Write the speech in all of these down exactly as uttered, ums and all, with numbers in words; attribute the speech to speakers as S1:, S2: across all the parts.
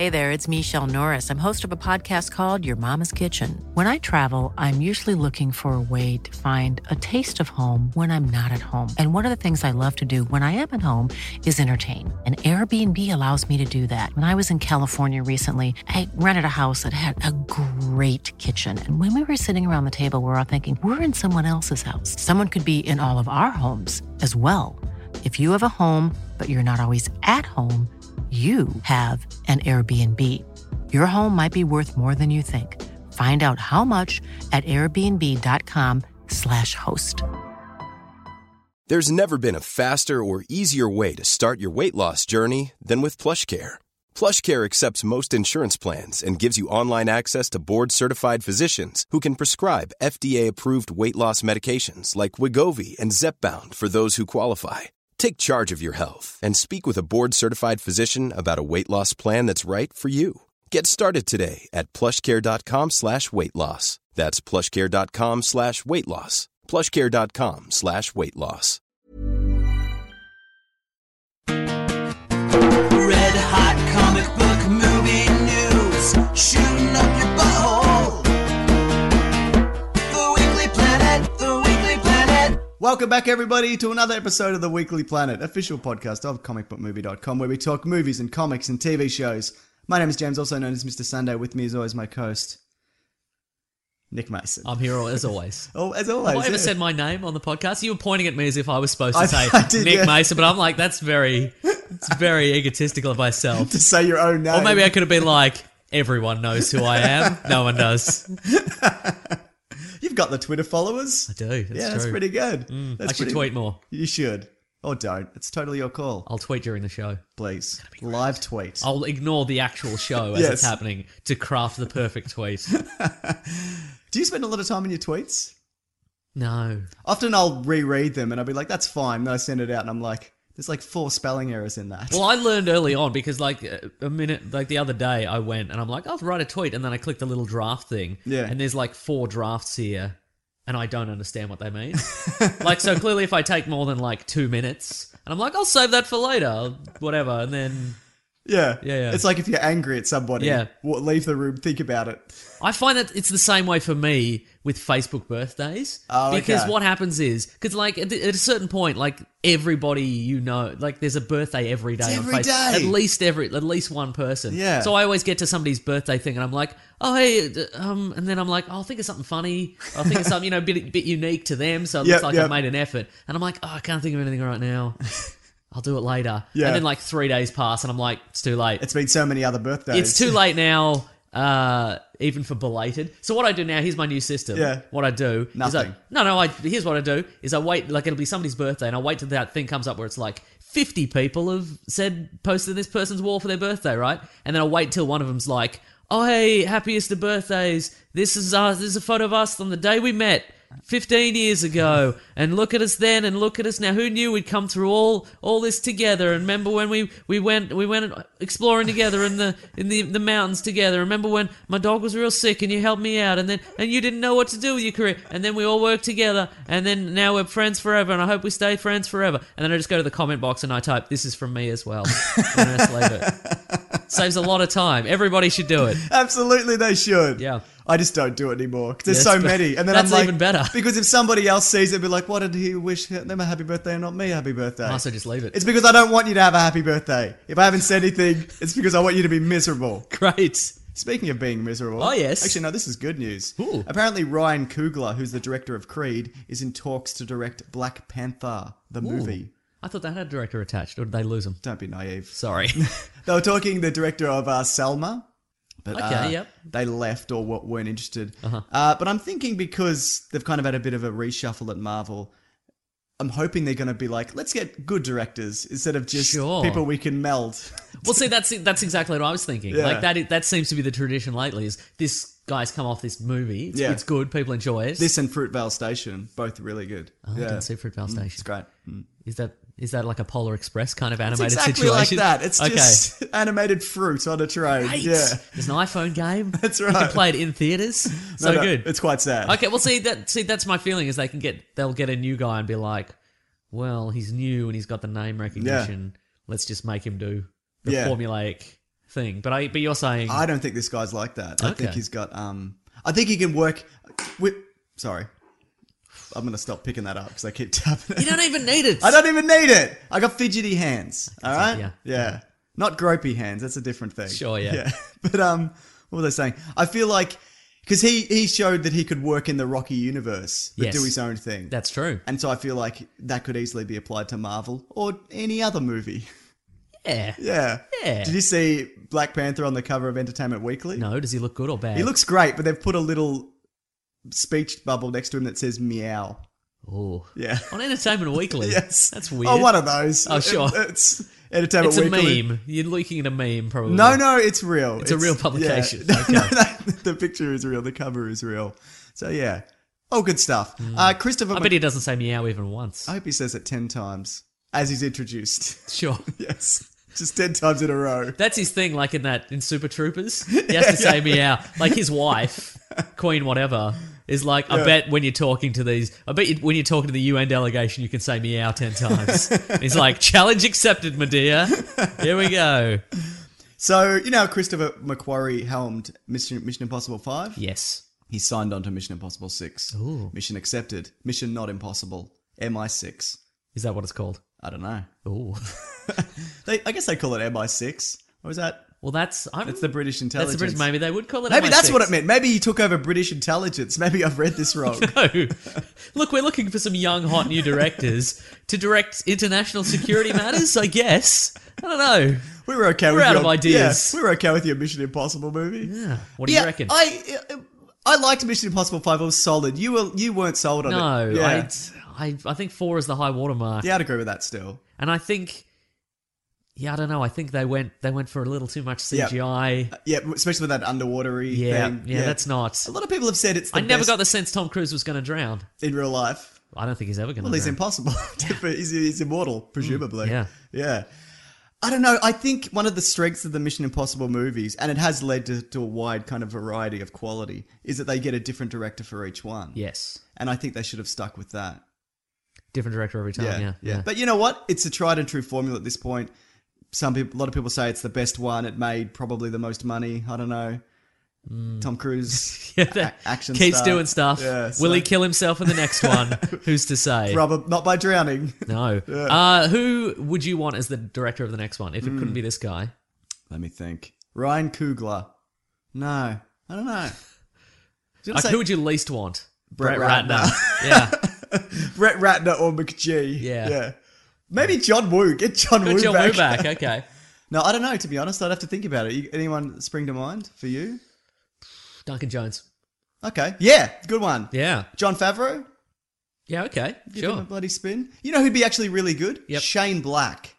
S1: Hey there, it's Michelle Norris. I'm host of a podcast called Your Mama's Kitchen. When I travel, I'm usually looking for a way to find a taste of home when I'm not at home. And one of the things I love to do when I am at home is entertain. And Airbnb allows me to do that. When I was in California recently, I rented a house that had a great kitchen. And when we were sitting around the table, we were all thinking, we're in someone else's house. Someone could be in all of our homes as well. If you have a home, but you're not always at home, you have an Airbnb. Your home might be worth more than you think. Find out how much at airbnb.com slash host.
S2: There's never been a faster or easier way to start your weight loss journey than with PlushCare. PlushCare accepts most insurance plans and gives you online access to board-certified physicians who can prescribe F D A-approved weight loss medications like Wegovy and Zepbound for those who qualify. Take charge of your health and speak with a board-certified physician about a weight loss plan that's right for you. Get started today at plushcare.com slash weight loss. That's plushcare.com slash weight loss. plushcare.com slash weight loss.
S3: Red hot comic book movie news, shooting up your butthole. The Weekly Planet, The Weekly Planet.
S4: Welcome back, everybody, to another episode of The Weekly Planet, official podcast of comic book movie dot com, where we talk movies and comics and T V shows. My name is James, also known as Mister Sunday. With me, as always, my co-host, Nick Mason.
S5: I'm here as always.
S4: Oh, as always.
S5: Have I ever
S4: yeah.
S5: said my name on the podcast? You were pointing at me as if I was supposed to
S4: I-
S5: say
S4: I did,
S5: Nick
S4: yeah.
S5: Mason, but I'm like, that's very, it's very egotistical of myself.
S4: To say your own name.
S5: Or maybe I could have been like, everyone knows who I am. No one does.
S4: You've got the Twitter followers.
S5: I do. That's
S4: yeah,
S5: true.
S4: that's pretty good.
S5: Mm,
S4: That's
S5: I should
S4: pretty-
S5: tweet more.
S4: You should. Or don't. It's totally your call.
S5: I'll tweet during the show.
S4: Please. Live tweet.
S5: I'll ignore the actual show as
S4: Yes.
S5: it's happening to craft the perfect tweet.
S4: Do you spend a lot of time in your tweets?
S5: No.
S4: Often I'll reread them and I'll be like, that's fine. Then I send it out and I'm like, there's like four spelling errors in that.
S5: Well, I learned early on because, like, a minute, like the other day, I went and I'm like, I'll write a tweet, and then I clicked the little draft thing,
S4: Yeah.
S5: and there's like four drafts here, and I don't understand what they mean. Like, so clearly, if I take more than like two minutes, and I'm like, I'll save that for later, whatever, and then
S4: Yeah.
S5: Yeah, yeah.
S4: It's like if you're angry at somebody,
S5: Yeah.
S4: w- leave the room, think about it.
S5: I find that it's the same way for me with Facebook birthdays.
S4: Oh,
S5: because
S4: okay.
S5: what happens is, because like at, at a certain point, like everybody you know, like there's a birthday every day
S4: It's
S5: on
S4: every
S5: Facebook.
S4: day.
S5: At least every, at least one person.
S4: Yeah.
S5: So I always get to somebody's birthday thing and I'm like, oh hey, d- um, and then I'm like, oh, I'll think of something funny. I'll think of something, you know, a bit, bit unique to them. So it
S4: Yep,
S5: looks like
S4: yep.
S5: I've made an effort. And I'm like, oh, I can't think of anything right now. I'll do it later.
S4: Yeah.
S5: And then like three days pass and I'm like, it's too late.
S4: It's been so many other birthdays.
S5: It's too late now, uh, even for belated. So what I do now, here's my new system.
S4: Yeah.
S5: What I do is
S4: Nothing.
S5: I, no, no, I, here's what I do is I wait, like it'll be somebody's birthday and I wait till that thing comes up where it's like fifty people have said, posted this person's wall for their birthday, right? And then I'll wait till one of them's like, oh hey, happiest of birthdays. This is us, this is a photo of us on the day we met. fifteen years ago, and look at us then, and look at us now. Who knew we'd come through all all this together? And remember when we, we went we went exploring together in the in the, the mountains together. Remember when my dog was real sick and you helped me out, and then and you didn't know what to do with your career, and then we all worked together, and then now we're friends forever, and I hope we stay friends forever. And then I just go to the comment box and I type, "This is from me as well," and I just leave it. Saves a lot of time. Everybody should do it.
S4: Absolutely, they should.
S5: Yeah.
S4: I just don't do it anymore because there's
S5: Yes,
S4: so
S5: but
S4: many, and then
S5: that's
S4: I'm like,
S5: even better.
S4: because if somebody else sees it, be like, "What did he wish them a happy birthday and not me a happy birthday?"
S5: I also just leave it.
S4: It's because I don't want you to have a happy birthday. If I haven't said anything, it's because I want you to be miserable.
S5: Great.
S4: Speaking of being miserable,
S5: Oh, yes.
S4: Actually, no, this is good news.
S5: Ooh.
S4: Apparently, Ryan Coogler, who's the director of Creed, is in talks to direct Black Panther, the movie.
S5: I thought that had a director attached, or did they lose him?
S4: Don't be naive.
S5: Sorry.
S4: They were talking the director of uh, Selma. But,
S5: Okay,
S4: uh,
S5: yep.
S4: they left or w- weren't interested.
S5: Uh-huh.
S4: Uh, but I'm thinking because they've kind of had a bit of a reshuffle at Marvel, I'm hoping they're going to be like, let's get good directors instead of just
S5: Sure.
S4: people we can meld.
S5: Well, see, that's that's exactly what I was thinking.
S4: Yeah.
S5: Like that that seems to be the tradition lately. Is this guy's come off this movie? It's,
S4: Yeah.
S5: it's good. People enjoy it.
S4: This and Fruitvale Station, both really good.
S5: oh, I didn't see Fruitvale Station.
S4: It's great. Mm.
S5: Is that is that like a Polar Express kind of
S4: It's
S5: animated
S4: exactly
S5: situation?
S4: like that. It's
S5: okay.
S4: just animated fruit on a train.
S5: Great.
S4: Yeah.
S5: There's an iPhone game.
S4: That's
S5: You
S4: right.
S5: can play it in theaters. So
S4: No, no,
S5: good.
S4: It's quite sad.
S5: Okay, well, see that see that's my feeling is they can get they'll get a new guy and be like, well, he's new and he's got the name recognition. Let's just make him do the
S4: Yeah.
S5: formulaic thing. But I, but you're saying
S4: I don't think this guy's like that. I think
S5: Okay.
S4: he's got. Um, I think he can work. With, sorry, I'm gonna stop picking that up because I keep tapping it.
S5: you don't even need it.
S4: I don't even need it. I got fidgety hands. All right.
S5: yeah.
S4: Yeah. Not gropey hands. That's a different thing.
S5: Sure, yeah.
S4: Yeah. But um, what was I saying? I feel like because he he showed that he could work in the Rocky universe, but
S5: Yes.
S4: do his own thing.
S5: That's true.
S4: And so I feel like that could easily be applied to Marvel or any other movie.
S5: Yeah.
S4: Yeah.
S5: Yeah.
S4: Did you see Black Panther on the cover of Entertainment Weekly?
S5: No, does he look good or bad?
S4: He looks great, but they've put a little speech bubble next to him that says meow.
S5: Oh.
S4: Yeah.
S5: On Entertainment Weekly.
S4: Yes.
S5: That's weird.
S4: Oh, one of those.
S5: Oh, sure.
S4: It- it's Entertainment
S5: It's a
S4: Weekly.
S5: meme. You're looking at a meme, probably.
S4: No, no, it's real.
S5: It's a real publication.
S4: Yeah. No,
S5: Okay.
S4: no, no, the picture is real. The cover is real. So yeah. Oh, good stuff. Uh, Christopher.
S5: I bet he doesn't say meow even once.
S4: I hope he says it ten times as he's introduced.
S5: Sure.
S4: Yes, just ten times in a row.
S5: That's his thing, like in that in Super Troopers. He has to say meow. Like his wife, Queen whatever, is like, I
S4: Yeah.
S5: bet when you're talking to these, I bet you, when you're talking to the U N delegation, you can say meow ten times. He's like, challenge accepted, my dear. Here we go.
S4: So you know, how Christopher McQuarrie helmed Mission, Mission Impossible Five.
S5: Yes.
S4: He signed on to Mission Impossible Six.
S5: Ooh.
S4: Mission accepted. Mission Not Impossible. M I six.
S5: Is that what it's called?
S4: I don't know.
S5: Ooh.
S4: They, I guess they call it M I six. Or is that?
S5: Well, that's I'm,
S4: That's the British
S5: That's
S4: intelligence.
S5: the British. Maybe they would call it.
S4: Maybe
S5: M I
S4: that's
S5: six.
S4: what it meant. Maybe he took over British intelligence. Maybe I've read this wrong.
S5: No. Look, we're looking for some young, hot new directors to direct international security matters, I guess. I don't know.
S4: We were okay
S5: We're
S4: with
S5: out
S4: your,
S5: of ideas.
S4: Yeah, we were okay with your Mission Impossible movie.
S5: Yeah. What do
S4: yeah,
S5: you reckon?
S4: I I liked Mission Impossible Five. It was solid. You were you weren't sold on
S5: no,
S4: it. Yeah.
S5: I, I, I think four is the high watermark.
S4: yeah, I'd agree with that still.
S5: And I think, yeah, I don't know. I think they went they went for a little too much C G I.
S4: Yeah, especially with that underwatery
S5: Yeah,
S4: thing.
S5: yeah, that's not.
S4: A lot of people have said it's the
S5: I never
S4: best
S5: got the sense Tom Cruise was going to drown.
S4: in real life.
S5: I don't think he's ever going to
S4: Well, he's
S5: drown.
S4: impossible. he's, he's immortal, presumably.
S5: yeah.
S4: Yeah. I don't know. I think one of the strengths of the Mission Impossible movies, and it has led to, to a wide kind of variety of quality, is that they get a different director for each one.
S5: Yes.
S4: And I think they should have stuck with that.
S5: Different director every time, yeah. Yeah.
S4: But you know what? It's a tried and true formula at this point. Some people, a lot of people say it's the best one. It made probably the most money. I don't know. Tom Cruise,
S5: Yeah, that-
S4: a- action
S5: keeps
S4: star.
S5: doing stuff.
S4: Yeah,
S5: Will
S4: so-
S5: he kill himself in the next one? Who's to say?
S4: Rubber, not by drowning.
S5: No. Uh, who would you want as the director of the next one if it
S4: Hmm.
S5: couldn't be this guy?
S4: Let me think. Ryan Coogler. No, I don't know. Do you
S5: Like,
S4: say
S5: who would you least want?
S4: Brett Ratner.
S5: yeah.
S4: Brett Ratner or McGee?
S5: Yeah.
S4: yeah. Maybe John Woo. Get John Woo
S5: Good John
S4: back.
S5: Woo back. Okay.
S4: No, I don't know. To be honest, I'd have to think about it. You, anyone spring to mind for you?
S5: Duncan Jones.
S4: Okay. Yeah, good one.
S5: Yeah.
S4: John Favreau.
S5: Yeah, okay.
S4: Give him a
S5: Sure.
S4: bloody spin. You know who'd be actually really good?
S5: Yep.
S4: Shane Black.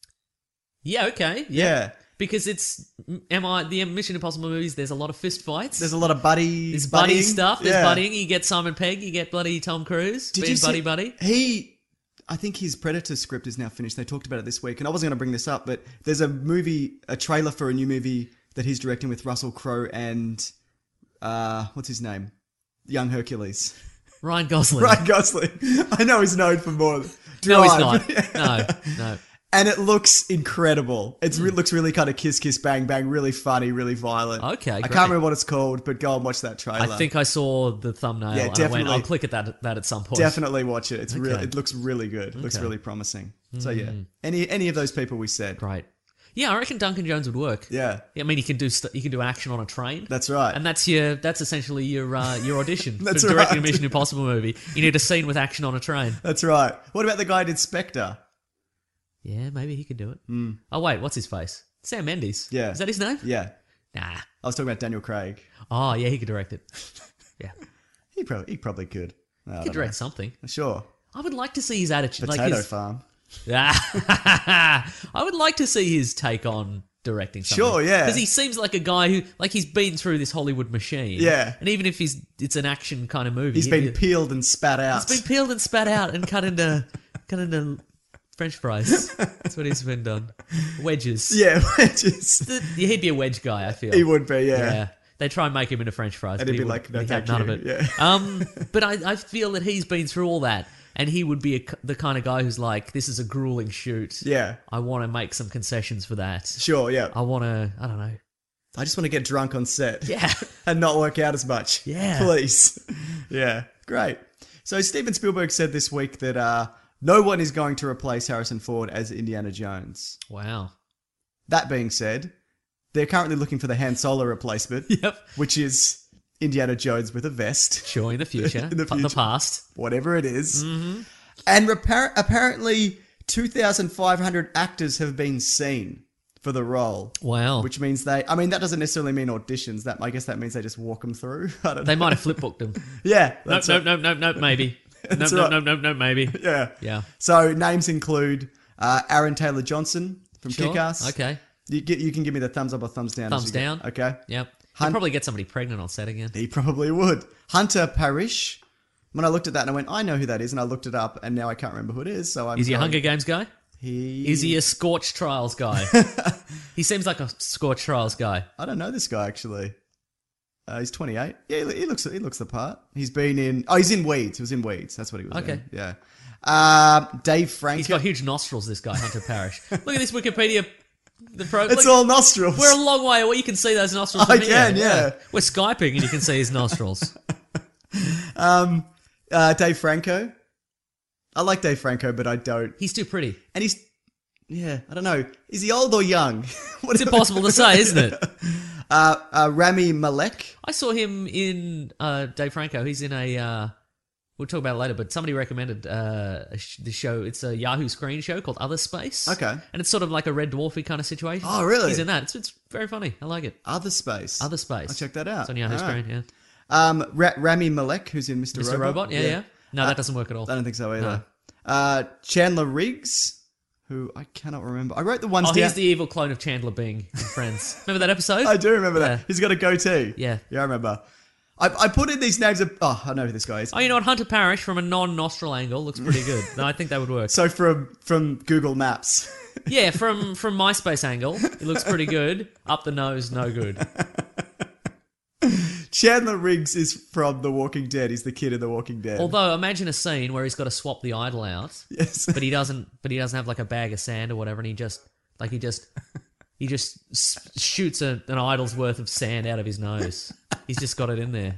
S5: Yeah, okay.
S4: Yeah.
S5: Because it's am I the Mission Impossible movies, there's a lot of fist fights.
S4: There's a lot of buddy.
S5: There's buddy
S4: buddying.
S5: stuff. There's
S4: Yeah.
S5: buddying. You get Simon Pegg. You get bloody Tom Cruise.
S4: Did
S5: being
S4: you see-
S5: buddy buddy.
S4: He, I think his Predator script is now finished. They talked about it this week, and I wasn't going to bring this up, but there's a movie, a trailer for a new movie that he's directing with Russell Crowe and uh, what's his name, Young Hercules,
S5: Ryan Gosling.
S4: Ryan Gosling. I know he's known for more.
S5: No, he's
S4: Drive.
S5: not. No, no.
S4: And it looks incredible. It re- looks really kind of kiss, kiss, bang, bang, really funny, really violent.
S5: Okay,
S4: I
S5: great.
S4: can't remember what it's called, but go and watch that trailer.
S5: I think I saw the thumbnail.
S4: Yeah,
S5: and I
S4: definitely.
S5: went, I'll click at that that at some point.
S4: Definitely watch it. It's really,
S5: Okay.
S4: it looks really good. It looks
S5: Okay.
S4: really promising. So yeah, any any of those people we said.
S5: Great. Yeah, I reckon Duncan Jones would work.
S4: Yeah,
S5: I mean, you can do st- you can do action on a train.
S4: that's right.
S5: And that's your that's essentially your uh, your audition
S4: That's
S5: for directing
S4: right.
S5: a Mission Impossible movie. You need a scene with action on a train.
S4: That's right. What about the guy who did Spectre?
S5: Yeah, maybe he could do it. Oh wait, what's his face? Sam Mendes.
S4: Yeah.
S5: Is that his name?
S4: Yeah,
S5: Nah.
S4: I was talking about Daniel Craig.
S5: Oh yeah, he could direct it. Yeah,
S4: He probably he probably could. No, I
S5: he could
S4: don't
S5: direct something.
S4: know. Sure.
S5: I would like to see his attitude.
S4: Potato
S5: like his,
S4: Farm.
S5: I would like to see his take on directing something.
S4: Sure, yeah.
S5: Because he seems like a guy who, like, he's been through this Hollywood machine.
S4: Yeah.
S5: And even if he's it's an action kind of movie,
S4: He's
S5: he-
S4: been
S5: he-
S4: peeled and spat out.
S5: He's been peeled and spat out and cut into cut into French fries. That's what he's been done. Wedges.
S4: yeah, just
S5: The- he'd be a wedge guy. I feel
S4: he would be. Yeah.
S5: Yeah. They try and make him into French fries,
S4: And
S5: but
S4: he'd
S5: he
S4: be
S5: would-
S4: like, "No,
S5: he had
S4: thank
S5: none
S4: you."
S5: of it.
S4: Yeah.
S5: Um, but I, I feel that he's been through all that, and he would be a, the kind of guy who's like, this is a grueling shoot.
S4: Yeah.
S5: I want to make some concessions for that.
S4: Sure, yeah.
S5: I want to, I don't know.
S4: I just want to get drunk on set.
S5: Yeah.
S4: And not work out as much.
S5: Yeah.
S4: Please. Yeah. Great. So Steven Spielberg said this week that uh, no one is going to replace Harrison Ford as Indiana Jones.
S5: Wow.
S4: That being said, they're currently looking for the Han Solo replacement.
S5: Yep.
S4: Which is Indiana Jones with a vest.
S5: Sure, in the future.
S4: In the
S5: pa-
S4: future.
S5: The past.
S4: Whatever it is. Mm-hmm. And repar- apparently two thousand five hundred actors have been seen for the role.
S5: Wow.
S4: Which means they... I mean, that doesn't necessarily mean auditions. That I guess that means they just walk them through. I don't
S5: They
S4: know.
S5: might have flip booked them.
S4: Yeah.
S5: Nope,
S4: that's
S5: nope,
S4: right.
S5: nope, nope, nope, maybe. Nope,
S4: That's
S5: nope,
S4: right.
S5: nope, nope, nope, maybe.
S4: Yeah.
S5: Yeah.
S4: So names include uh, Aaron Taylor Johnson from
S5: Sure.
S4: Kick-Ass.
S5: Okay.
S4: You, get, you can give me the thumbs up or thumbs down. as
S5: Thumbs
S4: you go.
S5: down.
S4: Okay.
S5: Yep.
S4: Hun-
S5: He'll probably get somebody pregnant on set again.
S4: He probably would. Hunter Parrish. When I looked at that and I went, I know who that is, and I looked it up, and now I can't remember who it is. So I'm.
S5: Is he a
S4: going-
S5: Hunger Games guy?
S4: He
S5: Is he a Scorch Trials guy? He seems like a Scorch Trials guy.
S4: I don't know this guy actually. Uh, he's twenty-eight. Yeah, he, he looks he looks the part. He's been in. Oh, he's in Weeds. He was in Weeds. That's what he was
S5: Okay.
S4: in. Yeah. Um, Dave Franco.
S5: He's got huge nostrils, this guy, Hunter Parrish. Look at this Wikipedia. The pro-
S4: It's
S5: look,
S4: all nostrils.
S5: We're a long way away. You can see those nostrils
S4: I
S5: from
S4: can,
S5: here.
S4: yeah.
S5: We're Skyping and you can see his nostrils.
S4: um, uh, Dave Franco. I like Dave Franco, but I don't.
S5: He's too pretty.
S4: And he's, yeah, I don't know. Is he old or young? What
S5: It's impossible to say, isn't it?
S4: Uh, uh, Rami Malek.
S5: I saw him in uh, Dave Franco. He's in a... Uh, we'll talk about it later, but somebody recommended uh, a sh- the show. It's a Yahoo screen show called Other Space.
S4: Okay.
S5: And it's sort of like a Red Dwarfy kind of situation.
S4: Oh, really?
S5: He's in that. It's, it's very funny. I like it.
S4: Other Space.
S5: Other Space.
S4: I'll check that out.
S5: It's on Yahoo
S4: All right.
S5: screen, yeah.
S4: Um, Ra- Rami Malek, who's in Mister
S5: Mister
S4: Robot.
S5: Robot? Yeah, yeah. No, that doesn't work at all.
S4: I don't think so either.
S5: No.
S4: Uh, Chandler Riggs, who I cannot remember. I wrote the ones
S5: Oh,
S4: down.
S5: he's the evil clone of Chandler Bing in Friends. Remember that episode?
S4: I do remember
S5: Yeah.
S4: that. He's got a goatee.
S5: Yeah.
S4: Yeah, I remember. I, I put in these names of... Oh, I know who this guy is.
S5: Oh, you know what? Hunter Parrish from a non-nostril angle looks pretty good. No, I think that would work.
S4: So from from Google Maps.
S5: Yeah, from from MySpace angle, it looks pretty good. Up the nose, no good.
S4: Chandler Riggs is from The Walking Dead. He's the kid in The Walking Dead.
S5: Although, imagine a scene where he's got to swap the idol out,
S4: Yes.
S5: but he doesn't. But he doesn't have like a bag of sand or whatever, and he just like he just he just s- shoots a, an idol's worth of sand out of his nose. He's just got it in there.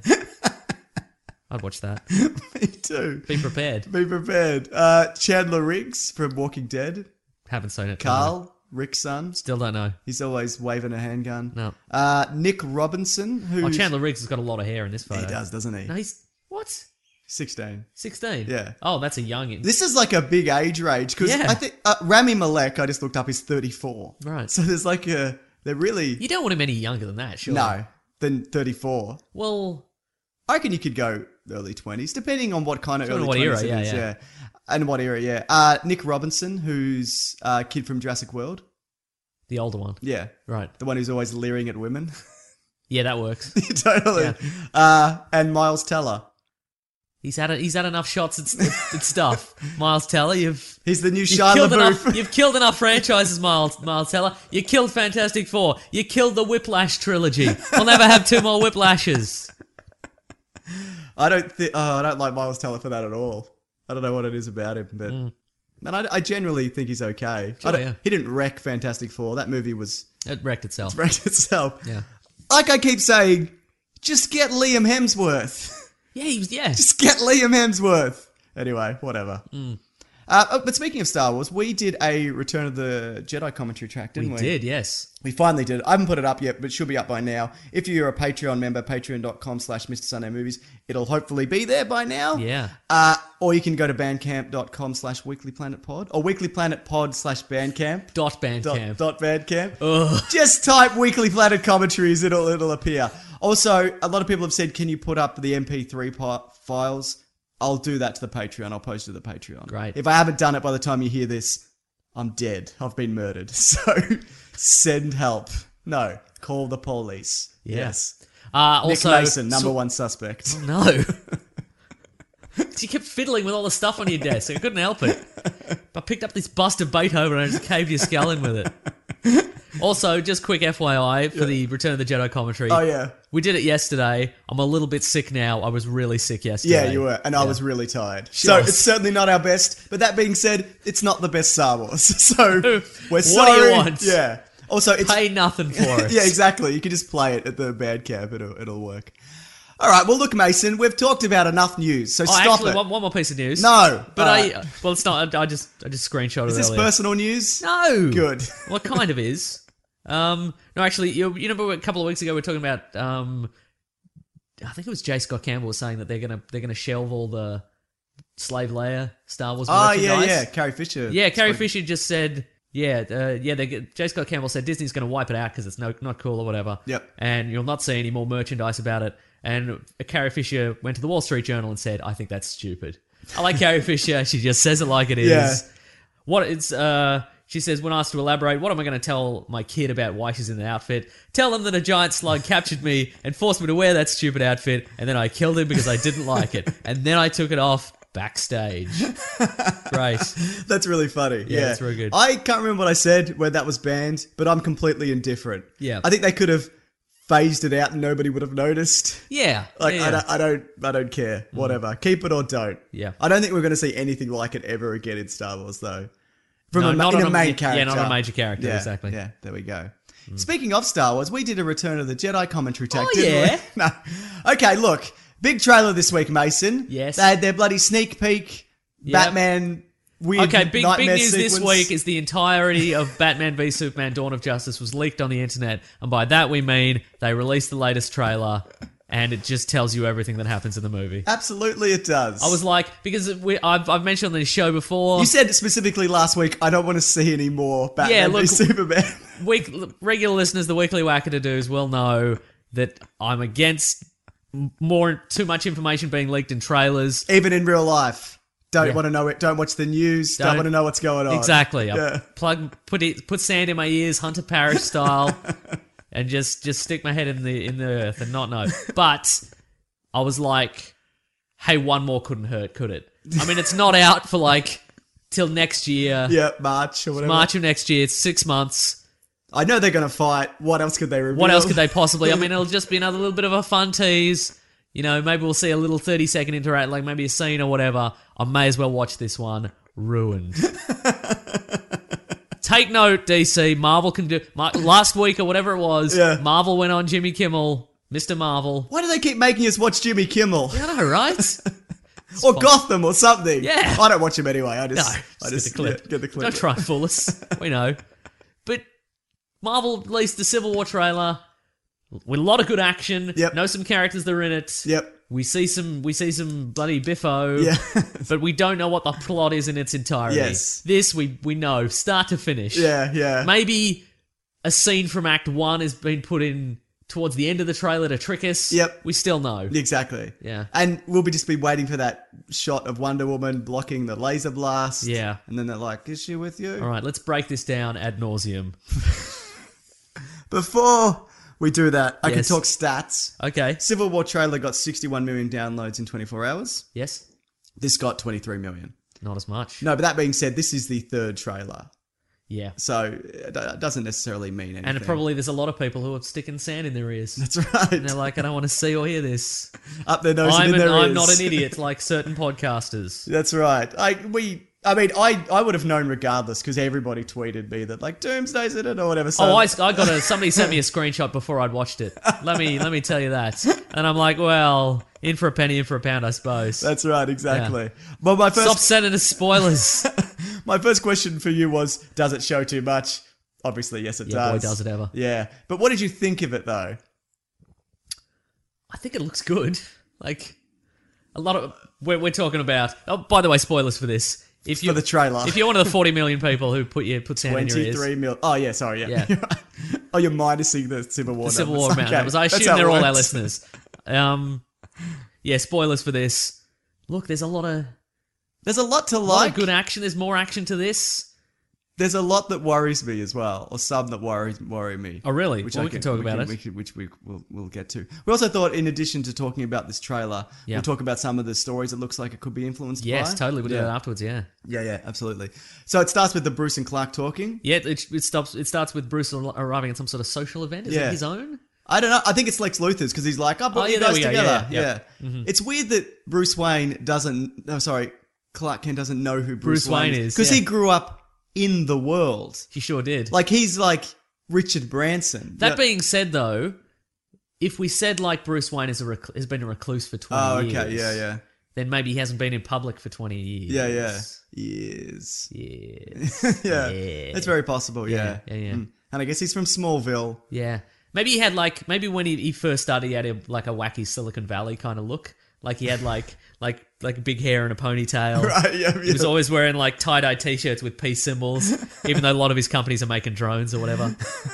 S5: I'd watch that.
S4: Me too.
S5: Be prepared.
S4: Be prepared. Uh, Chandler Riggs from Walking Dead.
S5: Haven't seen it.
S4: Carl, Rick's son.
S5: Still don't know.
S4: He's always waving a handgun.
S5: No.
S4: Uh, Nick Robinson, who
S5: Oh, Chandler Riggs has got a lot of hair in this photo.
S4: he does, doesn't he?
S5: No, he's what?
S4: sixteen.
S5: Sixteen.
S4: Yeah.
S5: Oh, that's a young.
S4: This is like a big age range because
S5: Yeah.
S4: I think uh, Rami Malek, I just looked up, is thirty-four.
S5: Right.
S4: So there's like a they're really
S5: You don't want him any younger than that, sure.
S4: no than thirty-four.
S5: Well,
S4: I reckon you could go early twenties, depending on what kind of
S5: Depending
S4: early
S5: on what
S4: twenties
S5: era,
S4: it
S5: yeah,
S4: is.
S5: yeah.
S4: And what era? Yeah. Uh, Nick Robinson, who's a kid from Jurassic World.
S5: the older one.
S4: Yeah.
S5: Right.
S4: The one who's always leering at women.
S5: Yeah, that works.
S4: Totally.
S5: Yeah.
S4: Uh, and Miles Teller.
S5: He's had a, he's had enough shots at, at, at stuff. Miles Teller, you've
S4: He's the new
S5: you've
S4: Shia
S5: killed enough.
S4: LaBeouf.
S5: You've killed enough franchises, Miles Miles Teller. You killed Fantastic Four. You killed the Whiplash trilogy. We'll never have two more Whiplashes.
S4: I don't think. Oh, I don't like Miles Teller for that at all. I don't know what it is about him, but man, I, I generally think he's okay.
S5: Sure,
S4: I don't,
S5: yeah.
S4: He didn't wreck Fantastic Four. That movie was
S5: It wrecked itself.
S4: wrecked itself.
S5: Yeah.
S4: Like I keep saying, just get Liam Hemsworth.
S5: Yeah, he was. Yeah.
S4: Just get Liam Hemsworth. Anyway, whatever. Uh, oh, but speaking of Star Wars, we did a Return of the Jedi commentary track, didn't
S5: we
S4: we?
S5: did. Yes.
S4: We finally did it. I haven't put it up yet, but it should be up by now. If you're a Patreon member, patreon.com slash Mr. Sunday Movies, it'll hopefully be there by now.
S5: Yeah.
S4: Uh, or you can go to bandcamp.com slash weeklyplanetpod or weeklyplanetpod slash bandcamp.
S5: Dot
S4: Dot,
S5: Bandcamp.
S4: dot bandcamp.
S5: Ugh.
S4: Just type Weekly Planet commentaries, it'll it'll appear. Also, a lot of people have said, can you put up the M P three pa- files? I'll do that to the Patreon. I'll post it to the Patreon.
S5: Great.
S4: If I haven't done it by the time you hear this, I'm dead. I've been murdered. So send help. No, call the police.
S5: Yeah.
S4: Yes.
S5: Uh,
S4: Nick
S5: also,
S4: Mason, number
S5: so-
S4: one suspect.
S5: No. You kept fiddling with all the stuff on your desk. I couldn't help it. I picked up this bust of Beethoven and I just caved your skull in with it. Also, just quick F Y I for the Return of the Jedi commentary.
S4: Oh, yeah.
S5: We did it yesterday. I'm a little bit sick now. I was really sick yesterday.
S4: Yeah, you were. And I was really tired.
S5: Sure.
S4: So it's certainly not our best. But that being said, it's not the best Star Wars. So we're
S5: What
S4: sorry.
S5: do you want?
S4: Yeah. Also, it's...
S5: Pay nothing for it.
S4: yeah, exactly. You can just play it at the band camp. It'll, it'll work. All right. Well, look, Mason, we've talked about enough news. So
S5: Oh,
S4: stop
S5: actually,
S4: it.
S5: one, one more piece of news.
S4: No.
S5: But
S4: All
S5: I...
S4: right.
S5: Well, it's not... I just I just screenshotted
S4: Is
S5: it
S4: this
S5: earlier.
S4: personal news?
S5: No.
S4: Good.
S5: Well, it kind of is. Um, no, actually, you, you remember a couple of weeks ago we were talking about... Um, I think it was J. Scott Campbell was saying that they're gonna they're gonna shelve all the Slave Leia Star Wars
S4: Oh,
S5: merchandise.
S4: yeah, yeah. Carrie Fisher.
S5: Yeah, Carrie
S4: spoke-
S5: Fisher just said, yeah, uh, yeah. They, J. Scott Campbell said Disney's going to wipe it out because it's no, not cool or whatever.
S4: Yep.
S5: And you'll not see any more merchandise about it. And Carrie Fisher went to the Wall Street Journal and said, "I think that's stupid." I like Carrie Fisher. She just says it like it is.
S4: Yeah.
S5: What it's uh. She says, when asked to elaborate, what am I going to tell my kid about why she's in the outfit? Tell him that a giant slug captured me and forced me to wear that stupid outfit, and then I killed him because I didn't like it. And then I took it off backstage. Great.
S4: That's really funny. Yeah,
S5: that's very good.
S4: I can't remember what I said when that was banned, but I'm completely indifferent.
S5: Yeah.
S4: I think they could have phased it out and nobody would have noticed.
S5: Yeah.
S4: Like
S5: yeah.
S4: I, don't, I don't, I don't care. Whatever, keep it or don't.
S5: Yeah.
S4: I don't think we're going to see anything like it ever again in Star Wars, though. From
S5: No,
S4: a, ma-
S5: not
S4: in
S5: on
S4: a
S5: a-
S4: main
S5: yeah,
S4: character.
S5: not on a major character,
S4: Yeah,
S5: exactly.
S4: Yeah, there we go. Speaking of Star Wars, we did a Return of the Jedi commentary tag,
S5: Oh,
S4: didn't
S5: yeah?
S4: we? No. Okay, look, big trailer this week, Mason.
S5: Yes.
S4: They had their bloody sneak peek.
S5: Yep.
S4: Batman. Weird
S5: Okay, big big
S4: nightmare
S5: news this
S4: sequence.
S5: week is the entirety of Batman v Superman Dawn of Justice was leaked on the internet, and by that we mean they released the latest trailer, and it just tells you everything that happens in the movie.
S4: Absolutely, it does.
S5: I was like, because we, I've, I've mentioned on this show before,
S4: You said specifically last week, I don't want to see any more Batman
S5: Yeah,
S4: v
S5: look-
S4: Superman.
S5: week, regular listeners, the Weekly Wackadoos will know that I'm against m- more too much information being leaked in trailers.
S4: Even in real life. Don't
S5: Yeah.
S4: want to know it. Don't watch the news. Don't,
S5: Don't-
S4: want to know what's going on.
S5: Exactly. I
S4: Yeah.
S5: plug put it put sand in my ears, Hunter Parrish style, and just just stick my head in the in the earth and not know. But I was like, hey, one more couldn't hurt, could it? I mean, it's not out for like till next year,
S4: Yeah, March or whatever.
S5: March of next year. It's six months.
S4: I know they're going to fight. What else could they reveal?
S5: What else could they possibly? I mean, it'll just be another little bit of a fun tease. You know, maybe we'll see a little thirty second interact, like maybe a scene or whatever. I may as well watch this one. Ruined. Take note, D C. Marvel can do... Mar- last week or whatever it was,
S4: Yeah.
S5: Marvel went on Jimmy Kimmel, Mister Marvel.
S4: Why do they keep making us watch Jimmy Kimmel?
S5: I know, right?
S4: or Gotham or something?
S5: Yeah.
S4: I don't watch him anyway. I
S5: No,
S4: just,
S5: just,
S4: I just
S5: get the clip.
S4: yeah, get the clip.
S5: Don't try and fool us. We know. But Marvel released the Civil War trailer with a lot of good action.
S4: Yep.
S5: Know some characters that are in it.
S4: Yep.
S5: We see some we see some bloody biffo.
S4: Yeah.
S5: But we don't know what the plot is in its entirety.
S4: Yes.
S5: This we we know, start to finish.
S4: Yeah, yeah.
S5: Maybe a scene from Act One has been put in towards the end of the trailer to trick us.
S4: Yep.
S5: We still know.
S4: Exactly.
S5: Yeah.
S4: And we'll be just be waiting for that shot of Wonder Woman blocking the laser blast.
S5: Yeah.
S4: And then they're like, is she with you?
S5: All right, let's break this down ad nauseum.
S4: Before we do that, I
S5: Yes.
S4: can talk stats.
S5: Okay.
S4: Civil War trailer got sixty-one million downloads in twenty-four hours.
S5: Yes.
S4: This got twenty-three million.
S5: Not as much.
S4: No, but that being said, this is the third trailer.
S5: Yeah.
S4: So it do- doesn't necessarily mean anything.
S5: And probably there's a lot of people who are sticking sand in their ears.
S4: That's right.
S5: And they're like, I don't want to see or hear this.
S4: Up their nose
S5: I'm,
S4: and in
S5: an,
S4: their
S5: I'm
S4: ears.
S5: not an idiot like certain podcasters.
S4: That's right. I we. I mean, I, I would have known regardless because everybody tweeted me that like Doomsday's in it or whatever. So
S5: Oh, I, I got a somebody sent me a screenshot before I'd watched it. Let me let me tell you that. And I'm like, well, in for a penny, in for a pound, I suppose.
S4: that's right, exactly. Well, my
S5: Stop
S4: first
S5: sending us spoilers.
S4: my first question for you was, does it show too much? Obviously, yes, it
S5: Yeah, boy,
S4: does.
S5: does it ever.
S4: Yeah, but what did you think of it though?
S5: I think it looks good. Like a lot of we're, we're talking about. Oh, by the way, spoilers for this. If you
S4: For the trailer.
S5: if you're one of the forty million people who put your put sand in your ears,
S4: Twenty-three mil. Oh yeah, sorry, yeah.
S5: Yeah.
S4: You're right. Oh, you're minusing the Civil War.
S5: the Civil
S4: numbers.
S5: War amount
S4: Okay,
S5: numbers. I
S4: that's
S5: assume
S4: how it
S5: they're all our
S4: works.
S5: listeners. Um, yeah, spoilers for this. Look, there's a lot of
S4: There's a lot to
S5: lot
S4: like.
S5: of good action. There's more action to this.
S4: There's a lot that worries me as well, or some that worry worry me.
S5: Oh, really?
S4: Which
S5: Well,
S4: I
S5: we can talk about
S4: can,
S5: it.
S4: we can- which we will we'll get to. We also thought, in addition to talking about this trailer,
S5: Yeah.
S4: we'll talk about some of the stories it looks like it could be influenced by.
S5: Yes, totally. We'll do
S4: yeah.
S5: that afterwards, yeah.
S4: Yeah, yeah, absolutely. So it starts with the Bruce and Clark talking.
S5: Yeah, it, it, stops, it starts with Bruce arriving at some sort of social event. Is
S4: Yeah.
S5: it his own?
S4: I don't know. I think it's Lex Luthor's because he's like, "Oh, put
S5: Oh,
S4: you
S5: yeah, there
S4: guys
S5: we go.
S4: together."
S5: Yeah,
S4: Yeah,
S5: yeah, yeah.
S4: It's weird that Bruce Wayne doesn't. No, sorry, Clark Kent doesn't know who Bruce,
S5: Bruce Wayne is,
S4: because
S5: yeah.
S4: he grew up in the world.
S5: He sure did.
S4: Like he's like Richard Branson.
S5: That
S4: Yeah.
S5: being said, though, if we said like Bruce Wayne is a rec- has been a recluse for twenty
S4: Oh,
S5: years,
S4: okay, yeah, yeah,
S5: then maybe he hasn't been in public for twenty years.
S4: yeah, yeah. Years.
S5: Yes.
S4: yeah,
S5: Yeah.
S4: that's very possible. Yeah,
S5: Yeah, yeah, yeah.
S4: Mm. And I guess he's from Smallville.
S5: Yeah. Maybe he had like maybe when he, he first started he had a, like a wacky Silicon Valley kind of look. Like he had like like like big hair and a ponytail.
S4: Right, yeah,
S5: He was
S4: yeah.
S5: always wearing like tie-dye t-shirts with peace symbols, even though a lot of his companies are making drones or whatever.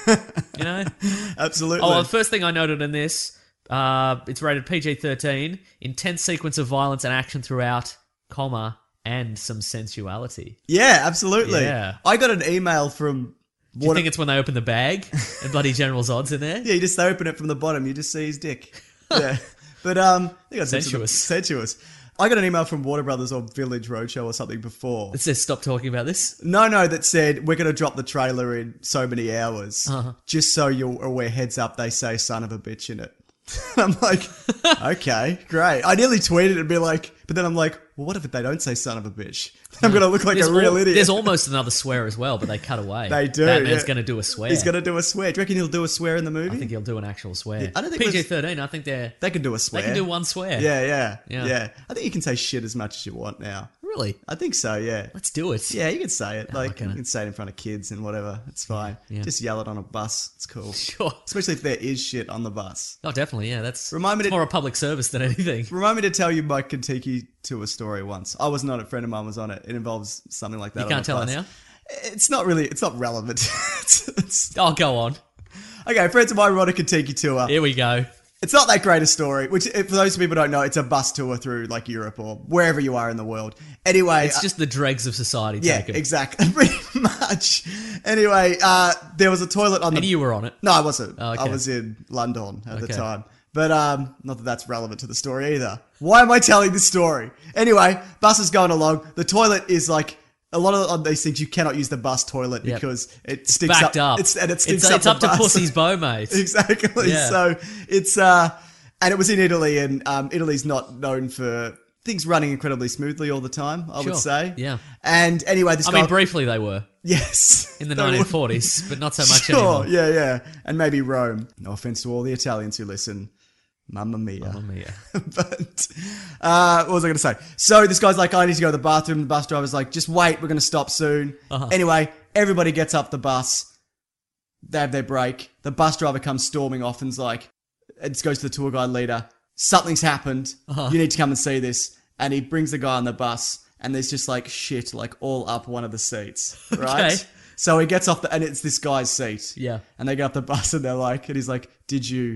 S5: You know?
S4: Absolutely.
S5: Oh, the first thing I noted in this, uh, it's rated P G thirteen, intense sequence of violence and action throughout, comma, and some sensuality.
S4: yeah, absolutely.
S5: Yeah.
S4: I got an email from.
S5: Do you think it's when they open the bag and bloody General Zod's in there?
S4: Yeah, you just open it from the bottom, you just see his dick. Yeah. But um I think I said
S5: Sensuous.
S4: sensuous. I got an email from Warner Brothers or Village Roadshow or something before.
S5: It says stop talking about this.
S4: No, no, that said we're gonna drop the trailer in so many hours.
S5: Uh-huh.
S4: Just so you're aware, heads up, they say son of a bitch in it. I'm like, okay, great. I nearly tweeted and be like, but then I'm like, well, what if they don't say son of a bitch? I'm going to look like
S5: There's
S4: a real
S5: al-
S4: idiot.
S5: There's almost another swear as well, but they cut away.
S4: They do.
S5: Batman's
S4: yeah.
S5: going to do a swear.
S4: He's going to do a swear. Do you reckon he'll do a swear in the movie?
S5: I think he'll do an actual swear.
S4: I don't think
S5: P G thirteen. I think they're
S4: they can do a swear.
S5: they can do one swear.
S4: Yeah, yeah,
S5: Yeah.
S4: yeah, I think you can say shit as much as you want now.
S5: Really?
S4: I think so, yeah.
S5: Let's do it.
S4: Yeah, you can say it. Like,
S5: gonna-
S4: you can say it in front of kids and whatever. It's fine.
S5: Yeah.
S4: Just yell it on a bus. It's cool.
S5: Sure.
S4: Especially if there is shit on the bus.
S5: Oh, definitely. Yeah, that's
S4: Remind me
S5: it's
S4: to-
S5: more a public service than anything.
S4: Remind me to tell you my Kentucky tour story once. I wasn't on it. A friend of mine was on it. It involves something like that.
S5: You
S4: on
S5: can't
S4: the
S5: tell it
S4: bus.
S5: now.
S4: It's not really, it's not relevant. it's, it's,
S5: Oh, go on.
S4: okay, friends of mine were on a Kentucky tour.
S5: Here we go.
S4: It's not that great a story, which, for those people who don't know, it's a bus tour through like Europe or wherever you are in the world. Anyway.
S5: It's just the dregs of society
S4: Yeah,
S5: taken.
S4: exactly. Pretty much. Anyway, uh, there was a toilet on the.
S5: And you were on it.
S4: No, I wasn't.
S5: Oh, okay.
S4: I was in London at the
S5: Okay.
S4: time. But um, not that that's relevant to the story either. Why am I telling this story? Anyway, bus is going along. The toilet is like a lot of on these things. You cannot use the bus toilet
S5: Yep.
S4: because it stinks
S5: Backed up.
S4: It's, and it stinks
S5: it's
S4: up.
S5: it's
S4: the
S5: up to
S4: bus.
S5: pussy's bow, mate.
S4: Exactly.
S5: Yeah.
S4: So it's uh, and it was in Italy, and um, Italy's not known for things running incredibly smoothly all the time. I
S5: Sure.
S4: would say.
S5: Yeah.
S4: And anyway, this
S5: I
S4: guy.
S5: mean, briefly they were
S4: yes.
S5: in the
S4: They were-
S5: nineteen forties, but not so much
S4: Sure,
S5: anymore.
S4: yeah, yeah. And maybe Rome. No offense to all the Italians who listen. Mamma mia.
S5: Mamma mia.
S4: But, uh, what was I going to say? So this guy's like, I need to go to the bathroom. The bus driver's like, just wait, we're going to stop soon.
S5: Uh-huh.
S4: Anyway, everybody gets up the bus. They have their break. The bus driver comes storming off and's like, it goes to the tour guide leader. Something's happened.
S5: Uh-huh.
S4: You need to come and see this. And he brings the guy on the bus, and there's just like shit, like all up one of the seats, right?
S5: Okay.
S4: So he gets off the, and it's this guy's seat.
S5: Yeah.
S4: And they get off the bus, and they're like, and he's like, did you?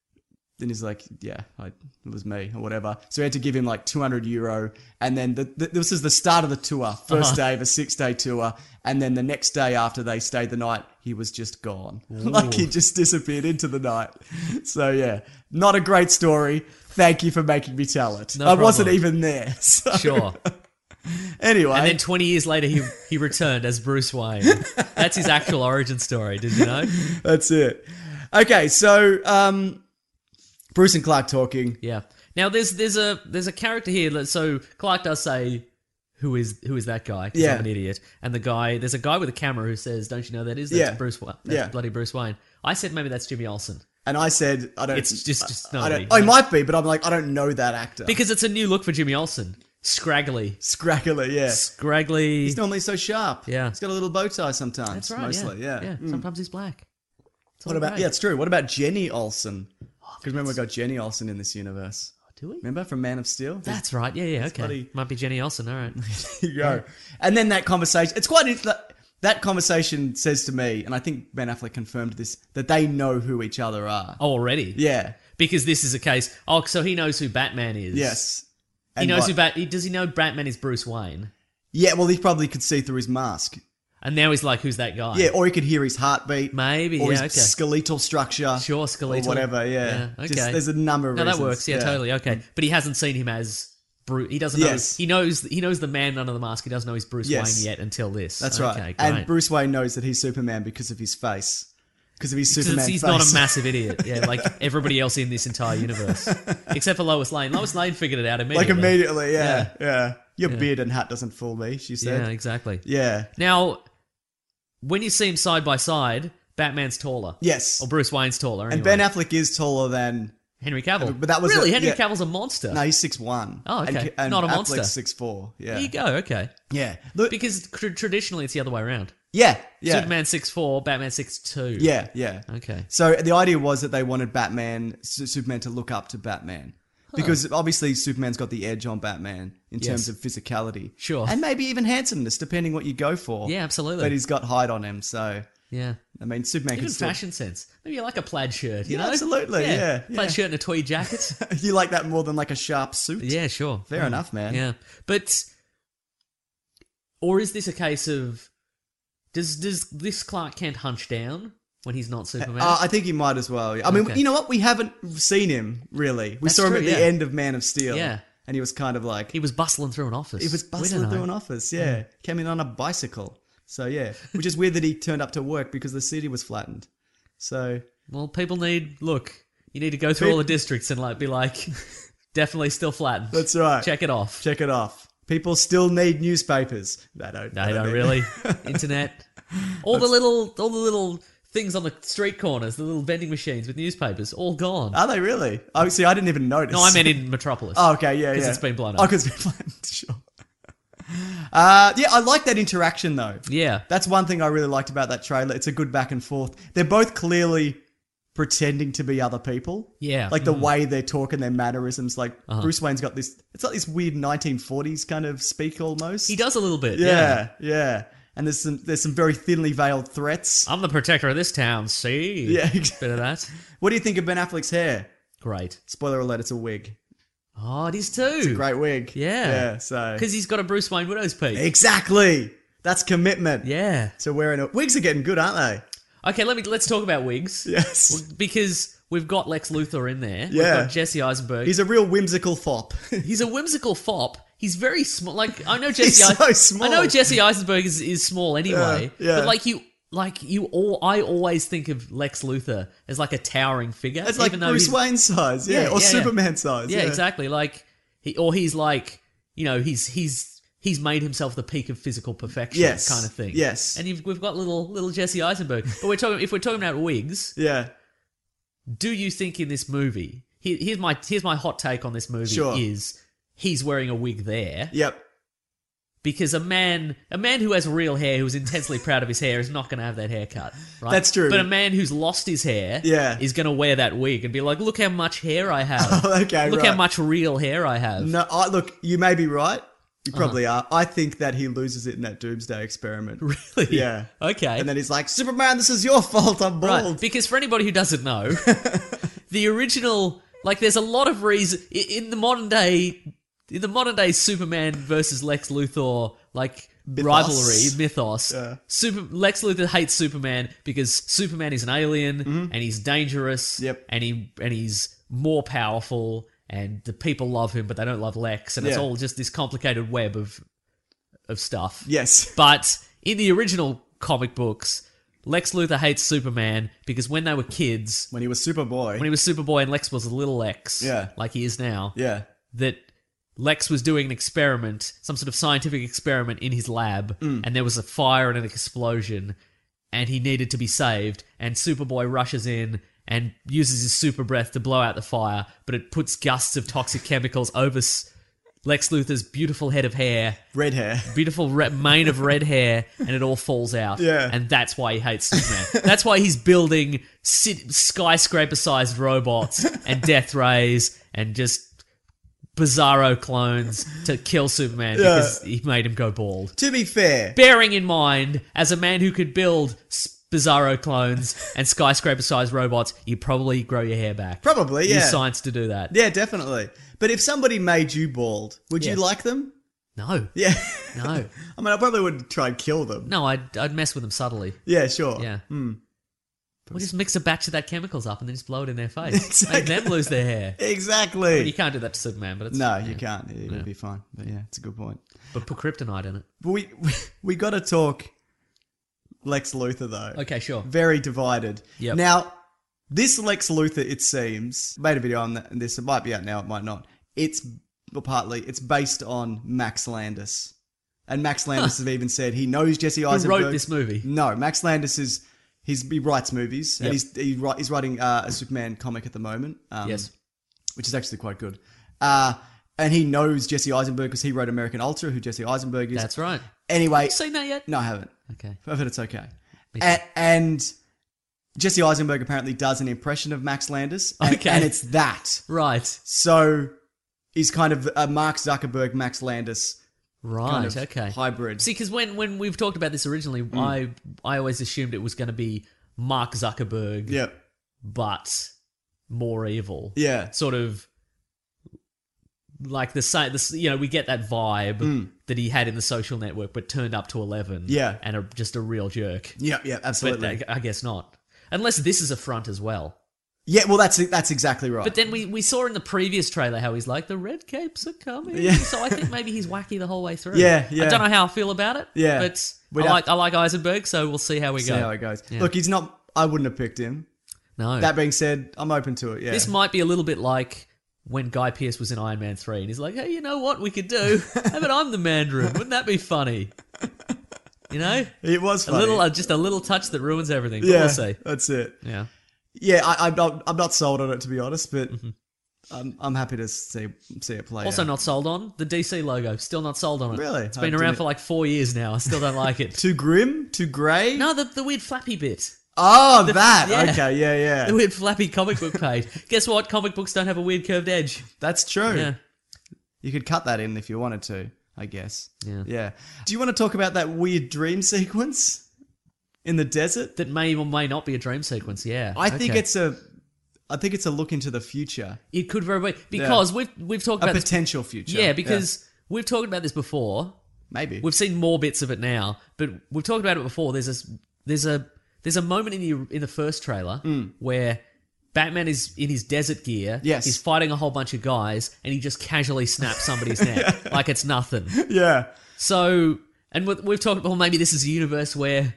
S4: And he's like, yeah, I, it was me or whatever. So we had to give him like two hundred euro. And then the, the, this is the start of the tour, first day of a six day tour. And then the next day after they stayed the night, he was just gone. Like he just disappeared into the night. So yeah, not a great story. Thank you for making me tell it.
S5: No
S4: I wasn't
S5: problem.
S4: even there. So.
S5: Sure.
S4: Anyway.
S5: And then twenty years later, he he returned as Bruce Wayne. That's his actual origin story. Did you know?
S4: That's it. Okay, so um, Bruce and Clark talking.
S5: Yeah. Now there's there's a there's a character here. That, so Clark does say, "Who is who is that guy?" 'Cause
S4: Yeah.
S5: I'm an idiot. And the guy, there's a guy with a camera who says, "Don't you know that is that's
S4: Yeah.
S5: Bruce? Wa- That's
S4: Yeah.
S5: bloody Bruce Wayne." I said maybe that's Jimmy Olsen
S4: And I said, I don't.
S5: It's just- just
S4: I,
S5: not
S4: I don't.
S5: me.
S4: I might be, but I'm like, I don't know that actor.
S5: because it's a new look for Jimmy Olsen. Scraggly,
S4: Scraggly, yeah.
S5: scraggly.
S4: He's normally so sharp.
S5: Yeah.
S4: He's got a little bow tie sometimes.
S5: That's right.
S4: Mostly, yeah.
S5: yeah.
S4: Mm.
S5: Sometimes he's black. It's all
S4: What about?
S5: great.
S4: Yeah, it's true. What about Jenny Olsen? Because remember, we got Jenny Olsen in this universe.
S5: Do we?
S4: Remember from Man of Steel?
S5: That's right. Yeah, yeah. Okay.
S4: bloody-
S5: Might be Jenny Olsen. All right.
S4: There you go. And then that conversation. It's quite. int- That, that conversation says to me, and I think Ben Affleck confirmed this, that they know who each other are.
S5: Oh, already?
S4: Yeah.
S5: Because this is a case. Oh, so he knows who Batman is.
S4: Yes.
S5: He
S4: And
S5: knows
S4: what-
S5: who Bat. Does he know Batman is Bruce Wayne?
S4: Yeah. Well, he probably could see through his mask.
S5: And now he's like, who's that guy?
S4: Yeah, or he could hear his heartbeat.
S5: Maybe,
S4: or
S5: yeah,
S4: his
S5: okay.
S4: skeletal structure.
S5: Sure, skeletal.
S4: Or whatever, yeah.
S5: Yeah, okay.
S4: Just, there's a number of
S5: No,
S4: reasons.
S5: that works. Yeah, totally. Okay. But he hasn't seen him as Bruce. He doesn't know.
S4: Yes.
S5: He knows He knows the man under the mask. He doesn't know he's Bruce
S4: Yes.
S5: Wayne yet until this.
S4: That's
S5: okay,
S4: right.
S5: Great.
S4: And Bruce Wayne knows that he's Superman because of his face. Because of his
S5: Because
S4: Superman
S5: he's
S4: face.
S5: not a massive idiot. Yeah, like everybody else in this entire universe. Except for Lois Lane. Lois Lane figured it out immediately.
S4: Like immediately, yeah.
S5: Yeah.
S4: Yeah. Your
S5: Yeah.
S4: beard and hat doesn't fool me, she said.
S5: Yeah, exactly.
S4: Yeah.
S5: Now, when you see him side by side, Batman's taller.
S4: Yes.
S5: Or Bruce Wayne's taller. Anyway.
S4: And Ben Affleck is taller than...
S5: Henry Cavill.
S4: But that was
S5: really?
S4: a-
S5: Henry
S4: yeah.
S5: Cavill's a monster.
S4: No, he's six one.
S5: Oh, okay.
S4: And, and
S5: Not a
S4: Affleck's
S5: monster.
S4: six four. Yeah.
S5: There you go. Okay.
S4: Yeah. Look,
S5: Because tr- traditionally it's the other way around.
S4: yeah. Yeah.
S5: Superman six four, Batman six two.
S4: Yeah. Yeah.
S5: Okay.
S4: So the idea was that they wanted Batman, Su- Superman to look up to Batman. Because obviously Superman's got the edge on Batman in
S5: Yes.
S4: terms of physicality.
S5: Sure.
S4: And maybe even handsomeness, depending what you go for.
S5: Yeah, absolutely.
S4: But he's got height on him, so...
S5: Yeah.
S4: I mean, Superman
S5: Even
S4: can still...
S5: fashion sense. Maybe you like a plaid shirt, you
S4: Yeah,
S5: know?
S4: absolutely, yeah,
S5: Plaid
S4: yeah.
S5: shirt and a tweed jacket.
S4: You like that more than like a sharp suit?
S5: Yeah, sure.
S4: Fair
S5: Mm.
S4: enough, man.
S5: Yeah. But... Or is this a case of... Does does this Clark Kent hunch down when he's not Superman?
S4: Uh, I think he might as well. I mean,
S5: Okay.
S4: you know what? We haven't seen him, really. We
S5: That's
S4: saw him
S5: true,
S4: at
S5: yeah.
S4: the end of Man of Steel.
S5: Yeah.
S4: And he was kind of like...
S5: he was bustling through an office.
S4: He was
S5: We don't
S4: bustling
S5: know.
S4: through an office, yeah. Came in on a bicycle. So, yeah. Which is weird that he turned up to work because the city was flattened. So,
S5: Well, people need... Look, you need to go through all the districts and like be like... definitely still flattened.
S4: that's right.
S5: Check it off.
S4: Check it off. People still need newspapers. They don't.
S5: No,
S4: they
S5: don't
S4: need-
S5: really. Internet. All the little... All the little... things on the street corners, the little vending machines with newspapers, all gone.
S4: Are they really? Oh, see, I didn't even notice.
S5: No, I meant in Metropolis.
S4: Oh, okay, yeah, yeah.
S5: 'Cause it's been blown up.
S4: Oh, because it's been blown up, sure. Uh, yeah, I like that interaction, though.
S5: Yeah.
S4: That's one thing I really liked about that trailer. It's a good back and forth. They're both clearly pretending to be other people.
S5: Yeah.
S4: Like the way they talk and their mannerisms. Like,
S5: Uh-huh.
S4: Bruce Wayne's got this... It's like this weird nineteen forties kind of speak, almost.
S5: He does a little bit.
S4: Yeah, yeah. And there's some there's some very thinly veiled threats.
S5: I'm the protector of this town, see?
S4: Yeah.
S5: Bit of that.
S4: What do you think of Ben Affleck's hair?
S5: Great.
S4: Spoiler alert, it's a wig.
S5: Oh, it is too.
S4: Great wig.
S5: Yeah.
S4: Yeah, so...
S5: Because he's got a Bruce Wayne widow's peak.
S4: Exactly! That's commitment.
S5: Yeah.
S4: To wearing a... Wigs are getting good, aren't they?
S5: Okay, let me let's talk about wigs.
S4: Yes.
S5: Because we've got Lex Luthor in there. We've
S4: Yeah.
S5: got Jesse Eisenberg.
S4: He's a real whimsical fop.
S5: He's a whimsical fop. He's very small. Like I know Jesse.
S4: He's so
S5: Eis-
S4: small.
S5: I know Jesse Eisenberg is, is small anyway.
S4: Yeah, yeah.
S5: But like you, like you, all I always think of Lex Luthor as like a towering figure.
S4: It's like
S5: even though
S4: Bruce
S5: he's-
S4: Wayne size, yeah,
S5: Yeah,
S4: or
S5: yeah, yeah.
S4: Superman size.
S5: Yeah,
S4: Yeah,
S5: exactly. Like he, or he's like, you know, he's he's he's made himself the peak of physical perfection,
S4: Yes,
S5: kind of thing.
S4: yes.
S5: And you've, we've got little little Jesse Eisenberg. But we're talking if we're talking about wigs.
S4: Yeah.
S5: Do you think in this movie? Here, here's my here's my hot take on this movie
S4: Sure.
S5: is he's wearing a wig there.
S4: Yep.
S5: Because a man, a man who has real hair, who's intensely proud of his hair, is not going to have that haircut, right?
S4: That's true.
S5: But a man who's lost his hair,
S4: Yeah.
S5: is going to wear that wig and be like, "Look how much hair I have!
S4: Oh, okay,
S5: Look how
S4: right.
S5: much real hair I have!"
S4: No, I, look, you may be right. You
S5: Uh-huh.
S4: probably are. I think that he loses it in that Doomsday experiment.
S5: Really?
S4: Yeah.
S5: Okay.
S4: And then he's like, Superman, this is your fault. I'm bald.
S5: Right, because for anybody who doesn't know, the original, like, there's a lot of reason i- in the modern day, in the modern day Superman versus Lex Luthor, like rivalry mythos.
S4: Yeah.
S5: Super Lex Luthor hates Superman because Superman is an alien and he's dangerous.
S4: Mm-hmm. Yep.
S5: and he and he's more powerful, and the people love him, but they don't love Lex, and it's
S4: Yeah.
S5: all just this complicated web of of stuff.
S4: Yes.
S5: But in the original comic books, Lex Luthor hates Superman because when they were kids,
S4: When he was Superboy.
S5: when he was Superboy and Lex was a little Lex,
S4: Yeah.
S5: like he is now,
S4: yeah.
S5: that Lex was doing an experiment, some sort of scientific experiment in his lab,
S4: Mm.
S5: and there was a fire and an explosion, and he needed to be saved, and Superboy rushes in and uses his super breath to blow out the fire, but it puts gusts of toxic chemicals over S- Lex Luthor's beautiful head of hair,
S4: Red hair.
S5: beautiful re- mane of red hair, and it all falls out.
S4: Yeah.
S5: And that's why he hates Superman. That's why he's building sit- skyscraper-sized robots and death rays and just bizarro clones to kill Superman because he made him go bald.
S4: To be fair,
S5: Bearing in mind, as a man who could build s- bizarro clones and skyscraper-sized robots, you probably grow your hair back.
S4: probably, yeah.
S5: Use science to do that.
S4: Yeah, definitely. But if somebody made you bald, would
S5: Yes.
S4: you like them?
S5: No.
S4: Yeah.
S5: No.
S4: I mean, I probably wouldn't try and kill them.
S5: No, I'd, I'd mess with them subtly.
S4: Yeah, sure.
S5: Yeah.
S4: Mm.
S5: We'll just mix a batch of that chemicals up and then just blow it in their face.
S4: Exactly.
S5: Make them lose their hair.
S4: Exactly.
S5: You can't do that to Superman, but it's...
S4: No,
S5: yeah.
S4: you can't. It'll
S5: Yeah.
S4: be fine. But yeah, it's a good point.
S5: But put kryptonite in it.
S4: But we we, we got to talk Lex Luthor though.
S5: Okay, sure.
S4: Very divided.
S5: Yep.
S4: Now, this Lex Luthor, it seems, made a video on that, and this. It might be out now. It might not. It's well, partly it's based on Max Landis, and Max Landis has even said he knows Jesse
S5: Who
S4: Eisenberg.
S5: wrote this movie?
S4: No, Max Landis is he's he writes movies,
S5: Yep.
S4: and he's he, wri- he's writing uh, a Superman comic at the moment. Um,
S5: Yes.
S4: which is actually quite good. Uh, and he knows Jesse Eisenberg because he wrote American Ultra, who Jesse Eisenberg is.
S5: That's right.
S4: Anyway,
S5: Seen that yet?
S4: no, I haven't.
S5: Okay.
S4: I've heard it's okay.
S5: Me too.
S4: And, and Jesse Eisenberg apparently does an impression of Max Landis, and,
S5: Okay.
S4: and it's that.
S5: Right.
S4: So he's kind of a Mark Zuckerberg, Max Landis
S5: Right,
S4: kind of
S5: okay.
S4: hybrid.
S5: See, because when, when we've talked about this originally,
S4: Mm.
S5: I I always assumed it was going to be Mark Zuckerberg,
S4: Yeah,
S5: but more evil.
S4: yeah,
S5: Sort of like the same, the, you know, we get that vibe that he had in the Social Network, but turned up to eleven.
S4: Mm. Yeah.
S5: And a, just a real jerk.
S4: yeah, yeah,
S5: But
S4: absolutely.
S5: I, I guess not. Unless this is a front as well.
S4: yeah, well, that's that's exactly right.
S5: But then we, we saw in the previous trailer how he's like, the red capes are coming.
S4: Yeah.
S5: So I think maybe he's wacky the whole way through.
S4: Yeah, yeah.
S5: I don't know how I feel about it.
S4: Yeah.
S5: But
S4: We'd
S5: I
S4: have-
S5: like I like Eisenberg, so we'll see how we
S4: see
S5: go.
S4: how it goes.
S5: Yeah.
S4: Look, he's not. I wouldn't have picked him.
S5: No.
S4: That being said, I'm open to it. Yeah,
S5: This might be a little bit like when Guy Pearce was in Iron Man three and he's like, hey, you know what we could do? How about I'm the Mandarin? Wouldn't that be funny? You know?
S4: it was
S5: A
S4: funny.
S5: little, uh, just a little touch that ruins everything. But
S4: yeah,
S5: we'll see.
S4: that's it.
S5: Yeah.
S4: Yeah, I, I'm not. I'm not sold on it to be honest, but I'm, I'm happy to see see it play.
S5: Mm-hmm. Also
S4: out.
S5: not sold on the D C logo. Still not sold on it.
S4: Really?
S5: It's been
S4: I
S5: around
S4: didn't-
S5: for like four years now. I still don't like it.
S4: too grim, too grey.
S5: No, the, the weird flappy bit.
S4: Oh, that.
S5: yeah.
S4: Okay, yeah, yeah.
S5: The weird flappy comic book page. Guess what? Comic books don't have a weird curved edge.
S4: That's true.
S5: Yeah.
S4: You could cut that in if you wanted to, I guess.
S5: Yeah.
S4: Yeah. Do you want to talk about that weird dream sequence in the desert?
S5: That may or may not be a dream sequence. Yeah.
S4: I think
S5: Okay.
S4: it's a. I think it's a look into the future,
S5: It could very well because we've we've talked
S4: a
S5: about this.
S4: potential future.
S5: Yeah, because we've talked about this before.
S4: maybe
S5: We've seen more bits of it now, but we've talked about it before. There's a there's a there's a moment in the in the first trailer where Batman is in his desert gear.
S4: Yes.
S5: He's fighting a whole bunch of guys, and he just casually snaps somebody's neck like it's nothing.
S4: yeah,
S5: So, and we- we've talked. Well, maybe this is a universe where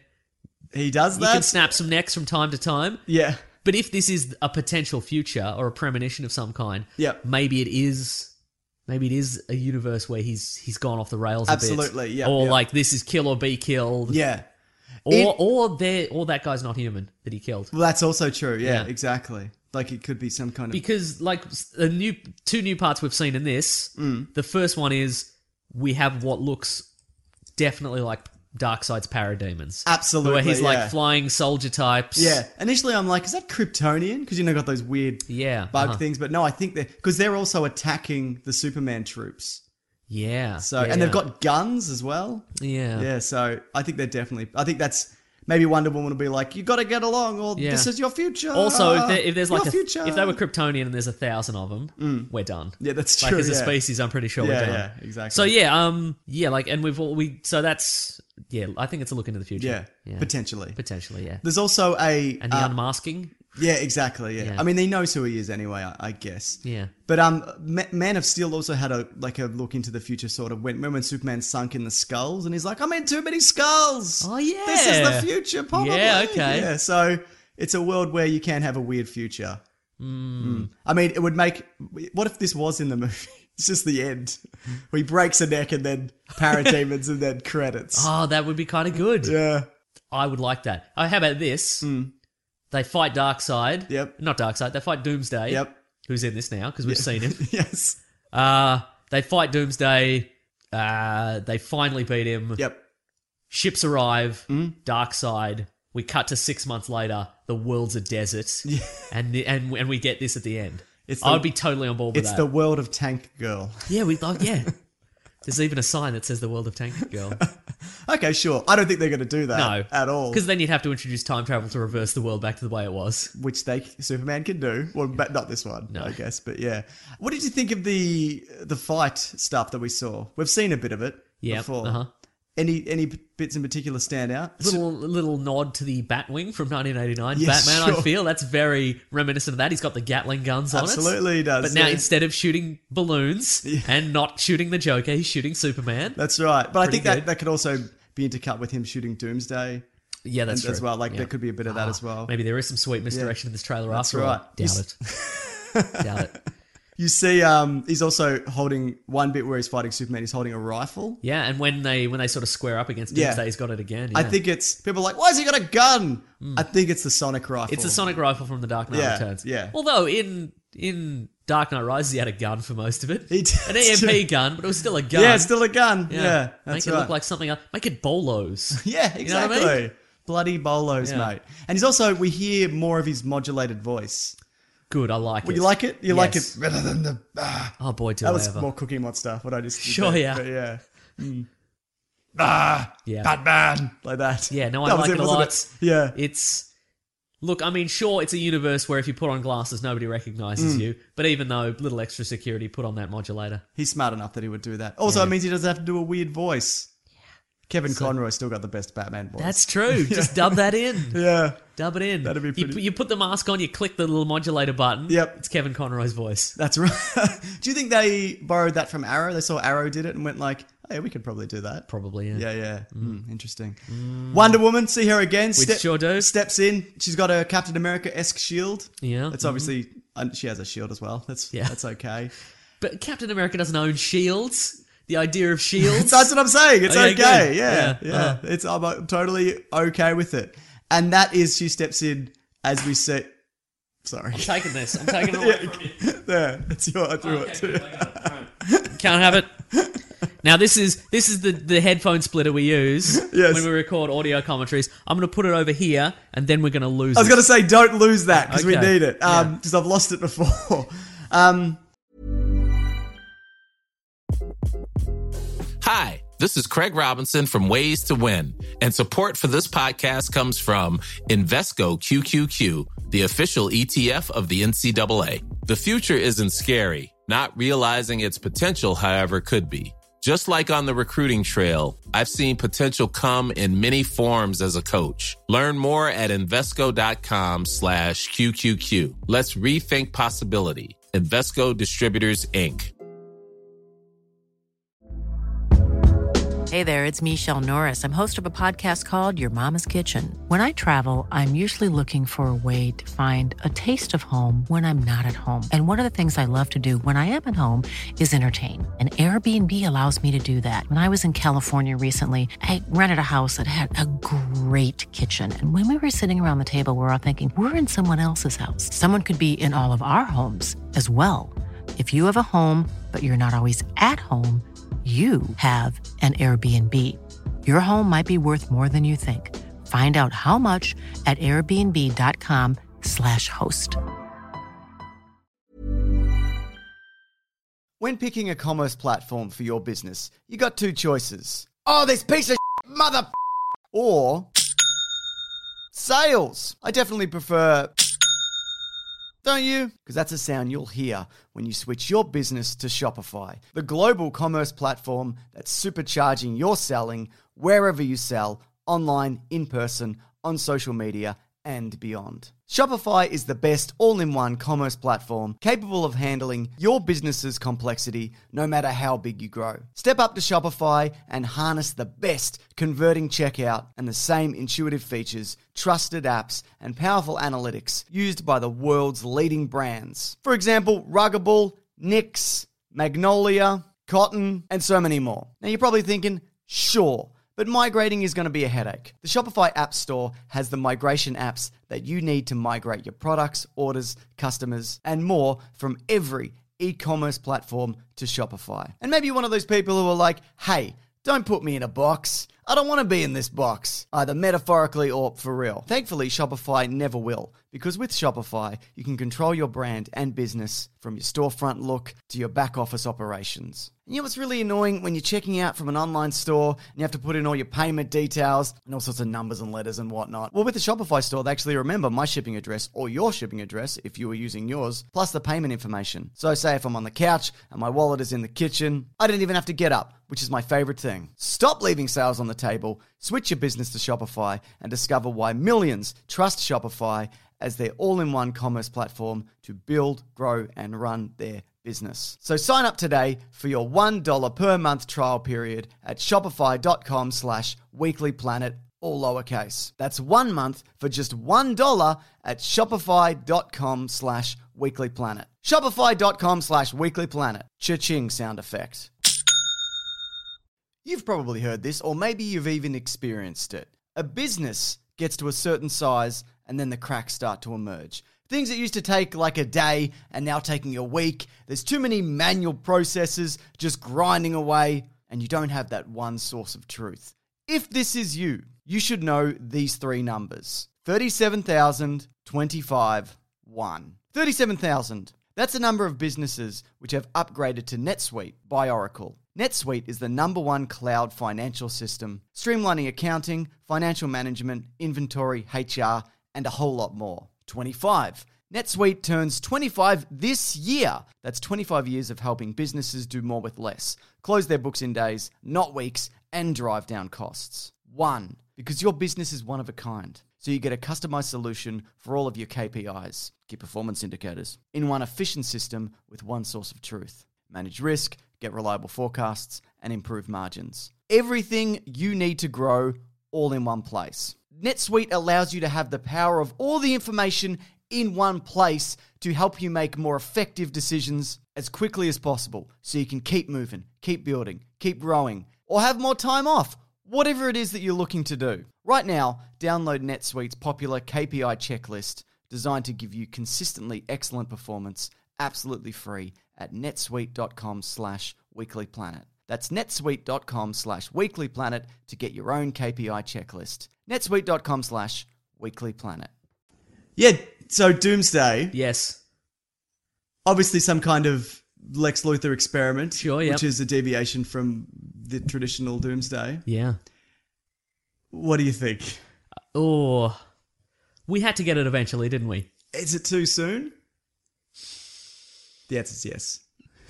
S4: he does
S5: you
S4: that.
S5: can snap some necks from time to time.
S4: yeah,
S5: But if this is a potential future or a premonition of some kind,
S4: Yep.
S5: maybe it is. Maybe it is a universe where he's he's gone off the rails a
S4: Absolutely,
S5: bit.
S4: yeah,
S5: Or
S4: yeah.
S5: like this is kill or be killed.
S4: yeah.
S5: Or
S4: It-
S5: or they or that guy's not human that he killed.
S4: Well, that's also true. Yeah,
S5: Yeah.
S4: exactly. Like it could be some kind of.
S5: Because like a new two new parts we've seen in this.
S4: Mm.
S5: The first one is we have what looks definitely like Darkseid's parademons.
S4: Absolutely,
S5: Where he's
S4: yeah.
S5: like flying soldier types.
S4: Yeah. Initially, I'm like, is that Kryptonian? Because you know, got those weird
S5: Yeah.
S4: bug
S5: uh-huh.
S4: things. But no, I think they're because they're also attacking the Superman troops.
S5: Yeah.
S4: So
S5: yeah.
S4: and they've got guns as well.
S5: Yeah.
S4: Yeah. So I think they're definitely. I think that's maybe Wonder Woman will be like, you got to get along, or
S5: Yeah.
S4: this is your future.
S5: Also, if, there, if there's like
S4: your
S5: a,
S4: future.
S5: if they were Kryptonian and there's a thousand of them, we're done.
S4: yeah, that's
S5: Like
S4: true.
S5: as a
S4: yeah.
S5: species, I'm pretty sure
S4: Yeah,
S5: we're done.
S4: yeah, exactly.
S5: So yeah, um, yeah, like, and we've all we so that's yeah, I think it's a look into the future.
S4: yeah, potentially.
S5: potentially, yeah.
S4: There's also a
S5: And the
S4: uh,
S5: unmasking,
S4: yeah, exactly. Yeah.
S5: Yeah.
S4: I mean, he knows who he is anyway. I, I guess.
S5: yeah,
S4: But um, Ma- Man of Steel also had a like a look into the future, sort of. When remember when Superman sunk in the skulls, and he's like, "I'm in too many skulls."
S5: Oh, yeah.
S4: this is the future, probably.
S5: Yeah, okay.
S4: Yeah, so it's a world where you can have a weird future. Mm. I mean, it would make. What if this was in the movie? It's just the end. Where he breaks a neck and then parademons and then credits.
S5: oh, that would be kind of good.
S4: Yeah.
S5: I would like that. Oh, how about this? They fight Darkseid.
S4: Hmm. Yep.
S5: Not Darkseid. They fight Doomsday.
S4: Yep.
S5: Who's in this now because we've seen him.
S4: yes.
S5: Uh they fight Doomsday. Uh, they finally beat him.
S4: Yep.
S5: Ships arrive.
S4: Mm.
S5: Darkseid. We cut to six months later. The world's a desert, and the, and and we get this at the end.
S4: It's
S5: I
S4: the-
S5: would be totally on board with
S4: It's
S5: that.
S4: the world of Tank Girl.
S5: yeah, we thought. Yeah, there's even a sign that says the world of Tank Girl.
S4: Okay, sure. I don't think they're going to do that
S5: No,
S4: at all.
S5: Because then you'd have to introduce time travel to reverse the world back to the way it was.
S4: Which they Superman can do. Well, but not this one,
S5: No.
S4: I guess. But yeah, what did you think of the the fight stuff that we saw? We've seen a bit of it.
S5: Yeah,
S4: before.
S5: uh-huh.
S4: Any any bits in particular stand out?
S5: Little little nod to the Batwing from nineteen eighty-nine.
S4: Yes,
S5: Batman,
S4: sure.
S5: I feel that's very reminiscent of that. He's got the Gatling guns on it.
S4: Absolutely he does.
S5: But now
S4: yeah.
S5: instead of shooting balloons
S4: Yeah.
S5: and not shooting the Joker, he's shooting Superman.
S4: That's right. But I
S5: Pretty
S4: think that,
S5: good.
S4: that could also be intercut with him shooting Doomsday
S5: Yeah, that's
S4: and-
S5: true.
S4: as well. Like
S5: Yeah.
S4: there could be a bit of that
S5: Ah,
S4: as well.
S5: Maybe there is some sweet misdirection in this trailer
S4: That's
S5: after all.
S4: right. You
S5: Doubt
S4: s-
S5: it. Doubt it.
S4: You see, um, he's also holding one bit where he's fighting Superman. He's holding a rifle.
S5: Yeah, and when they when they sort of square up against
S4: Yeah.
S5: Doomsday, he's got it again.
S4: I
S5: yeah.
S4: think it's people are like, why has he got a gun? I think it's the Sonic rifle.
S5: it's a Sonic rifle from the Dark Knight
S4: Yeah,
S5: Returns.
S4: yeah.
S5: Although in in Dark Knight Rises, he had a gun for most of it.
S4: He did.
S5: An E M P gun, but it was still a gun.
S4: Yeah, it's still a gun. Yeah, that's
S5: Make it
S4: right.
S5: look like something else. Make it bolos.
S4: Yeah,
S5: You know what I
S4: exactly.
S5: mean?
S4: Bloody bolos,
S5: Yeah.
S4: mate. And he's also, we hear more of his modulated voice.
S5: Good, I like
S4: Would
S5: it.
S4: you like it? You like
S5: Yes.
S4: it better than the. Ah.
S5: Oh boy, do
S4: That
S5: I
S4: was
S5: ever.
S4: more Cookie Mod stuff. What I just did
S5: Sure,
S4: there.
S5: yeah.
S4: But yeah. Mm. Ah,
S5: Yeah.
S4: Batman, like that.
S5: Yeah, no, I
S4: That was
S5: like it a
S4: wasn't
S5: lot.
S4: Yeah.
S5: It's look, I mean, sure, it's a universe where if you put on glasses, nobody recognizes
S4: Mm.
S5: you. But even though little extra security, put on that modulator.
S4: He's smart enough that he would do that. Also,
S5: Yeah.
S4: it means he doesn't have to do a weird voice. Kevin Conroy still got the best Batman voice.
S5: That's true. Just dub that in.
S4: yeah.
S5: Dub it in.
S4: That'd be
S5: You
S4: pretty-
S5: put- You, put the mask on, you click the little modulator button.
S4: Yep.
S5: It's Kevin Conroy's voice.
S4: That's right. Do you think they borrowed that from Arrow? They saw Arrow did it and went like, "Hey, we could probably do that."
S5: Probably, yeah.
S4: Yeah, yeah. Mm, interesting. Wonder Woman, see her again.
S5: We sure do.
S4: Steps in. She's got a Captain America-esque shield.
S5: Yeah.
S4: That's obviously, and she has a shield as well. That's
S5: Yeah.
S4: that's okay.
S5: But Captain America doesn't own shields. The idea of shields.
S4: That's what I'm saying. It's
S5: Okay,
S4: okay.
S5: good.
S4: Yeah,
S5: Yeah,
S4: yeah.
S5: uh-huh.
S4: It's I'm uh, totally okay with it. And that is, she steps in as we say. Sorry.
S5: I'm taking this. I'm taking it away from you.
S4: There. It's your. I threw it
S5: Okay,
S4: too.
S5: good, I got it. All right. Can't have it. Now this is this is the, the headphone splitter we use
S4: Yes.
S5: when we record audio commentaries. I'm going to put it over here, and then we're going to lose.
S4: I was
S5: it.
S4: going to say, don't lose that because we
S5: Okay.
S4: need it. Um,
S5: Yeah.
S4: because I've lost it before. Um,
S6: Hi, this is Craig Robinson from Ways to Win, and support for this podcast comes from Invesco Q Q Q, the official E T F of the N C double A. The future isn't scary. Not realizing its potential, however, could be. Just like on the recruiting trail, I've seen potential come in many forms as a coach. Learn more at Invesco.com slash QQQ. Let's rethink possibility. Invesco Distributors, Incorporated.
S1: Hey there, it's Michelle Norris. I'm host of a podcast called Your Mama's Kitchen. When I travel, I'm usually looking for a way to find a taste of home when I'm not at home. And one of the things I love to do when I am at home is entertain. And Airbnb allows me to do that. When I was in California recently, I rented a house that had a great kitchen. And when we were sitting around the table, we were all thinking, we're in someone else's house. Someone could be in all of our homes as well. If you have a home, but you're not always at home, you have an Airbnb. Your home might be worth more than you think. Find out how much at airbnb.com slash host.
S4: when picking a commerce platform for your business, you got two choices. Oh, this piece of mother or sales. I definitely prefer, don't you? Because that's a sound you'll hear when you switch your business to Shopify, the global commerce platform that's supercharging your selling wherever you sell, online, in person, on social media, and beyond. Shopify is the best all-in-one commerce platform capable of handling your business's complexity no matter how big you grow. Step up to Shopify and harness the best converting checkout and the same intuitive features, trusted apps, and powerful analytics used by the world's leading brands. For example, Ruggable, Nix, Magnolia, Cotton, and so many more. Now you're probably thinking, sure, but migrating is going to be a headache. The Shopify App Store has the migration apps that you need to migrate your products, orders, customers, and more from every e-commerce platform to Shopify. And maybe you're one of those people who are like, hey, don't put me in a box. I don't want to be in this box, either metaphorically or for real. Thankfully, Shopify never will, because with Shopify, you can control your brand and business from your storefront look to your back office operations. And you know what's really annoying when you're checking out from an online store and you have to put in all your payment details and all sorts of numbers and letters and whatnot? Well, with the Shopify store, they actually remember my shipping address or your shipping address if you were using yours, plus the payment information. So say if I'm on the couch and my wallet is in the kitchen, I don't even have to get up, which is my favorite thing. Stop leaving sales on the table, switch your business to Shopify, and discover why millions trust Shopify as their all-in-one commerce platform to build, grow, and run their business. So sign up today for your one dollar per month trial period at shopify.com slash weeklyplanet, all lowercase. That's one month for just one dollar at shopify.com slash weeklyplanet. Shopify.com slash weeklyplanet. Cha-ching sound effect. You've probably heard this, or maybe you've even experienced it. A business gets to a certain size and then the cracks start to emerge. Things that used to take like a day and now taking a week. There's too many manual processes just grinding away, and you don't have that one source of truth. If this is you, you should know these three numbers. thirty-seven thousand, twenty-five, one. thirty-seven thousand. That's the number of businesses which have upgraded to NetSuite by Oracle. NetSuite is the number one cloud financial system, streamlining accounting, financial management, inventory, H R, and a whole lot more. twenty-five. NetSuite turns twenty-five this year. That's twenty-five years of helping businesses do more with less, close their books in days, not weeks, and drive down costs. One, because your business is one of a kind. So you get a customized solution for all of your K P Is, key performance indicators, in one efficient system with one source of truth. Manage risk, get reliable forecasts, and improve margins. Everything you need to grow, all in one place. NetSuite allows you to have the power of all the information in one place to help you make more effective decisions as quickly as possible, so you can keep moving, keep building, keep growing, or have more time off, whatever it is that you're looking to do. Right now, download NetSuite's popular K P I checklist designed to give you consistently excellent performance, absolutely free at netsuite.com slash weeklyplanet. That's netsuite.com slash weeklyplanet to get your own K P I checklist. netsuite.com slash weeklyplanet. Yeah, so Doomsday.
S5: Yes.
S4: Obviously some kind of Lex Luthor experiment.
S5: Sure, yep.
S4: Which is a deviation from the traditional Doomsday.
S5: Yeah.
S4: What do you think?
S5: Oh, we had to get it eventually, didn't we?
S4: Is it too soon? The answer is yes.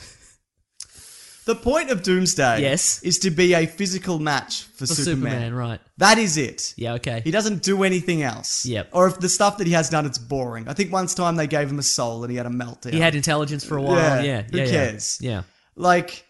S4: The point of Doomsday
S5: Yes.
S4: is to be a physical match for,
S5: For
S4: Superman.
S5: Superman, right.
S4: That is it.
S5: Yeah, okay.
S4: He doesn't do anything else.
S5: Yep.
S4: Or if the stuff that he has done, it's boring. I think once time they gave him a soul and he had a meltdown.
S5: He had intelligence for a while.
S4: Yeah,
S5: Yeah.
S4: who
S5: yeah, yeah.
S4: cares?
S5: Yeah.
S4: Like,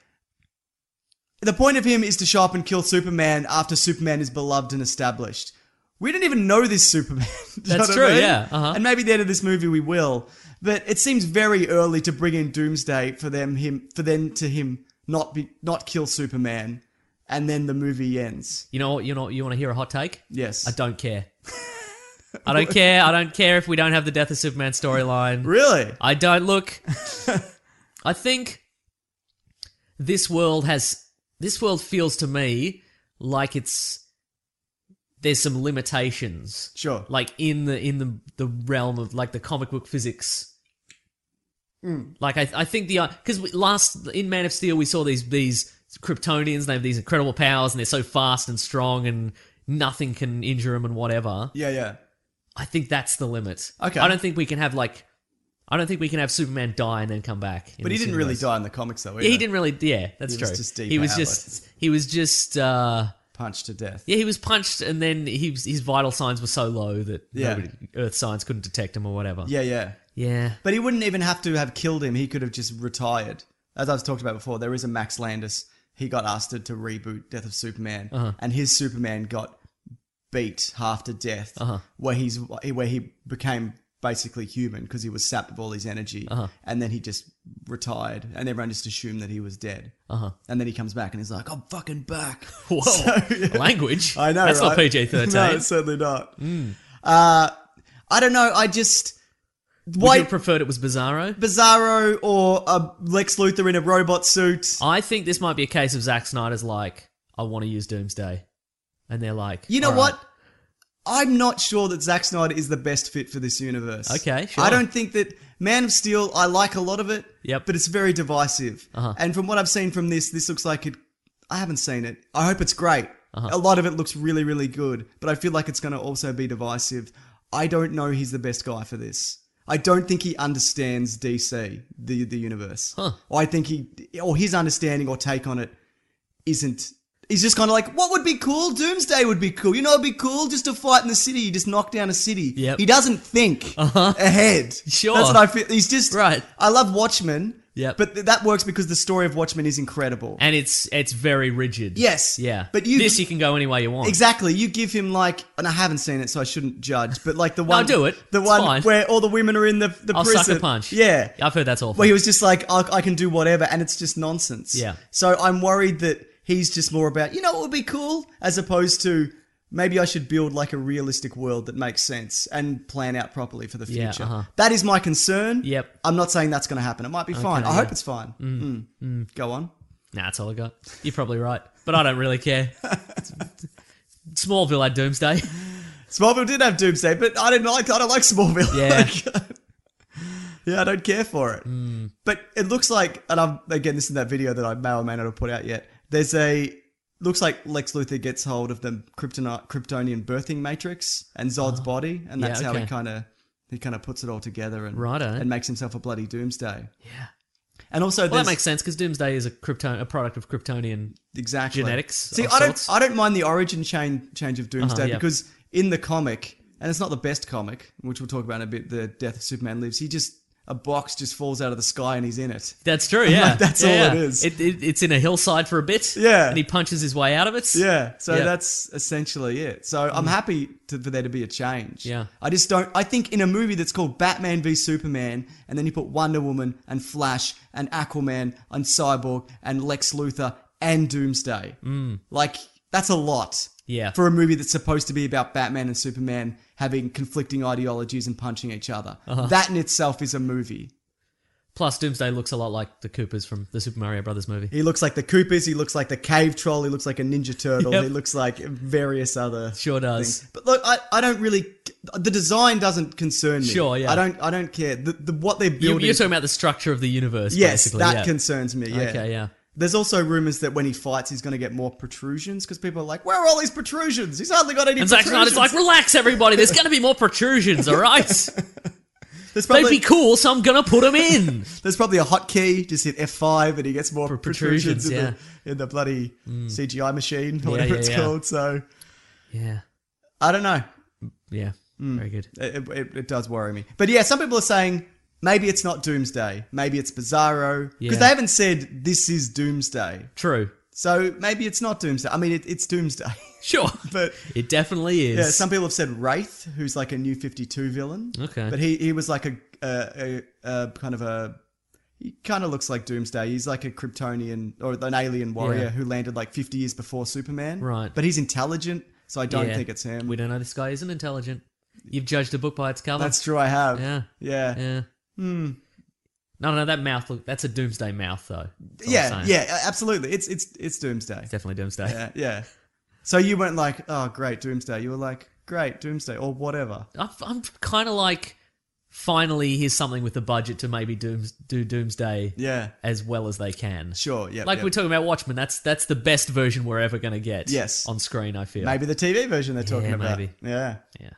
S4: the point of him is to show up and kill Superman after Superman is beloved and established. We don't even know this Superman. Do you know
S5: That's
S4: what
S5: true,
S4: I mean?
S5: yeah, uh-huh.
S4: And maybe at the end of this movie we will. But it seems very early to bring in Doomsday for them him for them to him not be not kill Superman, and then the movie ends.
S5: You know what? You know you want to hear a hot take?
S4: Yes.
S5: I don't care. I don't care. I don't care if we don't have the Death of Superman storyline.
S4: Really?
S5: I don't look. I think this world has. This world feels to me like it's. There's some limitations.
S4: Sure.
S5: Like in the in the the realm of like the comic book physics.
S4: Mm.
S5: Like I I think the because last in Man of Steel we saw these these Kryptonians, they have these incredible powers and they're so fast and strong and nothing can injure them and whatever.
S4: Yeah, yeah.
S5: I think that's the limit.
S4: Okay.
S5: I don't think we can have like I don't think we can have Superman die and then come back. in
S4: But he
S5: this
S4: didn't really
S5: universe.
S4: die in the comics, though. Either.
S5: Yeah, he didn't really. Yeah, that's
S4: He
S5: true.
S4: was just
S5: he was
S4: depowered.
S5: just. He was just. uh
S4: Punched to death.
S5: Yeah, he was punched, and then he was, his vital signs were so low that
S4: Yeah.
S5: nobody, Earth signs couldn't detect him or whatever.
S4: Yeah, yeah.
S5: Yeah.
S4: But he wouldn't even have to have killed him. He could have just retired. As I've talked about before, there is a Max Landis. He got asked to, to reboot Death of Superman,
S5: Uh-huh.
S4: and his Superman got beat half to death,
S5: Uh-huh.
S4: where he's where he became basically human because he was sapped of all his energy,
S5: Uh-huh.
S4: and then he just retired, and everyone just assumed that he was dead.
S5: Uh-huh.
S4: And then he comes back and he's like, "I'm fucking back."
S5: Whoa.
S4: So, yeah.
S5: Language.
S4: I know,
S5: That's
S4: right?
S5: not P G thirteen.
S4: No, it's certainly not. Uh, I don't know. I just
S5: Would you
S4: why
S5: have preferred it was Bizarro?
S4: Bizarro or a Lex Luthor in a robot suit.
S5: I think this might be a case of Zack Snyder's like, I want to use Doomsday. and they're like,
S4: You know
S5: "All right."
S4: what? I'm not sure that Zack Snyder is the best fit for this universe.
S5: Okay, sure.
S4: I don't think that Man of Steel, I like a lot of it,
S5: Yep.
S4: but it's very divisive.
S5: Uh-huh.
S4: And from what I've seen from this, this looks like it. I haven't seen it. I hope it's great.
S5: Uh-huh.
S4: A lot of it looks really, really good, but I feel like it's going to also be divisive. I don't know he's the best guy for this. I don't think he understands D C, the the universe.
S5: Huh.
S4: I think he, or his understanding or take on it isn't. He's just kind of like, what would be cool? Doomsday would be cool. You know, it'd be cool just to fight in the city. You just knock down a city.
S5: Yep.
S4: He doesn't think
S5: Uh-huh.
S4: ahead.
S5: Sure.
S4: That's what I feel. He's just
S5: Right.
S4: I love Watchmen.
S5: Yep.
S4: But th- that works because the story of Watchmen is incredible.
S5: and it's it's very rigid.
S4: Yes.
S5: Yeah.
S4: But you-
S5: this you can go any way you want.
S4: Exactly. You give him like, and I haven't seen it, so I shouldn't judge. But like the one,
S5: do it.
S4: The
S5: It's
S4: one
S5: fine.
S4: where all the women are in the the
S5: I'll
S4: prison.
S5: suck a punch.
S4: Yeah.
S5: I've heard that's awful.
S4: Where he was just like, I, I can do whatever, and it's just nonsense.
S5: Yeah.
S4: So I'm worried that he's just more about, you know what would be cool? As opposed to, maybe I should build like a realistic world that makes sense and plan out properly for the
S5: Yeah,
S4: future.
S5: uh-huh.
S4: That is my concern.
S5: Yep.
S4: I'm not saying that's going to happen. It might be fine. I
S5: yeah.
S4: hope it's fine. Mm. Go on.
S5: Nah, that's all I got. You're probably right, but I don't really care. Smallville had Doomsday.
S4: Smallville did have Doomsday, but I didn't like. I don't like Smallville.
S5: Yeah.
S4: Like, yeah, I don't care for it. But it looks like, and I'm again, this is that video that I may or may not have put out yet. There's a looks like Lex Luthor gets hold of the Kryptoni- Kryptonian birthing matrix and Zod's body, and
S5: Yeah,
S4: that's how he
S5: okay.
S4: kind of he kind of puts it all together and
S5: Righto.
S4: and makes himself a bloody Doomsday.
S5: Yeah.
S4: And also,
S5: Well,
S4: there's
S5: that makes sense because Doomsday is a Krypton, a product of Kryptonian.
S4: exactly
S5: genetics
S4: See,
S5: of
S4: I don't,
S5: sorts.
S4: I don't mind the origin change change of Doomsday
S5: Uh-huh, yeah.
S4: because in the comic, and it's not the best comic, which we'll talk about in a bit. The Death of Superman Lives. He just a box just falls out of the sky and he's in it.
S5: That's true. Yeah,
S4: Like, that's
S5: Yeah,
S4: all
S5: yeah.
S4: it is.
S5: It, it, it's in a hillside for a bit.
S4: Yeah.
S5: and he punches his way out of it.
S4: Yeah, so
S5: Yeah.
S4: that's essentially it. So I'm happy to, for there to be a change.
S5: Yeah.
S4: I just don't. I think in a movie that's called Batman v Superman, and then you put Wonder Woman and Flash and Aquaman and Cyborg and Lex Luthor and Doomsday, mm. like that's a lot.
S5: Yeah.
S4: For a movie that's supposed to be about Batman and Superman having conflicting ideologies and punching each other,
S5: Uh-huh.
S4: that in itself is a movie.
S5: Plus, Doomsday looks a lot like the Koopas from the Super Mario Brothers movie.
S4: He looks like the Koopas. He looks like the cave troll. He looks like a Ninja Turtle.
S5: Yep.
S4: He looks like various other
S5: Sure does.
S4: things. But look, I, I don't really. The design doesn't concern me.
S5: Sure, yeah.
S4: I don't. I don't care. The, the what they're
S5: You,
S4: building.
S5: you're talking about the structure of the universe.
S4: yes,
S5: basically.
S4: that
S5: yeah.
S4: concerns me. Yeah.
S5: Okay, yeah.
S4: There's also rumors that when he fights, he's going to get more protrusions because people are like, "Where are all these protrusions? He's hardly got any."
S5: And Zack
S4: protrusions.
S5: Snyder's like, relax, everybody. There's going to be more protrusions, all right?
S4: there's
S5: They'd
S4: probably
S5: be cool, so I'm going to put them in.
S4: there's probably a hotkey. Just hit F five, and he gets more protrusions,
S5: protrusions,
S4: in,
S5: yeah.
S4: the, in the bloody C G I machine, or
S5: Yeah,
S4: whatever
S5: yeah,
S4: it's
S5: yeah.
S4: called. So
S5: Yeah.
S4: I don't know.
S5: Yeah.
S4: Hmm.
S5: Very good.
S4: It, it, it does worry me. But yeah, some people are saying maybe it's not Doomsday. Maybe it's Bizarro. Because
S5: Yeah.
S4: they haven't said this is Doomsday.
S5: True.
S4: So maybe it's not Doomsday. I mean, it, it's Doomsday.
S5: Sure.
S4: But
S5: It definitely is.
S4: yeah, some people have said Wraith, who's like a new fifty-two villain.
S5: Okay.
S4: But he, he was like a, a, a, a kind of a... He kind of looks like Doomsday. He's like a Kryptonian or an alien warrior
S5: Yeah.
S4: who landed like fifty years before Superman.
S5: Right.
S4: But he's intelligent, so I don't
S5: Yeah.
S4: think it's him.
S5: We don't know this guy isn't intelligent. You've judged a book by its cover.
S4: That's true, I have.
S5: Yeah.
S4: Yeah.
S5: Yeah. Hmm. No, no, that mouth. Look, that's a Doomsday mouth, though. That's all I'm
S4: Yeah,
S5: saying.
S4: yeah, absolutely. It's it's it's Doomsday.
S5: It's definitely Doomsday.
S4: Yeah, yeah. So you weren't like, oh, great, Doomsday. You were like, great, Doomsday, or whatever.
S5: I'm, I'm kind of like, finally, here's something with the budget to maybe dooms, do Doomsday
S4: Yeah,
S5: as well as they can.
S4: sure, yeah.
S5: Like
S4: yep.
S5: we're talking about Watchmen, that's that's the best version we're ever going to get.
S4: Yes.
S5: on screen. I feel
S4: Maybe the T V version they're talking
S5: Yeah,
S4: about.
S5: maybe.
S4: Yeah,
S5: Yeah.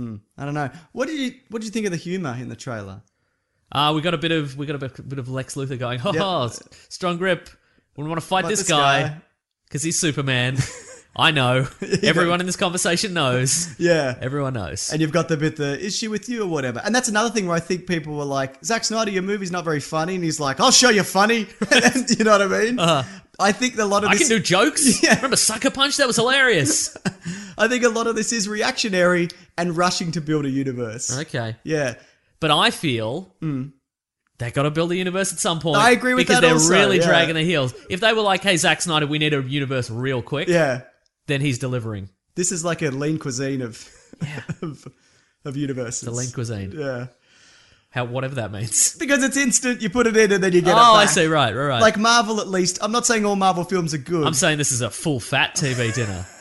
S4: I don't know. What did you What did you think of the humor in the trailer?
S5: Uh, we got a bit of we got a bit, bit of Lex Luthor going. Oh,
S4: Yep.
S5: strong grip. We want to fight
S4: Like
S5: this,
S4: this
S5: guy
S4: guy.
S5: because he's Superman. I know. Everyone in this conversation knows.
S4: Yeah.
S5: Everyone knows.
S4: And you've got the bit, the is she with you or whatever. And that's another thing where I think people were like, Zack Snyder, your movie's not very funny. And he's like, I'll show you funny. You know what I mean?
S5: Uh-huh.
S4: I think a lot of
S5: I
S4: this...
S5: can do jokes.
S4: Yeah.
S5: Remember Sucker Punch? That was hilarious.
S4: I think a lot of this is reactionary and rushing to build a universe.
S5: Okay.
S4: Yeah.
S5: But I feel they got to build a universe at some point.
S4: I agree with
S5: because
S4: that
S5: they're
S4: also,
S5: really
S4: yeah.
S5: dragging their heels. If they were like, "Hey, Zack Snyder, we need a universe real quick,"
S4: Yeah.
S5: then he's delivering.
S4: This is like a lean cuisine of of, of universes.
S5: The lean cuisine,
S4: Yeah.
S5: how whatever that means.
S4: Because it's instant, you put it in and then you get
S5: Oh,
S4: it back.
S5: I see. Right, right, right.
S4: Like Marvel, at least. I'm not saying all Marvel films are good.
S5: I'm saying this is a full fat T V dinner.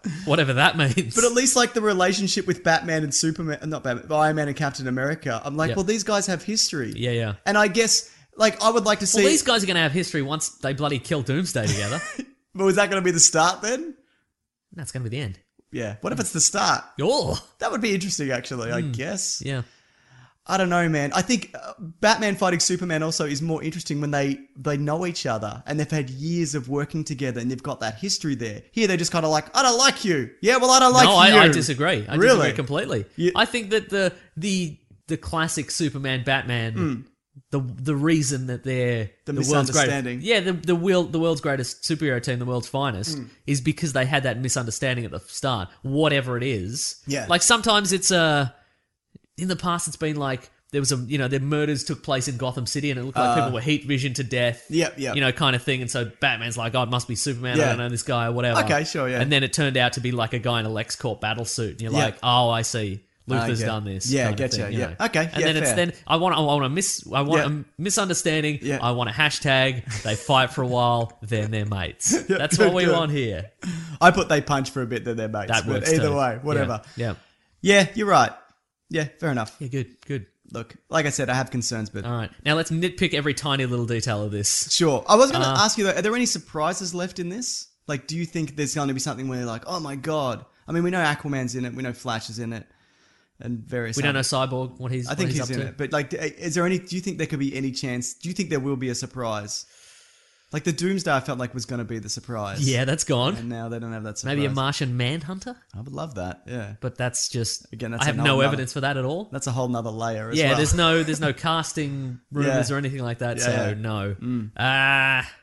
S5: Whatever that means.
S4: But at least like the relationship with Batman and Superman, not Batman, but Iron Man and Captain America. I'm like,
S5: Yep.
S4: well, these guys have history.
S5: Yeah, yeah.
S4: And I guess, like, I would like to see.
S5: Well, these guys are going to have history once they bloody kill Doomsday together.
S4: But was that going to be the start then?
S5: That's going to be the end.
S4: Yeah. What if it's the start?
S5: Oh,
S4: That would be interesting, actually. I guess.
S5: yeah.
S4: I don't know, man. I think uh, Batman fighting Superman also is more interesting when they they know each other and they've had years of working together and they've got that history there. Here, they're just kind of like, I don't like you. Yeah, well, I don't like
S5: no,
S4: you.
S5: I, I disagree. I
S4: Really?
S5: disagree completely.
S4: You-
S5: I think that the the the classic Superman Batman,
S4: Hmm.
S5: the the reason that they're
S4: The
S5: world's greatest,
S4: misunderstanding.
S5: yeah, the the world the world's greatest superhero team, the world's finest,
S4: Hmm.
S5: is because they had that misunderstanding at the start. Whatever it is,
S4: Yeah.
S5: Like sometimes it's uh in the past it's been like. There was a, you know, the murders took place in Gotham City and it looked like people were heat visioned to death.
S4: Yep, yep.
S5: You know, kind of thing. And so Batman's like, oh, it must be Superman.
S4: Yeah.
S5: I don't know this guy or whatever.
S4: Okay, sure, yeah.
S5: And then it turned out to be like a guy in a LexCorp battle suit. And you're
S4: Yeah.
S5: like, oh, I see. Luther's
S4: I get-
S5: done this.
S4: yeah,
S5: kind of
S4: getcha,
S5: thing, you
S4: yeah.
S5: know.
S4: Okay,
S5: And
S4: yeah,
S5: then it's
S4: fair.
S5: then, I want, I want a mis, I want
S4: Yeah.
S5: a misunderstanding.
S4: Yeah.
S5: I want a hashtag. They fight for a while. Then they're mates. That's
S4: good,
S5: what we
S4: good.
S5: want here.
S4: I put they punch for a bit, then they're mates.
S5: That
S4: but
S5: works
S4: either
S5: too.
S4: way, whatever.
S5: Yeah. Yeah.
S4: Yeah, you're right. Yeah, fair enough.
S5: Yeah, good, good.
S4: Look, like I said, I have concerns, but
S5: All right. Now let's nitpick every tiny little detail of this.
S4: sure. I was going to
S5: Uh,
S4: ask you though, are there any surprises left in this? Like, do you think there's going to be something where you're like, oh my god? I mean, we know Aquaman's in it, we know Flash is in it, and various.
S5: We don't know
S4: others.
S5: Cyborg, what he's
S4: I think
S5: what
S4: he's,
S5: he's,
S4: in
S5: up to.
S4: it, but like, is there any? Do you think there could be any chance? Do you think there will be a surprise? Like the Doomsday, I felt like was going to be the surprise.
S5: Yeah, that's gone.
S4: and now they don't have that surprise.
S5: Maybe a Martian Manhunter,
S4: I would love that. Yeah,
S5: but that's just
S4: Again, that's
S5: I have
S4: an
S5: no
S4: old
S5: evidence for that at all.
S4: that's a whole nother layer. As
S5: Yeah,
S4: well.
S5: there's no there's no casting rumors
S4: Yeah.
S5: or anything like that.
S4: Yeah,
S5: so
S4: yeah.
S5: no.
S4: Mm.
S5: Ah,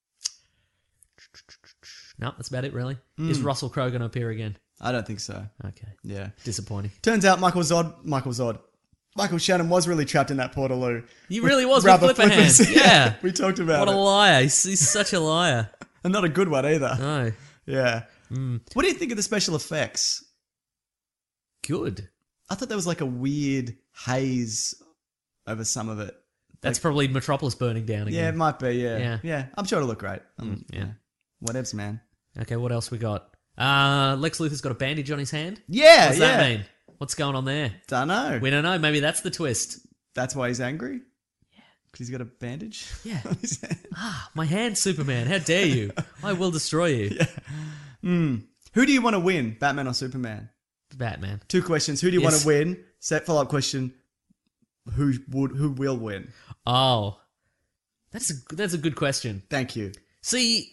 S5: no, that's about it. Really,
S4: Mm.
S5: is Russell Crowe going to appear again?
S4: I don't think so.
S5: Okay,
S4: Yeah.
S5: disappointing.
S4: Turns out Michael Zod, Michael Zod, Michael Shannon was really trapped in that Portaloo.
S5: He
S4: with
S5: really was with
S4: rubber
S5: flipper hands.
S4: flippers.
S5: Yeah,
S4: we talked about
S5: what a
S4: it.
S5: liar! He's, he's such a liar.
S4: And not a good one either.
S5: No,
S4: Yeah.
S5: Mm.
S4: What do you think of the special effects?
S5: good.
S4: I thought there was like a weird haze over some of it.
S5: That's probably Metropolis burning down
S4: Yeah, it
S5: again.
S4: might be. Yeah.
S5: Yeah.
S4: Yeah. I'm sure it'll look great. Um,
S5: yeah.
S4: Whatevs, man.
S5: Okay, what else we got? Uh, Lex Luthor's got a bandage on his hand.
S4: Yeah.
S5: What does
S4: yeah.
S5: that mean? What's going on there?
S4: Don't know.
S5: We don't know. Maybe that's the twist.
S4: That's why he's angry? Yeah. Because he's got a bandage?
S5: Yeah.
S4: on his hand.
S5: Ah, my hand, Superman. How dare you? I will destroy you.
S4: Who do you want to win, Batman or Superman?
S5: Batman.
S4: Two questions. Who do you want
S5: Yes.
S4: to win? Set follow up question. Who would? Who will win?
S5: Oh, that's a that's a good question.
S4: Thank you.
S5: See,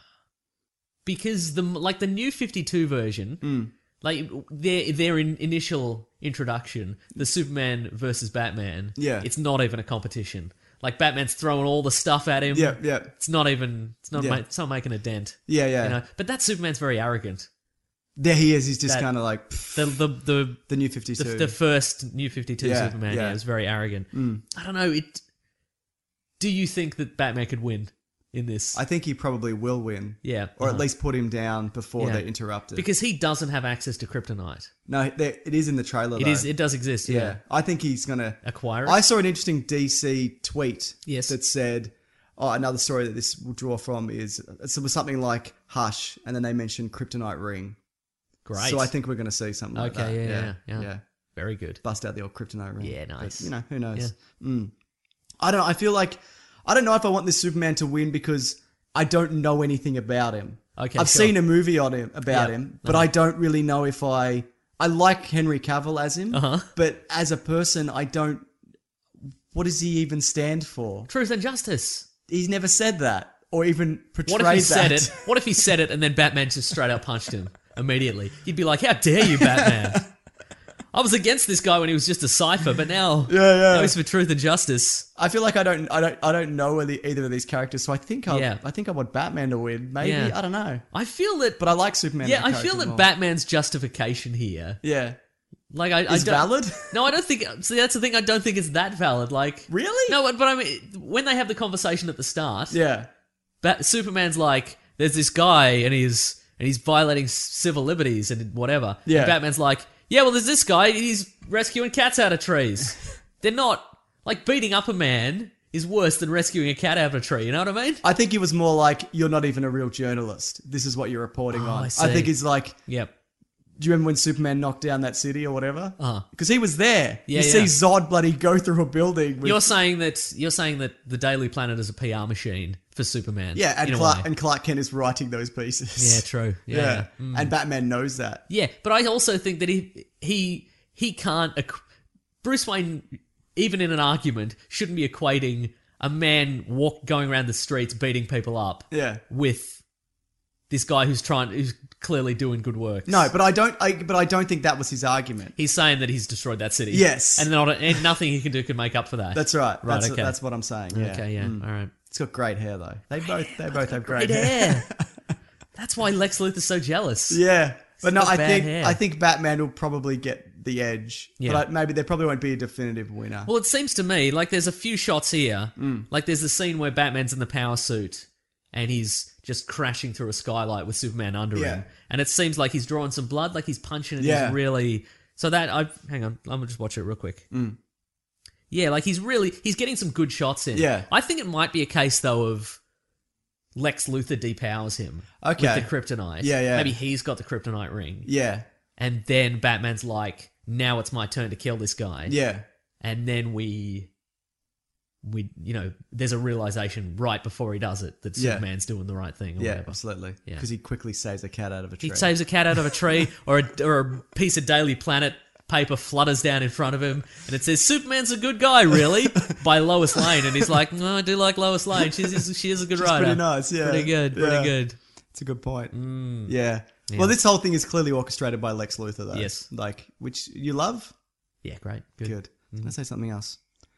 S5: because the like the new fifty-two version,
S4: Mm.
S5: like their their in, initial introduction, the Superman versus Batman.
S4: Yeah.
S5: it's not even a competition. Like Batman's throwing all the stuff at him.
S4: Yeah, yeah.
S5: It's not even. It's not.
S4: Yeah.
S5: Ma- it's not making a dent.
S4: Yeah, yeah.
S5: You know, but that Superman's very arrogant.
S4: There he is. He's just
S5: That-
S4: kind of like pff,
S5: The the the
S4: the new
S5: the,
S4: fifty-two.
S5: the first New fifty-two
S4: Yeah,
S5: Superman,
S4: yeah.
S5: yeah, was very arrogant.
S4: Mm.
S5: I don't know. It. Do you think that Batman could win in this?
S4: I think he probably will win.
S5: yeah,
S4: Or
S5: uh-huh.
S4: at least put him down before
S5: Yeah.
S4: they're interrupted.
S5: because he doesn't have access to kryptonite.
S4: no, there, it is in the trailer.
S5: It
S4: though.
S5: is. It does exist.
S4: Yeah.
S5: Yeah.
S4: I think he's gonna
S5: Acquire it.
S4: I saw an interesting D C tweet.
S5: Yes.
S4: That said, oh, another story that this will draw from is it was something like Hush, and then they mentioned Kryptonite Ring.
S5: Great.
S4: So I think we're going to see something like
S5: Okay,
S4: that.
S5: yeah, yeah, yeah.
S4: yeah.
S5: very good.
S4: Bust out the old Kryptonite Ring.
S5: Yeah,
S4: But,
S5: nice.
S4: you know, who knows?
S5: Yeah.
S4: Mm. I don't know. I feel like I don't know if I want this Superman to win because I don't know anything about him.
S5: Okay,
S4: I've
S5: sure.
S4: seen a movie on him about
S5: Yeah.
S4: him, but
S5: Uh-huh.
S4: I don't really know if I. I like Henry Cavill as him,
S5: Uh-huh.
S4: but as a person, I don't. What does he even stand for?
S5: Truth and justice.
S4: He's never said that or even portrayed
S5: What if he
S4: that.
S5: said it? What if he said it and then Batman just straight up punched him immediately? You'd be like, "How dare you, Batman? I was against this guy when he was just a cipher, but now,
S4: Yeah, yeah.
S5: now he's for truth and justice."
S4: I feel like I don't, I don't, I don't know any, either of these characters, so I think I,
S5: Yeah.
S4: I think I want Batman to win. Maybe
S5: Yeah.
S4: I don't know,
S5: I feel that,
S4: but I like Superman.
S5: yeah,
S4: as a
S5: I
S4: character
S5: feel that
S4: more.
S5: Batman's justification here,
S4: Yeah,
S5: like, I, I
S4: is
S5: don't,
S4: valid.
S5: No, I don't think. See, that's the thing. I don't think it's that valid. Like,
S4: Really?
S5: No, but, but I mean, when they have the conversation at the start,
S4: Yeah,
S5: Bat- Superman's like, "There's this guy, and he's and he's violating s- civil liberties and whatever."
S4: Yeah.
S5: And Batman's like, "Yeah, well, there's this guy, and he's rescuing cats out of trees." They're not like beating up a man is worse than rescuing a cat out of a tree. You know what I mean?
S4: I think it was more like, you're not even a real journalist. This is what you're reporting
S5: Oh,
S4: on.
S5: I
S4: I,
S5: see.
S4: think it's like,
S5: Yep.
S4: do you remember when Superman knocked down that city or whatever?
S5: Uh-huh.
S4: Because he was there.
S5: Yeah,
S4: you
S5: yeah.
S4: see Zod bloody go through a building. With,
S5: You're saying that you're saying that the Daily Planet is a P R machine for Superman.
S4: yeah, and
S5: in a
S4: Clark,
S5: way.
S4: and Clark Kent is writing those pieces.
S5: Yeah, true. Yeah.
S4: Yeah,
S5: yeah. Mm.
S4: and Batman knows that.
S5: Yeah, but I also think that he he he can't. Equ- Bruce Wayne, even in an argument, shouldn't be equating a man walk going around the streets beating people up.
S4: Yeah.
S5: With this guy who's trying, who's clearly doing good work.
S4: No, but I don't. I, but I don't think that was his argument.
S5: He's saying that he's destroyed that city.
S4: Yes.
S5: and not and nothing he can do can make up for that.
S4: That's right.
S5: Right.
S4: That's,
S5: okay.
S4: that's what I'm saying. Yeah.
S5: Okay. Yeah.
S4: Mm.
S5: All right.
S4: It's got great hair though. They both. They both have great,
S5: Great
S4: hair.
S5: hair. That's why Lex Luthor's so jealous.
S4: Yeah. But no,
S5: got
S4: I
S5: bad
S4: think
S5: hair.
S4: I think Batman will probably get the edge.
S5: Yeah.
S4: But I, maybe there probably won't be a definitive winner.
S5: Well, it seems to me like there's a few shots here.
S4: Mm.
S5: Like there's the scene where Batman's in the power suit and he's just crashing through a skylight with Superman under
S4: Yeah.
S5: him. And it seems like he's drawing some blood, like he's punching and
S4: Yeah.
S5: he's really... So that... I Hang on, I'm going to just watch it real quick.
S4: Mm.
S5: Yeah, like he's really... He's getting some good shots in.
S4: Yeah.
S5: I think it might be a case, though, of Lex Luthor depowers him
S4: Okay.
S5: with the kryptonite.
S4: Yeah, yeah.
S5: Maybe he's got the kryptonite ring.
S4: Yeah.
S5: And then Batman's like, now it's my turn to kill this guy.
S4: Yeah.
S5: And then we, we, you know, there's a realization right before he does it that
S4: Yeah.
S5: Superman's doing the right thing or
S4: Yeah.
S5: whatever.
S4: Absolutely.
S5: Yeah.
S4: Because he quickly saves a cat out of a tree.
S5: He saves a cat out of a tree, or a, or a piece of Daily Planet paper flutters down in front of him, and it says, "Superman's a good guy, really?" by Lois Lane, and he's like, "No, I do like Lois Lane. She's she is a good
S4: She's
S5: writer.
S4: pretty nice, yeah.
S5: pretty good,
S4: Yeah.
S5: pretty good."
S4: It's a good point.
S5: Mm.
S4: Yeah.
S5: Yeah.
S4: Well, this whole thing is clearly orchestrated by Lex Luthor, though.
S5: Yes.
S4: Like, which you love?
S5: Yeah, great, good.
S4: Good. Can I say something else?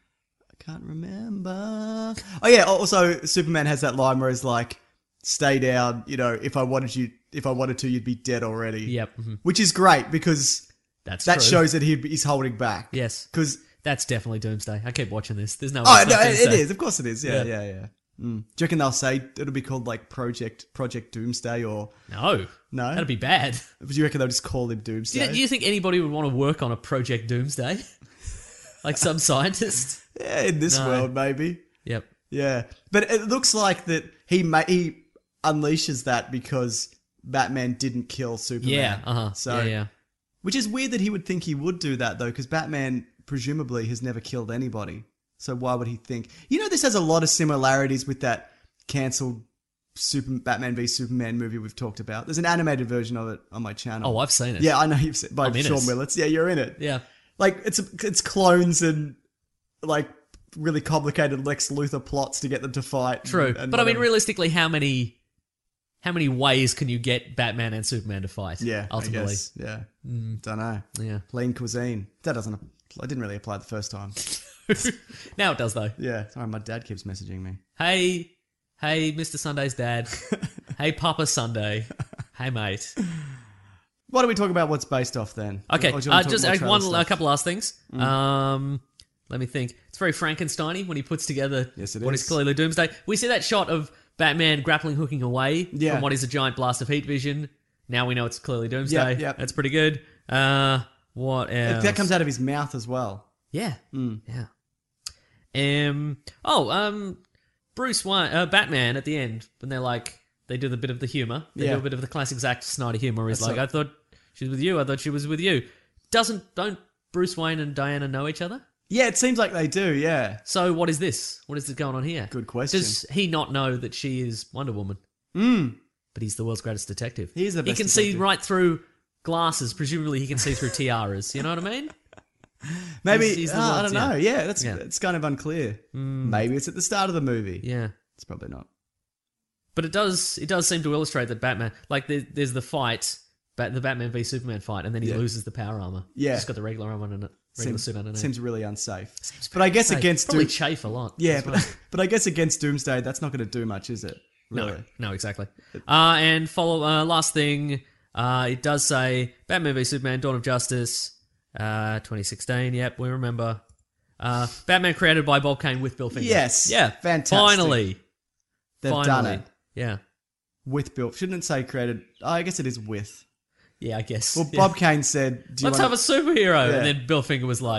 S4: I can't remember. Oh, yeah. Also, Superman has that line where he's like, stay down. You know, if I wanted you, if I wanted to, you'd be dead already.
S5: Yep, mhm.
S4: Which is great because
S5: That's
S4: that
S5: true.
S4: shows that he, he's holding back.
S5: Yes,
S4: Because,
S5: that's definitely Doomsday. I keep watching this. There's no. way
S4: oh,
S5: it's
S4: no,
S5: not
S4: it
S5: Doomsday.
S4: is. Of course it is. Yeah,
S5: Yeah.
S4: yeah, yeah. Mm. Do you reckon they'll say it'll be called like Project Project Doomsday or
S5: No,
S4: No?
S5: that'd be bad.
S4: do you reckon they'll just call him
S5: Do
S4: Doomsday?
S5: you, do you think anybody would want to work on a Project Doomsday? Like some scientist?
S4: Yeah, in this
S5: No.
S4: world, maybe.
S5: Yep.
S4: Yeah, but it looks like that he ma- he unleashes that because Batman didn't kill Superman.
S5: Yeah. Uh huh.
S4: So,
S5: yeah. Yeah.
S4: which is weird that he would think he would do that though, because Batman presumably has never killed anybody. So why would he think? You know, this has a lot of similarities with that cancelled Super Batman v Superman movie we've talked about. There's an animated version of it on my channel.
S5: Oh, I've seen it.
S4: Yeah, I know you've seen by
S5: I'm in
S4: Sean
S5: it.
S4: Willits. Yeah, you're in it.
S5: Yeah.
S4: Like it's it's clones and like really complicated Lex Luthor plots to get them to fight.
S5: True.
S4: and- and
S5: but I mean,
S4: whatever.
S5: realistically, how many, how many ways can you get Batman and Superman to fight?
S4: Yeah,
S5: Ultimately.
S4: I guess. Yeah, don't know.
S5: Yeah.
S4: Lean cuisine. That doesn't. I didn't really apply the first time.
S5: Now it does though.
S4: Yeah, sorry, my dad keeps messaging me.
S5: Hey, hey, Mister Sunday's dad. Hey, Papa Sunday. Hey, mate.
S4: Why don't we talk about what's based off then?
S5: Okay,
S4: Or do you wanna
S5: uh,
S4: talk
S5: just
S4: more
S5: uh,
S4: trailer
S5: one,
S4: stuff?
S5: a couple last things. Um, let me think. It's very Frankenstein-y when he puts together
S4: Yes, it
S5: what
S4: is.
S5: is clearly Doomsday. We see that shot of Batman grappling hooking away
S4: Yeah.
S5: from what is a giant blast of heat vision. Now we know it's clearly Doomsday.
S4: Yep, yep.
S5: That's pretty good. Uh, what else?
S4: That comes out of his mouth as well.
S5: Yeah,
S4: Mm.
S5: yeah. Um. Oh. Um. Bruce Wayne, uh, Batman at the end when they're like they do the bit of the humor. They
S4: Yeah.
S5: do a bit of the classic Zack Snyder humor. He's
S4: That's
S5: like,
S4: right.
S5: I thought she was with you. I thought she was with you. Doesn't don't Bruce Wayne and Diana know each other?
S4: Yeah, it seems like they do. Yeah,
S5: So what is this? What is it going on here?
S4: Good question.
S5: Does he not know that she is Wonder Woman?
S4: mm.
S5: But he's the world's greatest detective.
S4: He is the
S5: He
S4: best
S5: can see
S4: detective.
S5: right through glasses. Presumably, he can see through tiaras. You know what I mean?
S4: maybe
S5: He's- he's the
S4: uh, I
S5: ones,
S4: don't know.
S5: yeah.
S4: Yeah, that's
S5: Yeah.
S4: it's kind of unclear. Maybe it's at the start of the movie.
S5: Yeah.
S4: It's probably not.
S5: But it does it does seem to illustrate that Batman, like there, there's the fight, Bat, the Batman v Superman fight, and then he
S4: Yeah.
S5: loses the power armor.
S4: Yeah.
S5: He's just got the regular armor and regular
S4: Seems,
S5: suit underneath.
S4: seems really unsafe. but I guess
S5: Hey,
S4: against
S5: probably
S4: Doom-
S5: chafe a lot.
S4: yeah,
S5: as well.
S4: but, but I guess against Doomsday, that's not going to do much, is it? Really?
S5: no, no, exactly. Uh, and follow uh, last thing, uh, it does say Batman v Superman: Dawn of Justice, uh, twenty sixteen. Yep, we remember. Uh, Batman created by Bob Kane with Bill Finger.
S4: Yes.
S5: yeah,
S4: Fantastic.
S5: Finally,
S4: They've
S5: finally.
S4: done it
S5: Yeah,
S4: with Bill. Shouldn't it say created? Oh, I guess it is with.
S5: yeah, I guess.
S4: Well,
S5: Yeah.
S4: Bob Kane said, "Do you
S5: Let's
S4: want
S5: have a superhero,"
S4: Yeah.
S5: and then Bill Finger was like,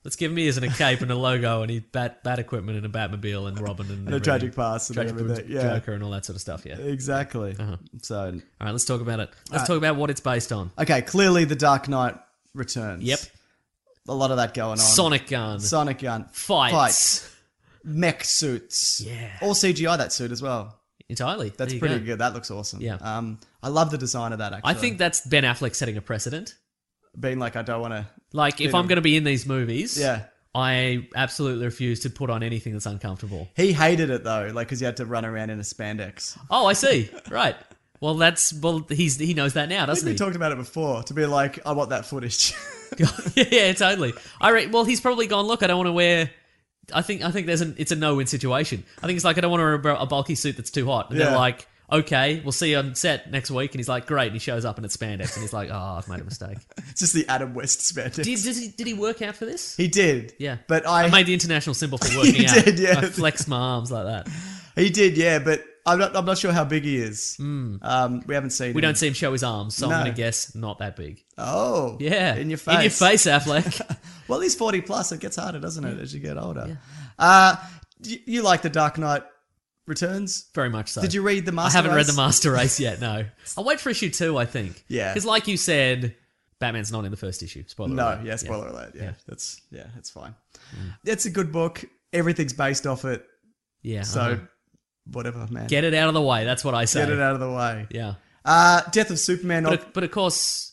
S5: Let's give him ears and a cape and a logo and he bat bat equipment and a Batmobile and Robin and,
S4: And a tragic past and
S5: tragic
S4: everything. Yeah.
S5: Joker and all that sort of stuff. Yeah.
S4: Exactly.
S5: Uh-huh.
S4: So,
S5: All right, let's talk about it. Let's talk about what it's based on.
S4: okay, clearly The Dark Knight Returns.
S5: Yep.
S4: A lot of that going on.
S5: Sonic gun,
S4: Sonic gun.
S5: fights.
S4: Fights. Mech suits.
S5: Yeah.
S4: All C G I, that suit as well.
S5: Entirely.
S4: That's
S5: There you
S4: pretty
S5: go.
S4: good. That looks awesome.
S5: Yeah.
S4: Um, I love the design of that, actually.
S5: I think that's Ben Affleck setting a precedent.
S4: Being like, I don't want to...
S5: Like, if
S4: Yeah.
S5: I'm going to be in these movies,
S4: Yeah.
S5: I absolutely refuse to put on anything that's uncomfortable.
S4: He hated it, though, like, because he had to run around in a spandex.
S5: Oh, I see. Right. Well, that's well. He's he knows that now,
S4: I think
S5: doesn't
S4: we
S5: he?
S4: talked about it before, to be like, I want that footage.
S5: Yeah, totally. I re- well, he's probably gone. Look, I don't want to wear. I think I think there's an it's a no-win situation. I think it's like I don't want to wear a bulky suit that's too hot. And
S4: Yeah.
S5: they're like, okay, we'll see you on set next week. And he's like, great. And he shows up and it's spandex. And he's like, oh, I've made a mistake.
S4: It's just the Adam West spandex.
S5: Did did he, did he work out for this?
S4: He did.
S5: Yeah,
S4: But I...
S5: I made the international symbol for working
S4: He
S5: out.
S4: did, yeah.
S5: I flexed my arms like that.
S4: He did, yeah, but I'm not, I'm not sure how big he is. Um, we haven't seen
S5: We
S4: him.
S5: don't see him show his arms, so
S4: No.
S5: I'm going to guess not that big.
S4: Oh.
S5: Yeah,
S4: In your face.
S5: in your face, Affleck.
S4: Well, he's forty plus. It gets harder, doesn't it, as you get older? Uh, you, you like The Dark Knight Returns?
S5: Very much so.
S4: Did you read the
S5: I
S4: Master
S5: haven't read
S4: Race?
S5: the Master Race yet. No, I'll wait for issue two. I think.
S4: Yeah.
S5: because like you said, Batman's not in the first issue. Spoiler.
S4: No,
S5: alert.
S4: yeah, spoiler alert. Yeah,
S5: Yeah.
S4: that's yeah, that's fine. It's a good book. Everything's based off it.
S5: Yeah.
S4: So,
S5: uh-huh.
S4: whatever, man.
S5: Get it out of the way. That's what I say.
S4: Get it out of the way.
S5: Yeah.
S4: Uh, Death of Superman.
S5: But, of- but of course,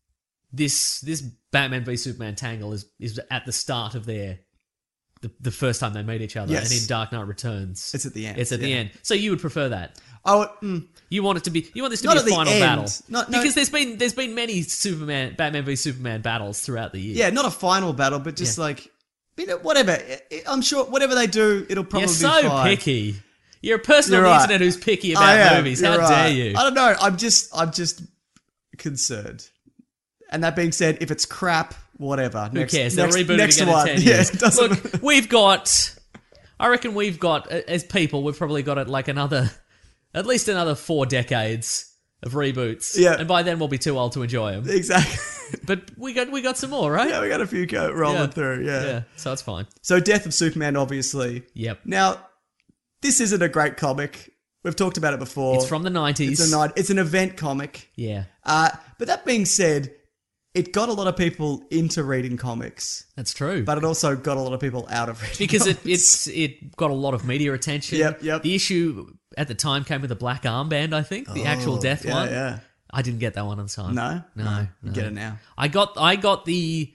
S5: this this Batman v Superman tangle is is at the start of their the, the first time they meet each other,
S4: Yes.
S5: and in Dark Knight Returns,
S4: It's at the end,
S5: It's at the
S4: yeah.
S5: end. So you would prefer that.
S4: Oh, mm,
S5: You want it to be. You want this to
S4: Not
S5: be
S4: at
S5: a
S4: the
S5: final
S4: end.
S5: battle,
S4: Not- no-
S5: because there's been there's been many Superman Batman v Superman battles throughout the year.
S4: yeah, not a final battle, but just
S5: Yeah.
S4: like, you know, whatever. I- I- I'm sure whatever they do, it'll probably
S5: You're
S4: be
S5: so
S4: fine.
S5: picky. You're a person
S4: You're
S5: on the
S4: right.
S5: internet who's picky about
S4: I am,
S5: movies. How
S4: you're
S5: dare
S4: right.
S5: you?
S4: I don't know. I'm just, I'm just concerned. And that being said, if it's crap, whatever.
S5: Who
S4: next,
S5: cares?
S4: Next,
S5: They'll reboot it
S4: next
S5: again
S4: one.
S5: in ten
S4: Yeah,
S5: years.
S4: it doesn't.
S5: Look, we've got. I reckon we've got, as people, we've probably got it like another, at least another four decades of reboots.
S4: Yeah.
S5: And by then we'll be too old to enjoy them.
S4: exactly.
S5: But we got we got some more, right?
S4: Yeah, we got a few go rolling
S5: Yeah.
S4: through. Yeah.
S5: Yeah. So it's fine.
S4: So, Death of Superman, obviously.
S5: Yep.
S4: Now, this isn't a great comic. We've talked about it before.
S5: It's from the nineties.
S4: It's a night. It's an event comic.
S5: Yeah.
S4: Uh, but that being said, it got a lot of people into reading comics,
S5: That's true.
S4: but it also got a lot of people out of reading
S5: because it
S4: comics.
S5: it's it got a lot of media attention.
S4: Yep, yep.
S5: The issue at the time came with a black armband, I think, the actual death
S4: yeah,
S5: one.
S4: yeah.
S5: I didn't get that one on time.
S4: No,
S5: No,
S4: You
S5: no.
S4: get it now.
S5: I got I got the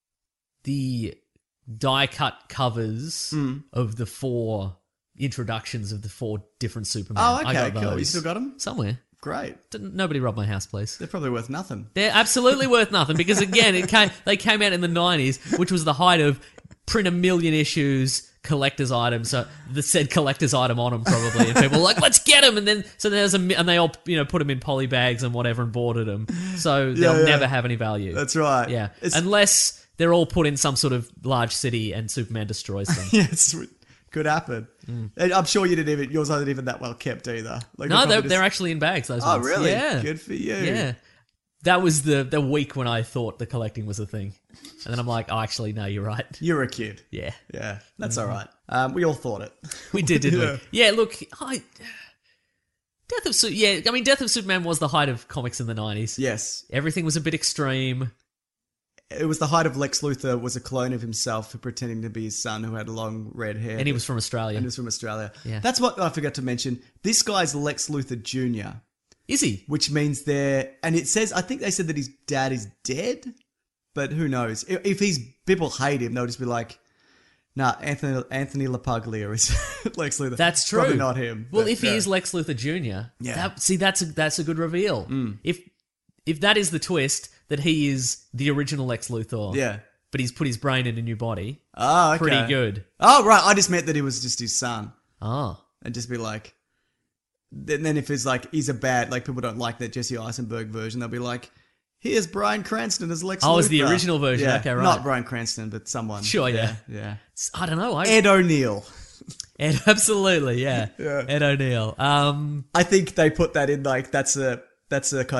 S5: the die cut covers
S4: Hmm.
S5: of the four introductions of the four different Superman.
S4: Oh,
S5: I
S4: okay,
S5: got
S4: cool. You
S5: those.
S4: still got them?
S5: Somewhere.
S4: Great.
S5: Didn't, nobody rob my house, please.
S4: They're probably worth nothing.
S5: They're absolutely worth nothing because again, it came they came out in the nineties, which was the height of print a million issues, collector's items. So the said collector's item on them probably, and people were like, let's get them. And then so there's a mi- and they all you know put them in poly bags and whatever and boarded them. So they'll
S4: yeah.
S5: never have any value.
S4: That's right.
S5: Yeah,
S4: It's,
S5: unless they're all put in some sort of large city and Superman destroys them.
S4: yeah, it's, could happen. And I'm sure you didn't even, yours aren't even that well kept either. Like,
S5: no,
S4: they're
S5: they're,
S4: probably
S5: they're
S4: just-
S5: actually in bags. Those
S4: Oh,
S5: ones.
S4: really?
S5: Yeah.
S4: Good for you.
S5: Yeah. That was the the week when I thought the collecting was a thing, and then I'm like, oh, actually, no, you're right.
S4: You're a kid.
S5: Yeah,
S4: Yeah, that's all right. Um, we all thought it.
S5: we did, didn't
S4: Yeah.
S5: we? Yeah. Look, I Death of Su- yeah. I mean, Death of Superman was the height of comics in the nineties.
S4: Yes.
S5: Everything was a bit extreme.
S4: It was the height of Lex Luthor was a clone of himself for pretending to be his son who had long red hair.
S5: And he was from Australia.
S4: And he was from Australia.
S5: Yeah.
S4: That's what I forgot to mention. This guy's Lex Luthor Junior,
S5: Is he?
S4: which means they're... And it says... I think they said that his dad is dead, but who knows? If, if he's... People hate him, they'll just be like, nah, Anthony Anthony LaPaglia is Lex Luthor.
S5: That's true.
S4: Probably not him.
S5: Well,
S4: but,
S5: if he
S4: yeah.
S5: is Lex Luthor Junior,
S4: Yeah.
S5: that, see, that's a, that's a good reveal. If if that is the twist that he is the original Lex Luthor,
S4: Yeah.
S5: but he's put his brain in a new body,
S4: Oh, okay.
S5: pretty good.
S4: Oh, right. I just meant that he was just his son.
S5: Oh,
S4: And just be like... Then then if it's like, he's a bad... Like, people don't like that Jesse Eisenberg version, they'll be like... Here's Bryan Cranston as Lex Luthor.
S5: Oh, as the original version.
S4: Yeah,
S5: Okay, right.
S4: Not Bryan Cranston, but someone.
S5: Sure, yeah.
S4: Yeah.
S5: It's- I don't know. I,
S4: Ed O'Neill.
S5: Ed, absolutely, yeah.
S4: Yeah.
S5: Ed O'Neill. Um,
S4: I think they put that in like, that's a that's a kind of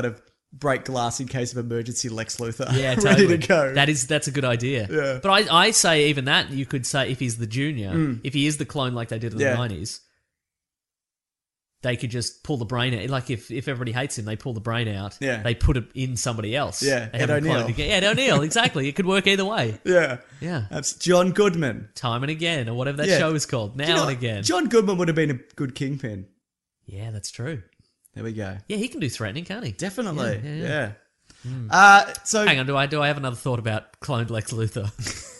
S4: break glass in case of emergency Lex Luthor.
S5: Yeah,
S4: ready
S5: totally.
S4: to go.
S5: That is that's a good idea.
S4: Yeah.
S5: But I, I say even that you could say if he's the junior, if he is the clone like they did in
S4: Mm. Yeah.
S5: the nineties, they could just pull the brain out. Like if, if everybody hates him, they pull the brain out.
S4: Yeah.
S5: They put it in somebody else.
S4: Yeah,
S5: They
S4: Ed
S5: have him cloned
S4: O'Neill.
S5: again. Yeah, Ed O'Neill, exactly. It could work either way.
S4: yeah.
S5: Yeah.
S4: That's John Goodman.
S5: Time and again, or whatever that
S4: Yeah.
S5: show is called. Now
S4: You know,
S5: and again.
S4: John Goodman would have been a good Kingpin.
S5: Yeah, that's true.
S4: There we go.
S5: Yeah, he can do threatening, can't he?
S4: Definitely.
S5: Yeah,
S4: Yeah.
S5: yeah, yeah.
S4: Uh, so
S5: Hang on, do I do I have another thought about cloned Lex Luthor?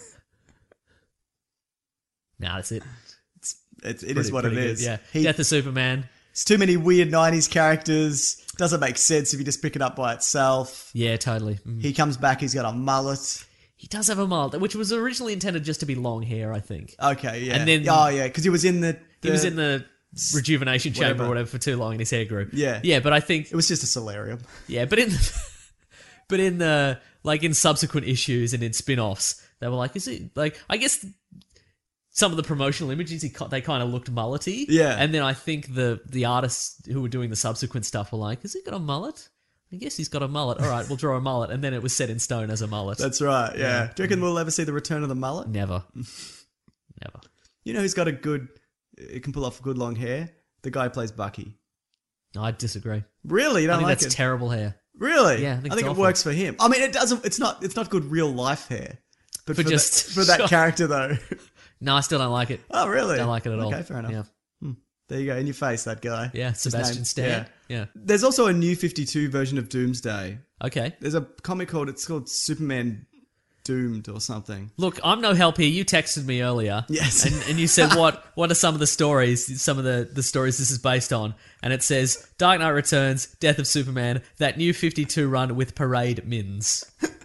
S5: Nah, that's it.
S4: It, it is
S5: Pretty-
S4: what it
S5: pretty good,
S4: is.
S5: Yeah.
S4: He,
S5: Death of Superman.
S4: it's too many weird nineties characters. Doesn't make sense if you just pick it up by itself.
S5: Yeah, totally. Mm.
S4: He comes back, he's got a mullet.
S5: He does have a mullet, which was originally intended just to be long hair, I think.
S4: Okay, yeah.
S5: And then-
S4: oh, yeah, because he was in the,
S5: He was in the rejuvenation chamber
S4: whatever.
S5: or whatever for too long and his hair grew.
S4: Yeah.
S5: Yeah, but I think
S4: It was just a solarium.
S5: yeah, but in the, but in the like in subsequent issues and in spin-offs, they were like, is it like I guess some of the promotional images he co- they kind of looked mullety.
S4: Yeah.
S5: And then I think the the artists who were doing the subsequent stuff were like, has he got a mullet? I guess he's got a mullet. All right, we'll draw a mullet, and then it was set in stone as a mullet.
S4: That's right, yeah. Do you reckon we'll ever see the return of the mullet?
S5: Never, never.
S4: You know who's got a good, it can pull off good long hair? The guy who plays Bucky.
S5: I disagree.
S4: Really? You
S5: I
S4: don't
S5: think
S4: like
S5: that's
S4: it?
S5: terrible hair.
S4: Really?
S5: Yeah, I think
S4: I think
S5: it's
S4: it
S5: awful.
S4: works for him. I mean, it doesn't. It's not. It's not good real life hair. But
S5: For
S4: for,
S5: just-
S4: that, for that
S5: sure.
S4: character though.
S5: No, I still don't like it.
S4: Oh, really?
S5: Don't like it at all.
S4: Okay, fair enough.
S5: Yeah,
S4: There you go. In your face, that guy.
S5: yeah.
S4: His
S5: Sebastian
S4: name-
S5: Stan.
S4: Yeah.
S5: Yeah.
S4: There's also a new fifty-two version of Doomsday.
S5: Okay.
S4: There's a comic called. It's called Superman Doomed or something.
S5: Look, I'm no help here. You texted me earlier.
S4: Yes.
S5: And, and you said, what What are some of the stories, some of the, the stories this is based on? And it says, Dark Knight Returns, Death of Superman, that new fifty-two run with Parade Mins.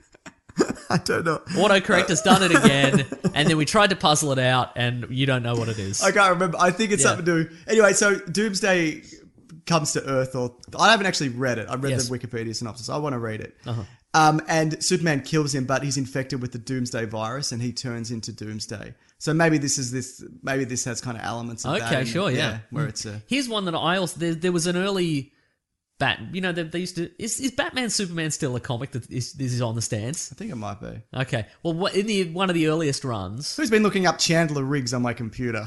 S4: I don't know.
S5: Autocorrect has done it again, and then we tried to puzzle it out, and you don't know what it is.
S4: I can't remember. I think it's
S5: Yeah.
S4: something to do. Anyway, so Doomsday comes to Earth, or I haven't actually read it. I read
S5: Yes.
S4: the Wikipedia synopsis. I want to read it.
S5: Uh-huh.
S4: Um, and Superman kills him, but he's infected with the Doomsday virus, and he turns into Doomsday. So maybe this is this. Maybe this has kind of elements of that.
S5: Okay,
S4: in it.
S5: sure, yeah.
S4: where it's a
S5: Here's one that I also... There, there was an early... Bat, you know, they, they used to... Is, is Batman Superman still a comic that is, this is on the stands?
S4: I think it might be.
S5: Okay. Well, what, in the one of the earliest runs...
S4: Who's been looking up Chandler Riggs on my computer?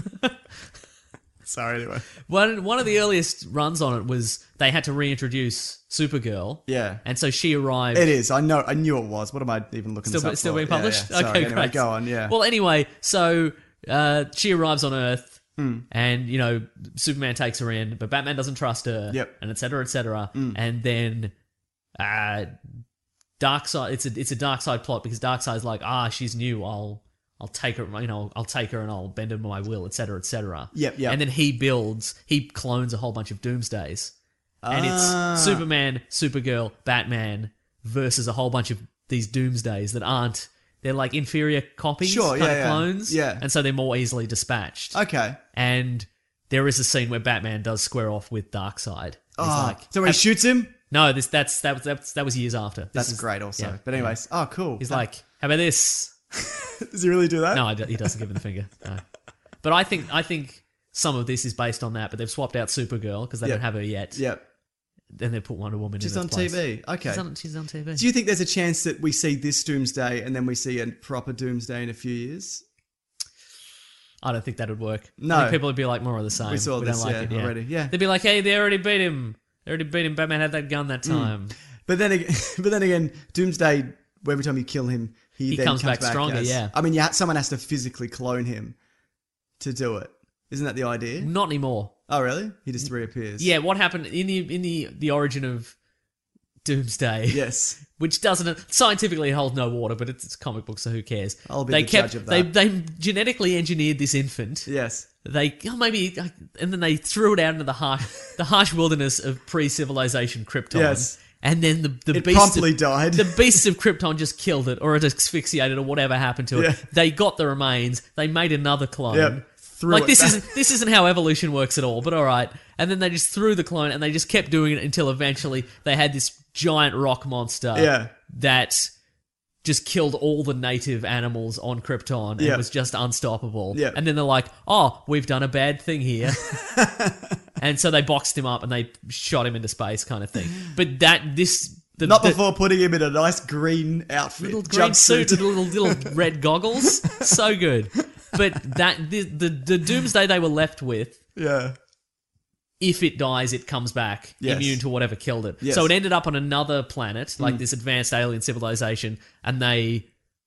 S4: Sorry, anyway.
S5: One one of the earliest runs on it was they had to reintroduce Supergirl.
S4: Yeah.
S5: And so she arrived.
S4: It is. I know. I knew it was. What am I even looking
S5: Still,
S4: this up
S5: still
S4: for?
S5: being
S4: Yeah,
S5: published?
S4: yeah. Sorry,
S5: Okay,
S4: anyway,
S5: great.
S4: go on, yeah.
S5: Well, anyway, so uh, she arrives on Earth,
S4: Hmm.
S5: and, you know, Superman takes her in, but Batman doesn't trust her,
S4: Yep. Hmm.
S5: and et cetera, et cetera. And then uh, Darkseid, it's a, it's a Darkseid plot because Darkseid's like, ah, she's new, I'll... I'll take her, you know, I'll take her and I'll bend her to my will, et cetera, et cetera.
S4: Yep, yep.
S5: And then he builds, he clones a whole bunch of Doomsdays. And
S4: Ah.
S5: it's Superman, Supergirl, Batman versus a whole bunch of these Doomsdays that aren't, they're like inferior copies,
S4: Sure,
S5: kind
S4: yeah,
S5: of
S4: yeah.
S5: clones.
S4: Yeah.
S5: And so they're more easily dispatched.
S4: Okay.
S5: And there is a scene where Batman does square off with Darkseid. He's
S4: Oh,
S5: like,
S4: so when he
S5: have-
S4: shoots him,
S5: no, this that's that was that's, that was years after. This
S4: that's
S5: is-
S4: great also.
S5: yeah,
S4: but anyways, oh, cool.
S5: He's like, how about this?
S4: Does he really do that?
S5: No, I don't- he doesn't give him the finger. No. But I think I think some of this is based on that. But they've swapped out Supergirl because they
S4: Yeah.
S5: don't have her yet.
S4: Yep.
S5: Then they put Wonder Woman.
S4: She's
S5: in
S4: on
S5: its place.
S4: T V. Okay.
S5: She's on, she's on T V.
S4: Do you think there's a chance that we see this Doomsday and then we see a proper Doomsday in a few years?
S5: I don't think that would work.
S4: No.
S5: I think people would be like more of the same.
S4: We saw
S5: don't
S4: this,
S5: like
S4: yeah,
S5: it,
S4: already, yeah.
S5: They'd be like, hey, they already beat him. They already beat him. Batman had that gun that
S4: Hmm.
S5: time.
S4: But then, again, but then again, Doomsday. Every time you kill him, he,
S5: He
S4: then
S5: comes back stronger,
S4: as-
S5: yeah.
S4: I mean, yeah, someone has to physically clone him to do it. Isn't that the idea?
S5: Not anymore.
S4: Oh, really? He just reappears.
S5: Yeah, what happened in the in the the origin of Doomsday?
S4: Yes.
S5: Which doesn't scientifically hold no water, but it's, it's comic book, so who cares?
S4: I'll be
S5: they
S4: the
S5: kept
S4: judge of
S5: they
S4: that.
S5: they genetically engineered this infant.
S4: Yes.
S5: They oh, maybe, and then they threw it out into the harsh the harsh wilderness of pre-civilization Krypton.
S4: Yes.
S5: And then the the
S4: It
S5: beasts
S4: promptly
S5: of,
S4: died.
S5: The beasts of Krypton just killed it, or it asphyxiated, or whatever happened to it.
S4: Yeah.
S5: They got the remains. They made another clone.
S4: Yep. Threw
S5: Like
S4: it
S5: this
S4: back.
S5: isn't this isn't how evolution works at all. But all right. And then they just threw the clone, and they just kept doing it until eventually they had this giant rock monster.
S4: Yeah.
S5: That just killed all the native animals on Krypton and
S4: Yeah.
S5: was just unstoppable.
S4: Yeah.
S5: And then they're like, oh, we've done a bad thing here. and so they boxed him up and they shot him into space, kind of thing. But that this the,
S4: Not
S5: the
S4: before putting him in a nice green outfit.
S5: little green suit
S4: jumpsuit.
S5: with little little red goggles, so good. But that the, the the doomsday they were left with.
S4: Yeah.
S5: If it dies, it comes back
S4: Yes.
S5: immune to whatever killed it.
S4: Yes.
S5: So it ended up on another planet, like this advanced alien civilization, and they,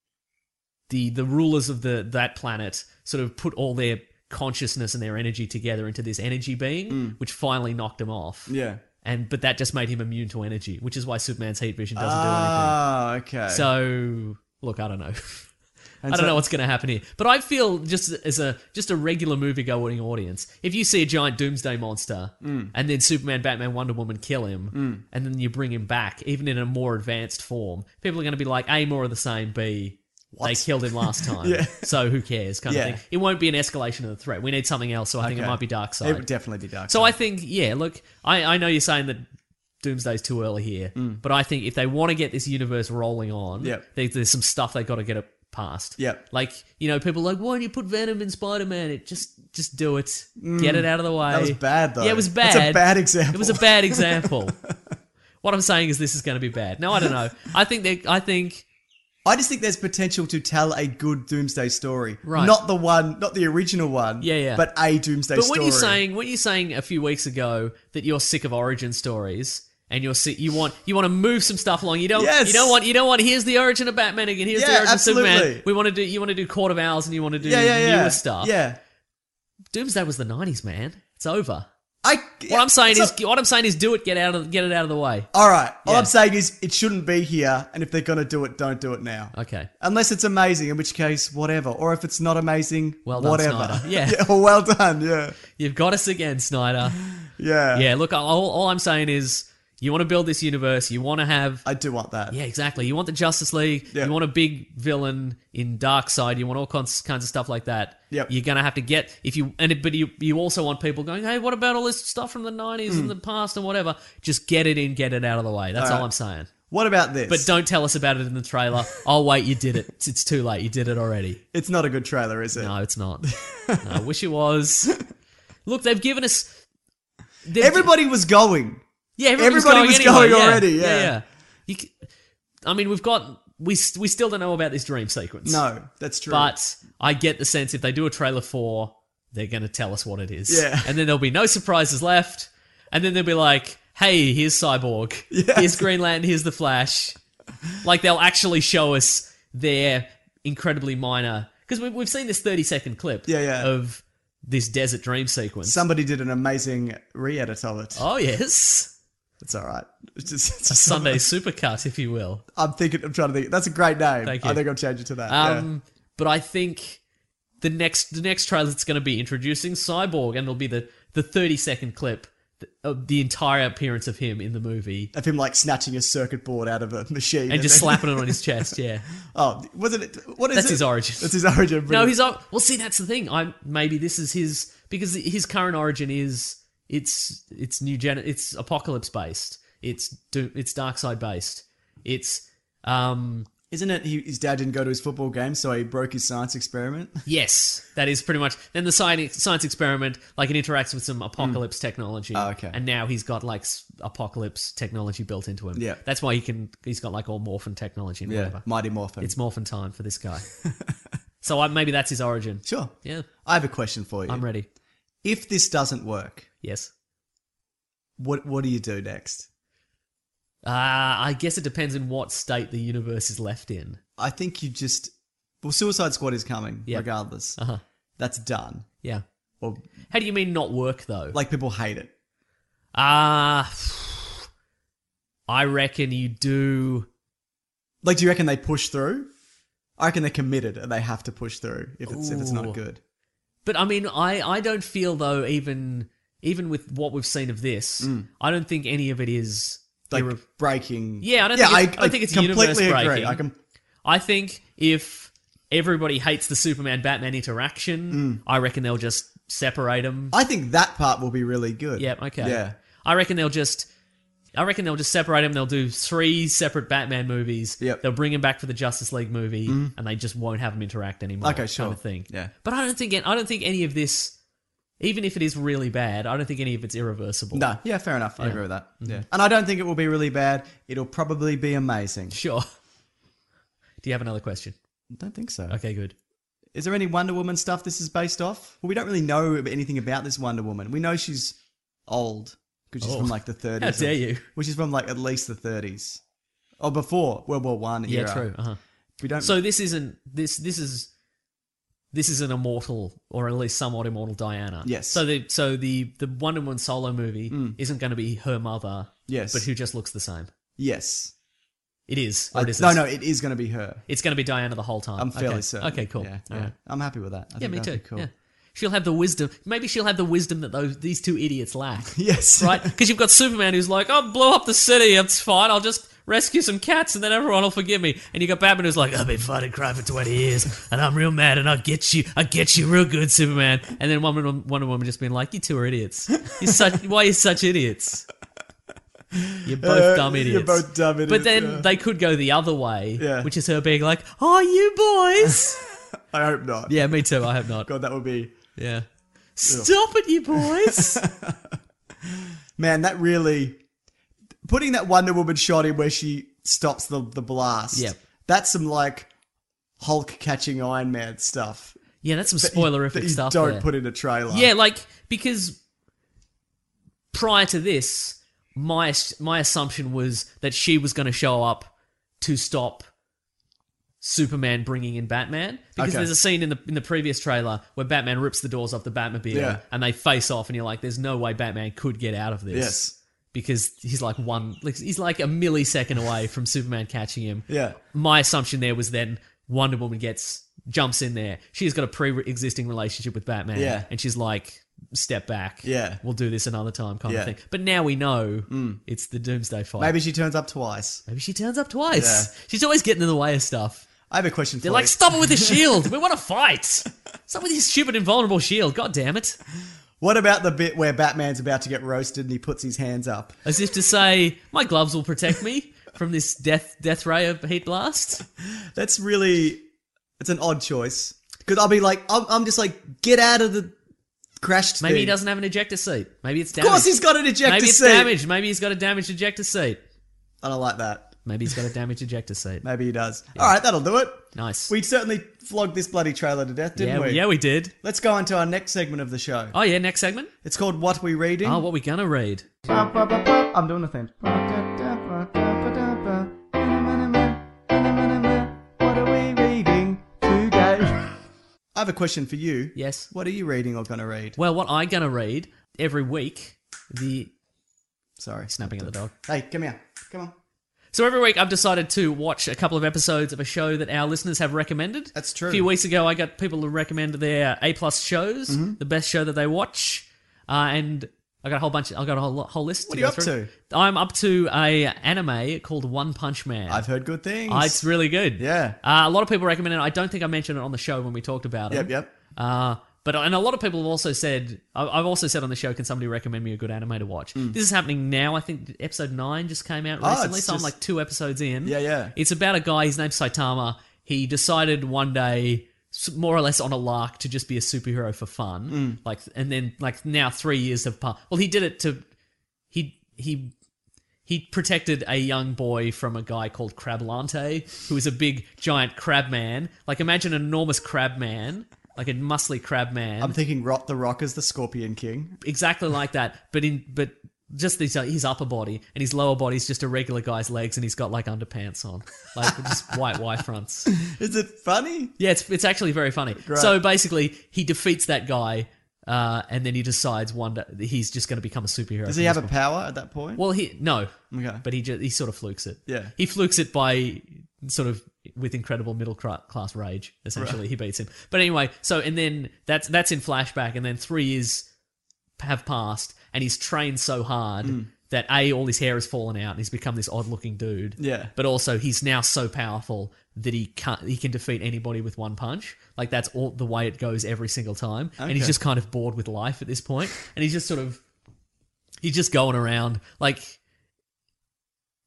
S5: the the rulers of the that planet, sort of put all their consciousness and their energy together into this energy being, which finally knocked him off.
S4: Yeah.
S5: And but that just made him immune to energy, which is why Superman's heat vision doesn't
S4: Ah, okay.
S5: do anything. So look, I don't know.
S4: And
S5: I don't
S4: so-
S5: know what's going to happen here, but I feel just as a just a regular movie-going audience, if you see a giant doomsday monster
S4: Mm.
S5: and then Superman, Batman, Wonder Woman kill him, and then you bring him back, even in a more advanced form, people are going to be like, A, more of the same, B, they killed him last time,
S4: Yeah.
S5: so who cares, kind
S4: Yeah.
S5: of thing. It won't be an escalation of the threat. We need something else, so I think it
S4: Okay.
S5: might be Darkseid.
S4: It would definitely be Darkseid.
S5: So I think, yeah, look, I, I know you're saying that Doomsday's too early here, but I think if they want to get this universe rolling on,
S4: Mm. Yep.
S5: there, there's some stuff they got to get it past.
S4: Yep.
S5: Like, you know, people are like, why don't you put Venom in Spider-Man? It just just do it. Get it out of the way.
S4: Mm. That was bad, though.
S5: Yeah, it was bad.
S4: That's a bad example.
S5: It was a bad example. What I'm saying is this is going to be bad. No, I don't know. I think they I think
S4: I just think there's potential to tell a good Doomsday story.
S5: Right.
S4: Not the one, not the original one.
S5: Yeah, yeah.
S4: But a Doomsday
S5: But
S4: story.
S5: when you're saying when you're saying a few weeks ago that you're sick of origin stories and you're sick, you want you want to move some stuff along. You don't
S4: Yes.
S5: you don't want you don't want here's the origin of Batman again. Here's the
S4: Yeah,
S5: origin
S4: absolutely.
S5: of Superman. We want to do you want to do Court of Owls and you want to do
S4: yeah, yeah, yeah.
S5: newer stuff.
S4: Yeah.
S5: Doomsday was the nineties, man. It's over.
S4: I,
S5: What I'm saying
S4: so-
S5: is what I'm saying is do it. Get out of get it out of the way.
S4: All right. All
S5: Yeah.
S4: I'm saying is it shouldn't be here, and if they're going to do it, don't do it now.
S5: Okay.
S4: Unless it's amazing, in which case, whatever. Or if it's not amazing,
S5: Well done,
S4: whatever.
S5: Snyder. Yeah.
S4: Well, well done. Yeah.
S5: You've got us again, Snyder.
S4: Yeah.
S5: Yeah. Look, all, all I'm saying is you want to build this universe. You want to have
S4: I do want that.
S5: Yeah, exactly. You want the Justice League.
S4: Yeah.
S5: You want a big villain in Darkseid. You want all kinds, kinds of stuff like that.
S4: Yep.
S5: You're gonna have to get if you and it, but you you also want people going, hey, what about all this stuff from the nineties and the past and whatever? Just get it in, get it out of the way. That's
S4: All
S5: all,
S4: right.
S5: I'm saying.
S4: What about this?
S5: But don't tell us about it in the trailer. Oh wait, you did it. It's, it's too late. You did it already.
S4: It's not a good trailer, is it?
S5: No, it's not. No, I wish it was. Look, they've given us. they've-
S4: Everybody was going.
S5: Yeah, everybody was
S4: Everybody
S5: going,
S4: was
S5: anyway.
S4: going
S5: yeah.
S4: already, yeah.
S5: yeah. You c- I mean, we've got we s- we still don't know about this dream sequence.
S4: No, that's true.
S5: But I get the sense if they do a trailer for, they're going to tell us what it is.
S4: Yeah.
S5: And then there'll be no surprises left. And then they'll be like, hey, here's Cyborg.
S4: Yes.
S5: Here's Green Lantern. Here's the Flash. Like, they'll actually show us their incredibly minor... Because we've, we've seen this thirty-second clip
S4: Yeah, yeah.
S5: of this desert dream sequence.
S4: Somebody did an amazing re-edit of it.
S5: Oh, yes.
S4: It's all right. It's just, it's
S5: A
S4: just
S5: Sunday supercut, if you will.
S4: I'm thinking. I'm trying to think. That's a great name.
S5: Thank you.
S4: I think I'll change it to that.
S5: Um, But I think the next the next trailer that's going to be introducing Cyborg, and it'll be the the thirty second clip of the entire appearance of him in the movie,
S4: yeah. Of him like snatching a circuit board out of a machine
S5: and just
S4: then-
S5: slapping it on his chest. Yeah,
S4: Oh, wasn't it? What is
S5: that's
S4: it?
S5: his origin.
S4: That's his origin.
S5: No,
S4: brilliant.
S5: he's up. Well, see, that's the thing. I maybe this is his because his current origin is it's it's new gen. It's apocalypse based. It's do, it's Darkseid based. It's um
S4: Isn't it? He, his dad didn't go to his football game, so he broke his science experiment.
S5: yes, that is pretty much. Then the science science experiment, like it interacts with some apocalypse technology.
S4: Oh, okay.
S5: And now he's got like s- apocalypse technology built into him.
S4: Yeah.
S5: That's why he can. He's got like all morphin technology and whatever.
S4: Mighty Morphin.
S5: It's morphin time for this guy. So I, maybe that's his origin.
S4: Sure.
S5: Yeah,
S4: I have a question for you.
S5: I'm ready.
S4: If this doesn't work,
S5: Yes.
S4: what what do you do next?
S5: Uh, I guess it depends in what state the universe is left in.
S4: I think you just well, Suicide Squad is coming
S5: Yeah.
S4: regardless.
S5: Uh huh.
S4: That's done.
S5: Yeah.
S4: Or
S5: How do you mean not work though?
S4: like people hate it.
S5: Ah, I reckon you do.
S4: Like, do you reckon they push through? I reckon they're committed and they have to push through if it's if it's
S5: Ooh.
S4: not good.
S5: But I mean, I, I don't feel though even even with what we've seen of this, I don't think any of it is
S4: Like
S5: irre-
S4: breaking.
S5: Yeah, I don't
S4: yeah,
S5: think it's- I
S4: I,
S5: think it's
S4: completely
S5: universe
S4: agree.
S5: breaking.
S4: I can.
S5: I think if everybody hates the Superman Batman interaction, I reckon they'll just separate them.
S4: I think that part will be really good.
S5: Yeah, okay.
S4: Yeah.
S5: I reckon they'll just I reckon they'll just separate them. They'll do three separate Batman movies.
S4: Yep.
S5: They'll bring him back for the Justice League movie, and they just won't have them interact anymore.
S4: Okay, sure.
S5: Kind of thing.
S4: Yeah.
S5: But I don't think I don't think any of this even if it is really bad, I don't think any of it's irreversible.
S4: No, yeah, fair enough. I
S5: Yeah.
S4: agree with that.
S5: Mm-hmm.
S4: Yeah, and I don't think it will be really bad. It'll probably be amazing.
S5: Sure. Do you have another question?
S4: I don't think so.
S5: Okay, good.
S4: Is there any Wonder Woman stuff this is based off? Well, we don't really know anything about this Wonder Woman. We know she's old because she's
S5: Oh.
S4: from like the thirties.
S5: How dare you?
S4: Well, she's from like at least the thirties. Or before World War One era.
S5: Yeah, true. Uh-huh.
S4: We don't.
S5: So this isn't this this is this is an immortal or at least somewhat immortal Diana.
S4: Yes.
S5: So the so the the Wonder Woman solo movie isn't going to be her mother.
S4: Yes.
S5: But who just looks the same.
S4: yes.
S5: It is. Or
S4: I-
S5: it isn't.
S4: no, no, it is going to be her.
S5: It's going to be Diana the whole time.
S4: I'm fairly
S5: okay.
S4: certain.
S5: Okay, cool.
S4: Yeah,
S5: All
S4: yeah.
S5: right.
S4: I'm happy with that. I
S5: Yeah,
S4: think
S5: me
S4: that'd
S5: too.
S4: be cool.
S5: Yeah. She'll have the wisdom. Maybe she'll have the wisdom that those these two idiots lack.
S4: Yes.
S5: Right? Because you've got Superman who's like, "Oh, blow up the city. It's fine. I'll just rescue some cats, and then everyone will forgive me." And you got Batman who's like, "I've been fighting crime for twenty years, and I'm real mad, and I'll get you. I'll get you real good, Superman." And then Wonder Woman, Wonder Woman just being like, "You two are idiots. You're such. Why are you such idiots? You're both
S4: Uh,
S5: dumb idiots.
S4: You're both dumb idiots.
S5: But then
S4: yeah.
S5: they could go the other way,
S4: Yeah.
S5: which is her being like, "Oh, you boys."
S4: I hope not.
S5: Yeah, me too. I hope not.
S4: God, that would be.
S5: Yeah. Stop it, you boys.
S4: Man, that really. Putting that Wonder Woman shot in where she stops the, the blast.
S5: Yep.
S4: That's some like Hulk catching Iron Man stuff.
S5: Yeah, that's some
S4: that you-
S5: spoilerific
S4: that you
S5: stuff.
S4: don't
S5: there.
S4: put in a trailer.
S5: Yeah, like because prior to this, my my assumption was that she was going to show up to stop Superman bringing in Batman, because
S4: Okay.
S5: there's a scene in the in the previous trailer where Batman rips the doors off the Batmobile
S4: Yeah.
S5: and they face off, and you're like, "There's no way Batman could get out of this."
S4: Yes.
S5: Because he's like one, like he's like a millisecond away from Superman catching him.
S4: Yeah.
S5: My assumption there was then Wonder Woman gets jumps in there. She's got a pre-existing relationship with Batman.
S4: Yeah.
S5: And she's like, "Step back.
S4: Yeah.
S5: We'll do this another time," kind
S4: Yeah.
S5: of thing. But now we know it's the Doomsday fight.
S4: Maybe she turns up twice.
S5: Maybe she turns up twice.
S4: Yeah.
S5: She's always getting in the way of stuff.
S4: I have a question for
S5: They're
S4: you.
S5: like, "Stop it with the shield. We want to fight. Stop with your stupid invulnerable shield. God damn it."
S4: What about the bit where Batman's about to get roasted and he puts his hands up?
S5: As if to say, "My gloves will protect me from this death death ray of heat blast."
S4: That's really, it's an odd choice. Because I'll be like, I'm, I'm just like, get out of the crashed
S5: Maybe
S4: thing.
S5: he doesn't have an ejector seat. Maybe it's
S4: Of
S5: damaged.
S4: course he's got an ejector
S5: Maybe it's
S4: seat.
S5: damaged. Maybe he's got a damaged ejector seat.
S4: I don't like that.
S5: Maybe he's got a damaged ejector seat.
S4: Maybe he does. All right, that'll do it.
S5: Nice.
S4: We certainly flogged this bloody trailer to death, didn't
S5: yeah,
S4: we?
S5: yeah, we did.
S4: Let's go on to our next segment of the show.
S5: Oh yeah, next segment.
S4: It's called What We Reading.
S5: Oh, what we gonna read?
S4: I'm doing the thing. What are we reading today? I have a question for you.
S5: Yes.
S4: What are you reading or going to read?
S5: Well, what I gonna read every week? The
S4: Sorry.
S5: snapping at the dog.
S4: Hey, come here. Come on.
S5: So every week I've decided to watch a couple of episodes of a show that our listeners have recommended.
S4: That's true.
S5: A few weeks ago, I got people to recommend their A plus shows,
S4: Mm-hmm.
S5: the best show that they watch, uh, and I got a whole bunch. I got a whole, whole list.
S4: What
S5: to
S4: are you
S5: go
S4: up
S5: through.
S4: to?
S5: I'm up to a anime called One Punch Man.
S4: I've heard good things.
S5: Uh, it's really good.
S4: Yeah.
S5: Uh, a lot of people recommend it. I don't think I mentioned it on the show when we talked about it.
S4: Yep, yep.
S5: Uh, but and a lot of people have also said, I- I've also said on the show, can somebody recommend me a good anime to watch? This is happening now. I think episode nine just came out
S4: Hmm. Oh,
S5: recently,
S4: it's
S5: so I'm
S4: just-
S5: like two episodes in.
S4: Yeah, yeah.
S5: It's about a guy. His name's Saitama. He decided one day, s- more or less on a lark, to just be a superhero for fun.
S4: Hmm.
S5: Like, and then like now three years have passed. Well, he did it to he he. He protected a young boy from a guy called Crablante, who is a big, giant crab man. Like, imagine an enormous crab man, like a muscly crab man.
S4: I'm thinking Rot the Rock as the Scorpion King.
S5: Exactly like that, but in but just his, his upper body, and his lower body's just a regular guy's legs, and he's got like underpants on, like just white Y fronts.
S4: Is it funny?
S5: Yeah, it's it's actually very funny. So basically, he defeats that guy, uh, and then he decides one day he's just going to become a superhero.
S4: Does
S5: from
S4: he have
S5: this
S4: a
S5: point.
S4: power at that point?
S5: Well, he no,
S4: Okay.
S5: but he just he sort of flukes it.
S4: Yeah.
S5: he flukes it by sort of with incredible middle cra- class rage. Essentially, he beats him. But anyway, so and then that's that's in flashback, and then three years have passed, and he's trained so hard
S4: Mm.
S5: that A, all his hair has fallen out, and he's become this odd-looking dude.
S4: Yeah.
S5: But also, he's now so powerful that he can't he can defeat anybody with one punch. Like, that's all the way it goes every single time. And he's
S4: Okay.
S5: just kind of bored with life at this point, and he's just sort of he's just going around like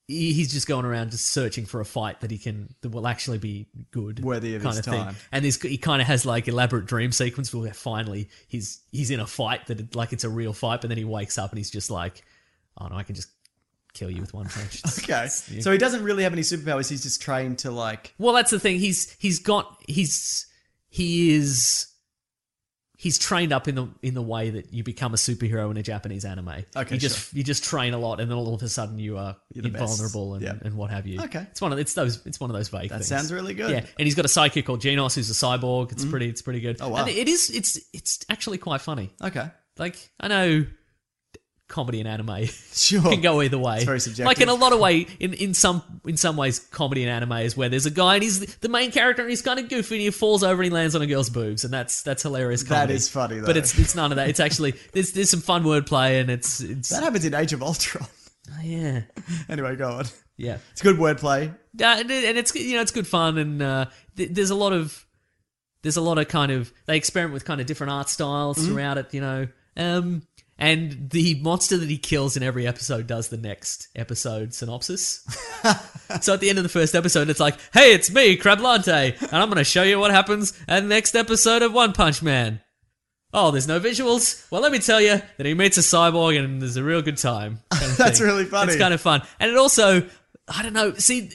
S5: he- he's just going around just searching for a fight that he can that will actually be good,
S4: Worthy of
S5: kind
S4: his
S5: of
S4: time.
S5: thing. And this, he kind of has like elaborate dream sequence where finally he's he's in a fight that it, like it's a real fight, but then he wakes up and he's just like, oh no, I can just kill you with one punch. It's-
S4: Okay.
S5: yeah.
S4: So he doesn't really have any superpowers. He's just trained to like.
S5: Well, that's the thing. He's he's got he's he is he's trained up in the in the way that you become a superhero in a Japanese anime.
S4: Okay,
S5: you just you just train a lot, and then all of a sudden you are
S4: You're the best.
S5: invulnerable and,
S4: Yep.
S5: and what have you.
S4: Okay.
S5: it's one of it's those it's one of those vague
S4: That
S5: things.
S4: sounds really good.
S5: Yeah, and he's got a sidekick called Genos, who's a cyborg. It's pretty it's pretty good.
S4: Oh, wow.
S5: And it is it's it's actually quite funny.
S4: Okay.
S5: Like I know comedy and anime
S4: Sure.
S5: can go either way.
S4: It's very subjective.
S5: Like in a lot of way, in, in some in some ways, comedy and anime is where there's a guy and he's the main character and he's kind of goofy and he falls over and he lands on a girl's boobs and that's that's hilarious comedy.
S4: That is funny, though.
S5: But it's it's none of that. It's actually there's there's some fun wordplay and it's it's
S4: That happens in Age of Ultron.
S5: oh, yeah
S4: Anyway, go on.
S5: yeah.
S4: It's good wordplay.
S5: Uh, and it- and it's you know it's good fun and uh, th- there's a lot of there's a lot of kind of they experiment with kind of different art styles
S4: Mm-hmm.
S5: throughout it, you know. Um, and the monster that he kills in every episode does the next episode synopsis. So at the end of the first episode, it's like, "Hey, it's me, Crablante, and I'm going to show you what happens at the next episode of One Punch Man." Oh, there's no visuals? Well, let me tell you that he meets a cyborg and there's a real good time. kind of
S4: That's
S5: thing.
S4: really funny.
S5: It's kind of fun. And it also, I don't know, see,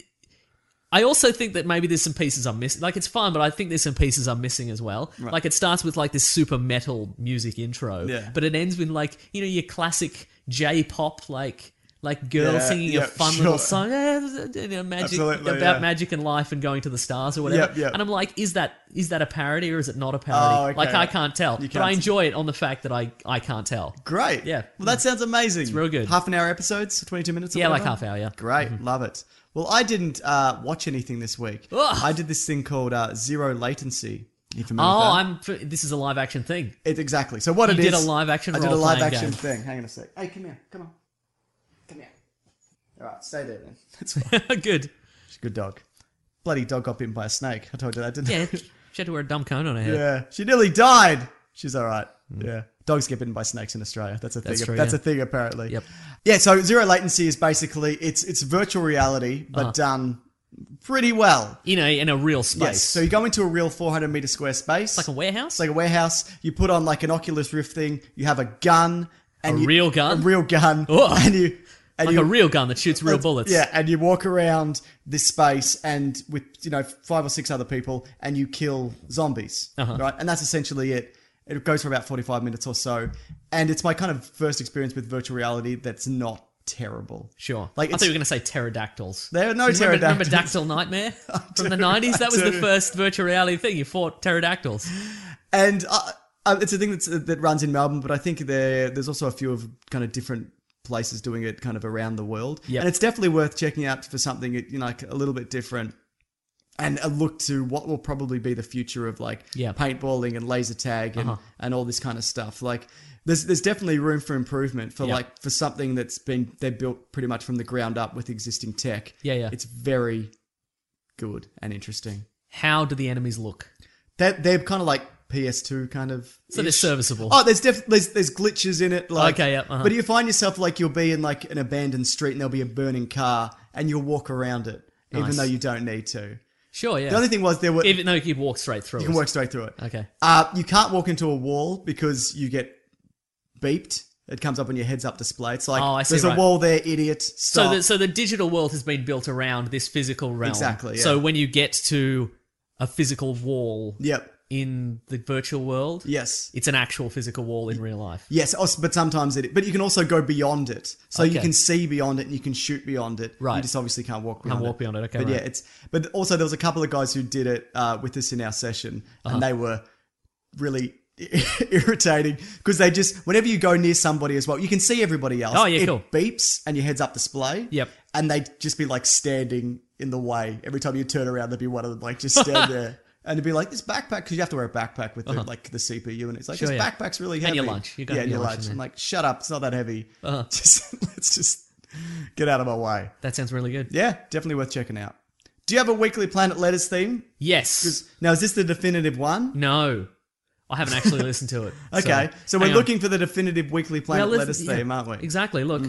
S5: I also think that maybe there's some pieces I'm missing. Like, it's fun, but I think there's some pieces I'm missing as well.
S4: Right.
S5: Like, it starts with, like, this super metal music intro.
S4: Yeah.
S5: But it ends with, like, you know, your classic J-pop, like... Like girl
S4: Yeah,
S5: singing
S4: yeah,
S5: a fun
S4: sure.
S5: little song, eh, you know, magic
S4: Absolutely,
S5: about
S4: yeah.
S5: magic and life and going to the stars or whatever.
S4: Yep, yep.
S5: And I'm like, is that is that a parody or is it not a parody?
S4: Oh, okay.
S5: Like I can't tell,
S4: You
S5: but
S4: can't
S5: I
S4: t-
S5: enjoy it on the fact that I I can't tell.
S4: Great.
S5: Yeah.
S4: Well, that sounds amazing. It's
S5: real good.
S4: Half an hour episodes, twenty-two minutes. Or
S5: Yeah, like
S4: whatever?
S5: half hour. Yeah.
S4: Great. Love it. Well, I didn't uh, watch anything this week.
S5: Ugh.
S4: I did this thing called uh, Zero Latency. You familiar
S5: Oh,
S4: with that?
S5: I'm. This is a live action thing.
S4: It, exactly. So what
S5: You
S4: it
S5: did
S4: is...
S5: a live action
S4: I did a live
S5: role-playing
S4: action
S5: game.
S4: thing. Hang on a sec. Hey, come here. Come on. Come here. All right, stay there then. That's fine.
S5: Good.
S4: She's a good dog. Bloody dog got bitten by a snake. I told you that, didn't
S5: Yeah.
S4: I?
S5: She had to wear a dumb cone on her head.
S4: Yeah. She nearly died. She's all right. Yeah. Dogs get bitten by snakes in Australia. That's a thing.
S5: That's true,
S4: That's
S5: yeah.
S4: a thing, apparently.
S5: Yep.
S4: Yeah, so zero latency is basically, it's it's virtual reality, but
S5: Uh-huh.
S4: done pretty well.
S5: In a in a real space.
S4: Yes. So you go into a real four hundred meter square space.
S5: like a warehouse.
S4: It's like a warehouse. You put on like an Oculus Rift thing. You have a gun. And
S5: A
S4: you,
S5: real gun?
S4: A real gun.
S5: Ugh.
S4: And you... And
S5: like
S4: you,
S5: a real gun that shoots real bullets.
S4: Yeah, and you walk around this space and with, you know, five or six other people and you kill zombies,
S5: Uh-huh.
S4: right? And that's essentially it. It goes for about forty-five minutes or so. And it's my kind of first experience with virtual reality that's not terrible.
S5: Sure.
S4: Like,
S5: I
S4: it's-
S5: thought you were going to say pterodactyls.
S4: There are no
S5: remember, Remember
S4: pterodactyls.
S5: Dactyl Nightmare from the nineties? That was the
S4: do.
S5: first virtual reality thing. You fought pterodactyls.
S4: And uh, uh, it's a thing that's, that runs in Melbourne, but I think there there's also a few of kind of different places doing it kind of around the world.
S5: Yep.
S4: And it's definitely worth checking out for something, you know, like a little bit different and a look to what will probably be the future of like
S5: Yeah.
S4: paintballing and laser tag and,
S5: Uh-huh.
S4: and all this kind of stuff. Like there's there's definitely room for improvement for
S5: Yep.
S4: like for something that's been they're built pretty much from the ground up with existing tech.
S5: Yeah, yeah.
S4: It's very good and interesting.
S5: How do the enemies look?
S4: They're, they're kind of like P S two kind of.
S5: So they're serviceable.
S4: Oh, there's def- there's there's glitches in it. Like,
S5: Okay, yep, uh-huh.
S4: But you find yourself like you'll be in like an abandoned street and there'll be a burning car and you'll walk around it even
S5: Nice.
S4: though you don't need to.
S5: Sure, yeah.
S4: The only thing was there were
S5: Even though you could walk straight through
S4: you
S5: it.
S4: can work straight through it.
S5: Okay.
S4: Uh, you can't walk into a wall because you get beeped. It comes up on your heads up display. It's like
S5: Oh, I see,
S4: there's
S5: right.
S4: a wall there, idiot.
S5: So
S4: Stop.
S5: the, so the digital world has been built around this physical realm.
S4: Exactly, yeah.
S5: So when you get to a physical wall
S4: Yep.
S5: in the virtual world,
S4: Yes.
S5: it's an actual physical wall in real life.
S4: Yes, also- but sometimes it. But you can also go beyond it, so you
S5: Okay.
S4: can see beyond it and you can shoot beyond it.
S5: Right.
S4: You just obviously can't walk beyond
S5: Can't
S4: it.
S5: walk beyond it, okay,
S4: But yeah,
S5: right.
S4: it's. But also there was a couple of guys who did it uh, with us in our session,
S5: Uh-huh.
S4: and they were really irritating because they just whenever you go near somebody as well, you can see everybody else.
S5: Oh, yeah,
S4: it
S5: cool.
S4: beeps and your heads up display.
S5: Yep.
S4: And they'd just be like standing in the way every time you turn around. There'd be one of them like just stand there. And it'd be like, this backpack, because you have to wear a backpack with the, like the C P U, and it's like,
S5: Uh-huh. Sure,
S4: this
S5: yeah.
S4: backpack's really
S5: And
S4: heavy.
S5: your lunch. You got
S4: yeah, and
S5: your
S4: your
S5: lunch
S4: lunch.
S5: in
S4: I'm
S5: there.
S4: like, shut up, it's not that heavy.
S5: Uh-huh.
S4: Just let's just get out of my way.
S5: That sounds really good.
S4: Yeah, definitely worth checking out. Do you have a Weekly Planet Letters theme?
S5: Yes.
S4: Now, is this the definitive one?
S5: No. I haven't actually listened to it.
S4: Okay, so, we're
S5: hang on.
S4: looking for the definitive Weekly Planet
S5: Well,
S4: Letters
S5: listen- yeah,
S4: theme, aren't we?
S5: Exactly. Look,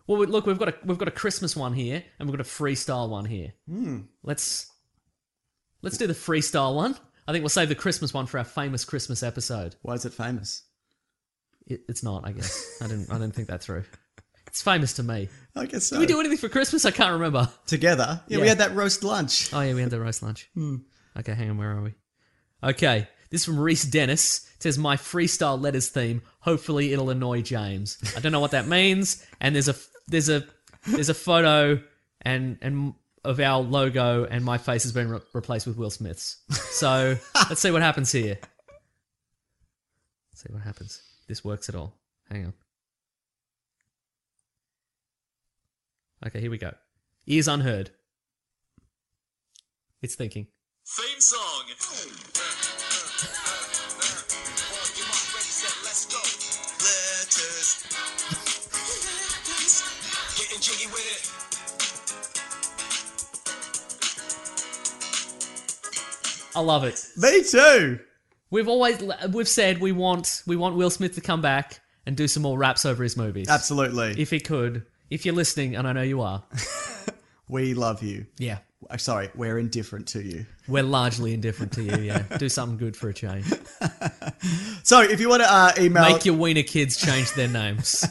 S5: Well, we- look, we've got a we've got a Christmas one here, and we've got a freestyle one here.
S4: Hmm.
S5: Let's let's do the freestyle one. I think we'll save the Christmas one for our famous Christmas episode.
S4: Why is it famous?
S5: It, it's not, I guess. I didn't I didn't think that through. It's famous to me.
S4: I guess so.
S5: Did we do anything for Christmas? I can't remember.
S4: Together? Yeah, we
S5: Yeah.
S4: had that roast lunch.
S5: Oh, yeah, we had the roast lunch. Okay, hang on, where are we? Okay, this is from Reese Dennis. It says, my freestyle letters theme, hopefully it'll annoy James. I don't know what that means, and there's a there's a there's a photo and and of our logo, and my face has been re- replaced with Will Smith's. So let's see what happens here. Let's see what happens. This works at all. Hang on. Okay, here we go. Ears unheard. It's thinking.
S7: Theme song. Letters. Getting jiggy with it.
S5: I love it.
S4: Me too.
S5: We've always we've said we want we want Will Smith to come back and do some more raps over his movies.
S4: Absolutely.
S5: If he could. If you're listening, and I know you are.
S4: We love you.
S5: Yeah.
S4: Uh, Sorry, we're indifferent to you.
S5: We're largely indifferent to you, yeah. Do something good for a change.
S4: So if you want to uh, email...
S5: Make your wiener kids change their names.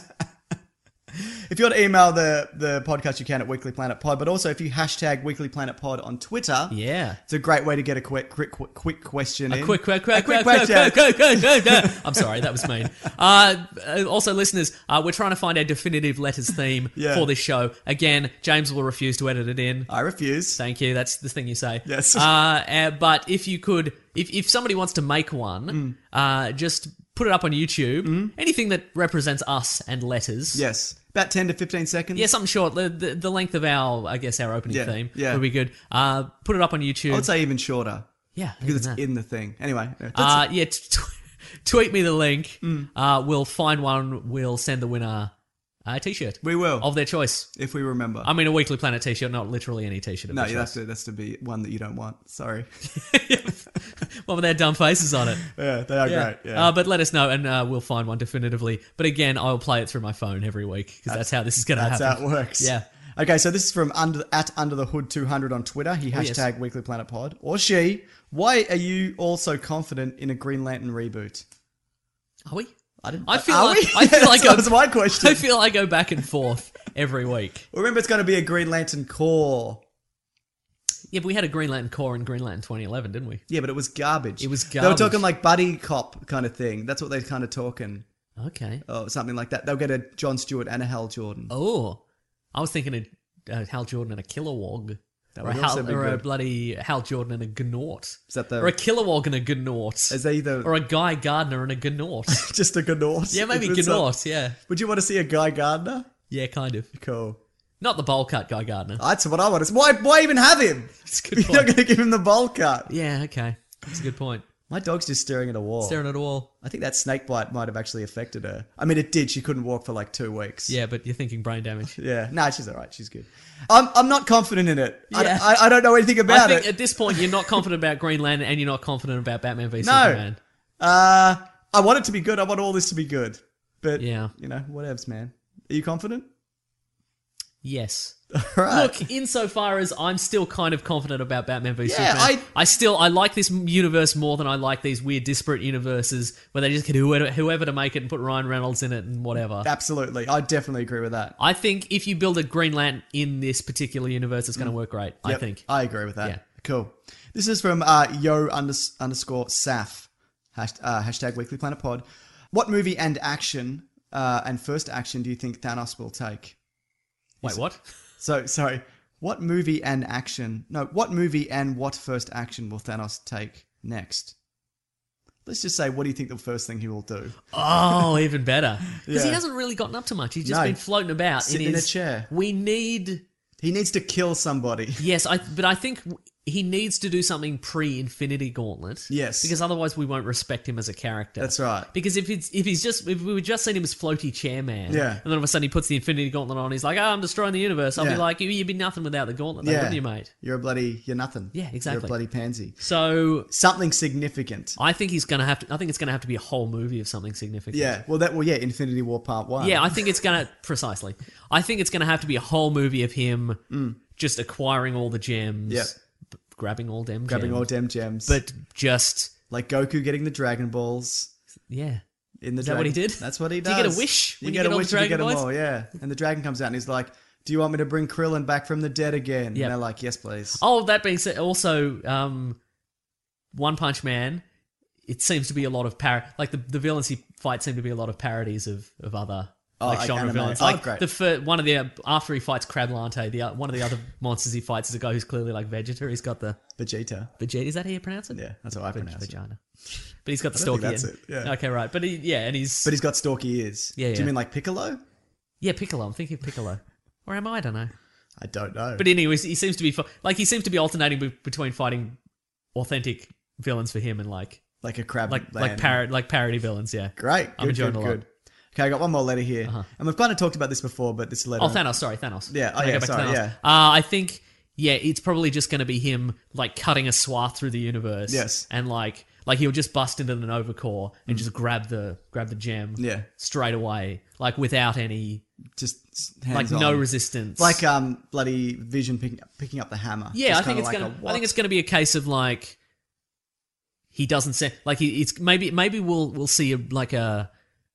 S4: If you want to email the, the podcast, you can at Weekly Planet Pod. But also, if you hashtag Weekly Planet Pod on Twitter,
S5: Yeah.
S4: it's a great way to get a quick quick, quick, quick question
S5: A
S4: in.
S5: quick, quick, quick,
S4: A quick
S5: quick, quick,
S4: question.
S5: quick, quick, quick, quick. I'm sorry, that was mean. Uh, uh, also, listeners, uh, we're trying to find our definitive letters theme
S4: Yeah.
S5: for this show. Again, James will refuse to edit it in.
S4: I refuse.
S5: Thank you. That's the thing you say.
S4: Yes.
S5: Uh, uh, but if you could, if if somebody wants to make one,
S4: Mm.
S5: uh, just put it up on YouTube. Anything that represents us and letters.
S4: Yes. About ten to fifteen seconds.
S5: Yeah, something short. The, the the length of our, I guess, our opening
S4: Yeah,
S5: theme
S4: yeah.
S5: would be good. Uh, put it up on YouTube.
S4: I would say even shorter.
S5: yeah,
S4: Because it's
S5: even that.
S4: in the thing. Anyway. That's
S5: Uh, yeah, t- t- tweet me the link.
S4: Mm.
S5: Uh, we'll find one. We'll send the winner a t-shirt
S4: we will.
S5: of their choice.
S4: if we remember.
S5: I mean, a Weekly Planet t-shirt, not literally any t-shirt of
S4: no,
S5: their
S4: that's
S5: choice.
S4: to, that's to be one that you don't want. Sorry.
S5: One with their dumb faces on it.
S4: yeah, they are
S5: Yeah.
S4: great. Yeah.
S5: Uh, but let us know, and uh, we'll find one definitively. But again, I'll play it through my phone every week because that's, how this is going to
S4: That's
S5: happen.
S4: how it works.
S5: Yeah.
S4: Okay, so this is from under at Under the Hood two hundred on Twitter. He
S5: Oh, yes.
S4: hashtag Weekly Planet Pod. Or she. Why are you all so confident in a Green Lantern reboot?
S5: Are we?
S4: I didn't.
S5: I feel
S4: are
S5: like
S4: we?
S5: I feel like
S4: that
S5: I,
S4: was my question.
S5: I feel I go back and forth every week.
S4: Remember, it's going to be a Green Lantern core.
S5: Yeah, but we had a Green Lantern core in Green Lantern twenty eleven, didn't we?
S4: Yeah, but it was garbage.
S5: It was
S4: They were
S5: garbage.
S4: talking like buddy cop kind of thing. That's what they're kind of talking.
S5: Okay.
S4: Or something like that. They'll get a Jon Stewart and a Hal Jordan.
S5: Oh, I was thinking of uh, Hal Jordan and a Kilowog.
S4: That
S5: Or, a
S4: would
S5: Hal,
S4: also be
S5: or a
S4: good.
S5: bloody Hal Jordan and a Gnaut.
S4: Is that the...
S5: Or a Kilowog and a Gnaut.
S4: Is they either...
S5: Or a Guy Gardner and a Gnaut.
S4: just a Gnaut?
S5: Yeah, maybe
S4: If it's a-
S5: Gnaut, yeah.
S4: Would you want to see a Guy Gardner?
S5: Yeah, kind of.
S4: Cool.
S5: Not the bowl cut Guy Gardner.
S4: That's what I want to see. Why, why even have him?
S5: It's a good
S4: You're not
S5: point.
S4: going to give him the bowl cut.
S5: Yeah, okay. That's a good point.
S4: My dog's just staring at a wall.
S5: Staring at a wall.
S4: I think that snake bite might have actually affected her. I mean, it did. She couldn't walk for like two weeks.
S5: Yeah, but you're thinking brain damage.
S4: Yeah. No, she's all right. She's good. I'm, I'm not confident in it. I-
S5: Yeah.
S4: I, I don't know anything
S5: I
S4: about
S5: think
S4: it.
S5: at this point you're not confident about Green Lantern and you're not confident about Batman v
S4: No.
S5: Superman.
S4: Uh, I want it to be good. I want all this to be good. But,
S5: Yeah.
S4: you know, whatevs, man. Are you confident?
S5: Yes.
S4: All right.
S5: Look, insofar as I'm still kind of confident about Batman v
S4: Yeah,
S5: Superman,
S4: I-
S5: I still I like this universe more than I like these weird disparate universes where they just get whoever, whoever to make it and put Ryan Reynolds in it and whatever.
S4: Absolutely. I definitely agree with that.
S5: I think if you build a Green Lantern in this particular universe, it's going to work great. I
S4: Yep,
S5: think.
S4: I agree with that.
S5: Yeah.
S4: Cool. This is from uh, yo unders- underscore saf, hash- uh, hashtag Weekly Planet Pod. What movie and action uh, and first action do you think Thanos will take?
S5: Wait, what?
S4: So, sorry. What movie and action? No, what movie and what first action will Thanos take next? Let's just say, what do you think the first thing he will do?
S5: Oh, even better. Because he
S4: Yeah.
S5: hasn't really gotten up to much. He's just
S4: No.
S5: been floating about
S4: Sitting
S5: in
S4: in a
S5: his
S4: chair.
S5: We need
S4: He needs to kill somebody.
S5: yes, I. But I think he needs to do something pre-Infinity Gauntlet.
S4: Yes.
S5: Because otherwise we won't respect him as a character.
S4: That's right.
S5: Because if it's if he's just if we were just seeing him as floaty chairman,
S4: Yeah.
S5: and then all of a sudden he puts the Infinity Gauntlet on, he's like, oh, I'm destroying the universe. I'll
S4: Yeah.
S5: be like, you- you'd be nothing without the gauntlet, though,
S4: Yeah.
S5: wouldn't you, mate?
S4: You're a bloody, you're nothing.
S5: Yeah, exactly.
S4: You're a bloody pansy.
S5: So
S4: Something significant.
S5: I think he's gonna have to. I think it's gonna have to be a whole movie of something significant.
S4: Yeah, well, that, well, yeah, Infinity War Part One.
S5: Yeah, I think it's gonna precisely. I think it's gonna have to be a whole movie of him just acquiring all the gems,
S4: Mm. Yep.
S5: b- grabbing all them,
S4: grabbing
S5: gems,
S4: all dem gems.
S5: but just
S4: like Goku getting the Dragon Balls
S5: yeah.
S4: in the.
S5: Is that what he
S4: Dragon-
S5: did?
S4: That's what he
S5: Do
S4: does.
S5: you get a wish
S4: You
S5: when you
S4: get
S5: get
S4: a
S5: all
S4: wish
S5: the
S4: and you get
S5: Dragon
S4: them
S5: Balls?
S4: all. Yeah, and the dragon comes out and he's like, "Do you want me to bring Krillin back from the dead again?"
S5: Yep.
S4: And they're like, "Yes, please."
S5: Oh, that being said, also um, One Punch Man. It seems to be a lot of par like the the villains he fights seem to be a lot of parodies of of other.
S4: Oh,
S5: like
S4: like
S5: genre
S4: anime.
S5: villains,
S4: Oh,
S5: like
S4: great.
S5: the fir- one of the after he fights Crablante, the o- one of the other monsters he fights is a guy who's clearly like Vegeta. He's got the
S4: Vegeta.
S5: Vegeta. Is that how you pronounce it?
S4: Yeah, that's how I
S5: Veg-
S4: pronounce it.
S5: Vagina. But he's got the
S4: I don't
S5: stalky.
S4: think that's
S5: end.
S4: it, yeah.
S5: Okay, right. But he, yeah, and he's
S4: But he's got stalky ears.
S5: Yeah,
S4: Do
S5: yeah.
S4: you mean like Piccolo?
S5: yeah Piccolo. I'm thinking of Piccolo, or am I? I don't know.
S4: I don't know.
S5: But anyways, he seems to be fi- like he seems to be alternating be- between fighting authentic villains for him and like
S4: like a crab.
S5: like
S4: land.
S5: like parrot like parody villains. Yeah.
S4: Great. Good,
S5: I'm enjoying
S4: good,
S5: it a lot.
S4: good. Okay, I got one more letter here, and we've kind of talked about this before, but this letter.
S5: Oh, Thanos. Sorry, Thanos.
S4: Yeah, oh,
S5: Can I
S4: yeah,
S5: go back to
S4: sorry,
S5: Thanos?
S4: yeah.
S5: Uh, I think yeah, it's probably just going to be him like cutting a swath through the universe.
S4: Yes.
S5: and like like he'll just bust into the Nova Core and just grab the grab the gem.
S4: Yeah.
S5: straight away, like without any
S4: Just
S5: like
S4: hands
S5: no
S4: on.
S5: resistance.
S4: Like um, bloody Vision picking up, picking up the hammer.
S5: Yeah,
S4: Just
S5: I think
S4: kinda
S5: it's
S4: like
S5: gonna.
S4: a
S5: I
S4: what?
S5: think it's gonna be a case of like he doesn't say like he, it's maybe maybe we'll we'll see a, like a